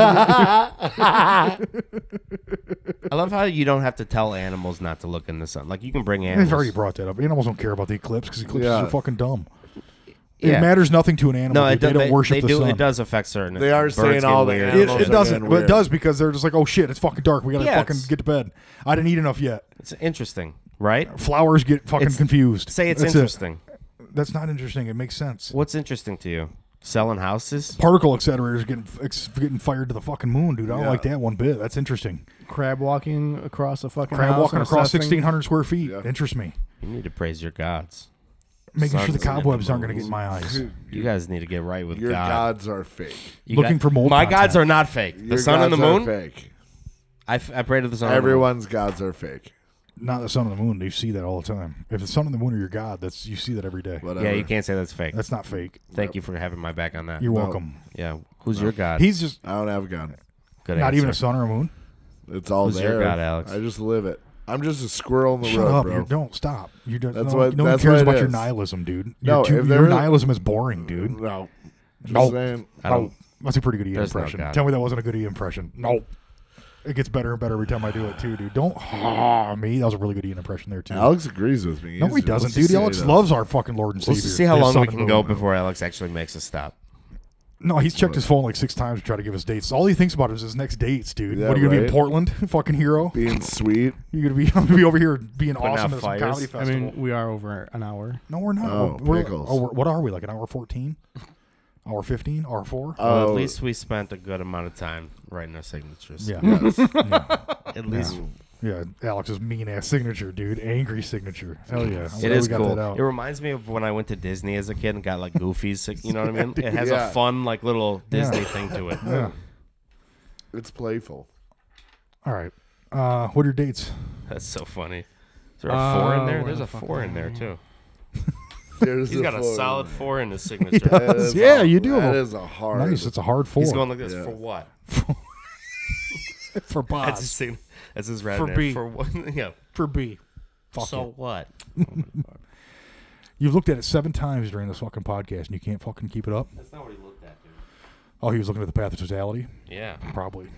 Speaker 8: end.
Speaker 9: I love how you don't have to tell animals not to look in the sun. Like, you can bring animals.
Speaker 8: They've already brought that up. Animals don't care about the eclipse because eclipses are fucking dumb.
Speaker 9: Yeah.
Speaker 8: It matters nothing to an animal.
Speaker 9: No,
Speaker 8: They don't worship the sun.
Speaker 9: It does affect certain.
Speaker 10: They are
Speaker 9: birds
Speaker 10: saying
Speaker 9: get
Speaker 10: all the
Speaker 9: weird.
Speaker 10: animals
Speaker 8: It
Speaker 10: are
Speaker 8: doesn't,
Speaker 10: getting
Speaker 8: but it
Speaker 10: weird.
Speaker 8: does because they're just like, oh shit, it's fucking dark. We gotta
Speaker 9: Yeah,
Speaker 8: fucking
Speaker 9: it's-
Speaker 8: get to bed. I didn't eat enough yet.
Speaker 9: It's interesting, right?
Speaker 8: Flowers get fucking confused.
Speaker 9: Say it's
Speaker 8: That's it.
Speaker 9: interesting.
Speaker 8: That's not interesting. It makes sense.
Speaker 9: What's interesting to you? Selling houses?
Speaker 8: Particle accelerators getting fired to the fucking moon, dude. I don't like that one bit. That's interesting.
Speaker 4: Crab walking across a fucking
Speaker 8: Crab
Speaker 4: house
Speaker 8: walking
Speaker 4: and
Speaker 8: across
Speaker 4: assessing.
Speaker 8: 1,600 square feet interests me.
Speaker 9: You need to praise your gods.
Speaker 8: Making sure the
Speaker 9: Suns and
Speaker 8: cobwebs aren't going to
Speaker 9: moons.
Speaker 8: get in my eyes.
Speaker 9: You guys need to get right with
Speaker 10: Your
Speaker 9: God.
Speaker 10: gods are fake.
Speaker 8: Looking for mold
Speaker 9: My
Speaker 8: content.
Speaker 9: gods are not fake. The
Speaker 10: Your
Speaker 9: sun and the
Speaker 10: gods are
Speaker 9: moon?
Speaker 10: fake.
Speaker 9: I pray to the sun.
Speaker 10: Everyone's gods are fake.
Speaker 8: Not the sun and the moon. You see that all the time. If the sun and the moon are your god, you see that every day.
Speaker 10: Whatever.
Speaker 9: Yeah, you can't say that's fake.
Speaker 8: That's not fake.
Speaker 9: Thank you for having my back on that.
Speaker 8: You're welcome.
Speaker 9: Yeah. Who's your god?
Speaker 8: He's just
Speaker 10: I don't have a god.
Speaker 9: Good
Speaker 8: not
Speaker 9: answer.
Speaker 8: even a sun or a moon.
Speaker 10: It's all
Speaker 9: Who's
Speaker 10: there.
Speaker 9: your god, Alex?
Speaker 10: I just live it. I'm just a squirrel in the
Speaker 8: Shut
Speaker 10: road,
Speaker 8: up!
Speaker 10: bro.
Speaker 8: Don't stop. You don't.
Speaker 10: That's
Speaker 8: no,
Speaker 10: what-
Speaker 8: no one
Speaker 10: that's
Speaker 8: cares
Speaker 10: what it
Speaker 8: about your
Speaker 10: is.
Speaker 8: nihilism, dude.
Speaker 10: No,
Speaker 8: your,
Speaker 10: if
Speaker 8: your
Speaker 10: there is-
Speaker 8: nihilism is boring, dude.
Speaker 10: No. Just
Speaker 8: No.
Speaker 10: saying.
Speaker 9: I don't.
Speaker 8: That's a pretty good E
Speaker 9: There's no
Speaker 8: impression.
Speaker 9: God.
Speaker 8: Tell me that wasn't a good E impression. No. It gets better and better every time I do it too, dude. Don't me. That was a really good Ian impression there too.
Speaker 10: Alex agrees with me.
Speaker 8: No, he doesn't, dude. Alex loves our fucking Lord and Savior.
Speaker 9: Let's see how
Speaker 8: His
Speaker 9: long
Speaker 8: son
Speaker 9: we
Speaker 8: and
Speaker 9: can go
Speaker 8: moon.
Speaker 9: before Alex actually makes a stop.
Speaker 8: No, he's checked his phone like 6 times to try to give us dates. All he thinks about is his next dates, dude.
Speaker 10: Yeah,
Speaker 8: What are you gonna be in
Speaker 10: right.
Speaker 8: Portland, fucking hero?
Speaker 10: Being sweet.
Speaker 8: You're gonna be over here being
Speaker 9: Putting
Speaker 8: awesome
Speaker 9: out
Speaker 8: at some
Speaker 9: fires.
Speaker 8: comedy
Speaker 4: I
Speaker 8: festival.
Speaker 4: mean, we are over an hour.
Speaker 8: No, we're not.
Speaker 10: Oh,
Speaker 8: we're,
Speaker 10: pickles.
Speaker 8: what are we, like an hour 14? Hour 15? Hour 4?
Speaker 9: Well, at least we spent a good amount of time writing our signatures.
Speaker 8: Yeah.
Speaker 9: At least
Speaker 8: Yeah, Alex's mean ass signature, dude. Angry signature. Hell yeah. I'm
Speaker 9: it
Speaker 8: glad
Speaker 9: is
Speaker 8: we got
Speaker 9: cool.
Speaker 8: that out.
Speaker 9: It reminds me of when I went to Disney as a kid and got like Goofy's. You know what I mean? It has
Speaker 10: Yeah.
Speaker 9: a fun like little Disney thing to it.
Speaker 8: Yeah.
Speaker 10: It's playful.
Speaker 8: All right. What are your dates?
Speaker 9: That's so funny. Is there a 4 in there? There's a 4 in there too.
Speaker 10: There's
Speaker 9: He's got a
Speaker 10: four
Speaker 9: solid
Speaker 10: in there.
Speaker 9: 4 in his signature.
Speaker 10: That is
Speaker 8: Yeah,
Speaker 10: a-
Speaker 8: you do.
Speaker 10: That is a hard.
Speaker 8: Nice. It's a hard 4.
Speaker 9: He's going like this
Speaker 10: Yeah.
Speaker 9: for what?
Speaker 8: for Bob.
Speaker 9: That's his sign- That's his red
Speaker 8: For
Speaker 9: name.
Speaker 8: B.
Speaker 9: For what? Yeah.
Speaker 8: For B. Fuck
Speaker 9: So
Speaker 8: it.
Speaker 9: what?
Speaker 8: You've looked at it 7 times during this fucking podcast and you can't fucking keep it up?
Speaker 9: That's not what he looked at, dude.
Speaker 8: Oh, he was looking at the path of totality?
Speaker 9: Yeah.
Speaker 8: Probably.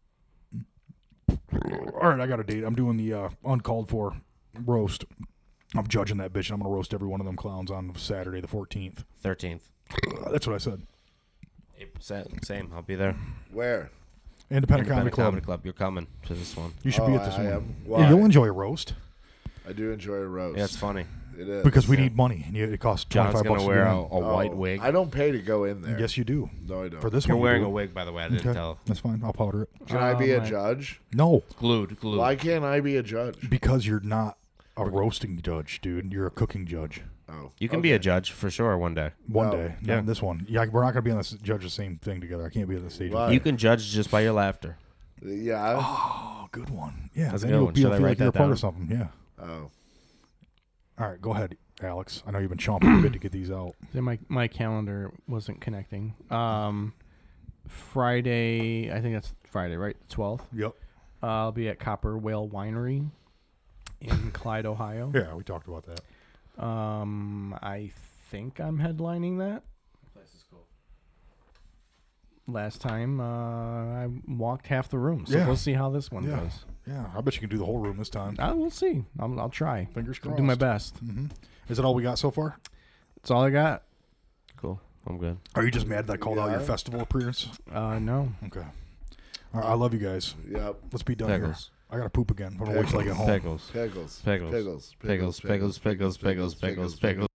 Speaker 8: All right, I got a date. I'm doing the uncalled for roast. I'm judging that bitch, and I'm going to roast every one of them clowns on Saturday the 14th.
Speaker 9: 13th.
Speaker 8: That's what I said.
Speaker 9: 8%. Same. I'll be there.
Speaker 10: Where?
Speaker 8: Independent Comedy Club.
Speaker 9: You're coming to this one.
Speaker 8: You should be
Speaker 10: Oh,
Speaker 8: at this
Speaker 10: I
Speaker 8: one.
Speaker 10: am.
Speaker 8: Yeah,
Speaker 10: Why?
Speaker 8: you'll enjoy a roast
Speaker 10: I do enjoy a roast.
Speaker 9: Yeah, it's funny.
Speaker 10: It is.
Speaker 8: because we need money, and it costs $25
Speaker 9: John's going to
Speaker 8: to
Speaker 9: wear
Speaker 8: get
Speaker 9: a
Speaker 8: in.
Speaker 9: white wig.
Speaker 10: I don't pay to go in there.
Speaker 8: Yes, you do.
Speaker 10: No, I don't.
Speaker 8: For this
Speaker 9: You're
Speaker 8: one, you
Speaker 9: wearing
Speaker 8: do.
Speaker 9: a wig, by the way. I didn't
Speaker 8: Okay,
Speaker 9: tell.
Speaker 8: that's fine. I'll powder it.
Speaker 10: Can I be a
Speaker 4: my-
Speaker 10: judge?
Speaker 8: No,
Speaker 9: Glued.
Speaker 10: Why can't I be a judge?
Speaker 8: because you're not a roasting judge, dude. You're a cooking judge.
Speaker 10: Oh,
Speaker 9: You can be a judge for sure one day.
Speaker 8: One
Speaker 10: No.
Speaker 8: day, not in this one. Yeah, we're not going to be on this judge the same thing together. I can't be on the stage.
Speaker 10: Why?
Speaker 9: You can judge just by your laughter.
Speaker 10: Yeah.
Speaker 8: Oh, good one. Yeah,
Speaker 9: That's a
Speaker 8: then
Speaker 9: good
Speaker 8: you'll
Speaker 9: one.
Speaker 8: be
Speaker 9: Should
Speaker 8: able
Speaker 9: I
Speaker 8: to feel
Speaker 9: write
Speaker 8: like you're a
Speaker 9: that
Speaker 8: part
Speaker 9: down?
Speaker 8: of something. Yeah.
Speaker 10: Oh.
Speaker 8: All right, go ahead, Alex. I know you've been chomping a bit to get these out.
Speaker 4: Then my calendar wasn't connecting. Friday, I think that's Friday, right? The 12th.
Speaker 8: Yep.
Speaker 4: I'll be at Copper Whale Winery in Clyde, Ohio.
Speaker 8: Yeah, we talked about that.
Speaker 4: I think I'm headlining that. Last time I walked half the room, so
Speaker 8: Yeah.
Speaker 4: we'll see how this one
Speaker 8: Yeah.
Speaker 4: goes.
Speaker 8: Yeah, I bet you can do the whole room this time.
Speaker 4: We'll see. I'll try.
Speaker 8: Fingers
Speaker 4: I'll
Speaker 8: crossed.
Speaker 4: do my best.
Speaker 8: Mm-hmm. Is that all we got so far?
Speaker 4: That's all I got.
Speaker 9: Cool. I'm good.
Speaker 8: Are you just mad that I called out your festival appearance?
Speaker 4: No.
Speaker 8: Okay. All right, I love you guys.
Speaker 10: Yep.
Speaker 8: Let's be done
Speaker 9: Pickles.
Speaker 8: here. I got to poop again. I'm going to wait till I get home.
Speaker 9: Pickles.
Speaker 10: Pickles.
Speaker 9: Pickles.
Speaker 10: Pickles.
Speaker 9: Pickles. Pickles. Pickles. Pickles. Pickles. Pickles.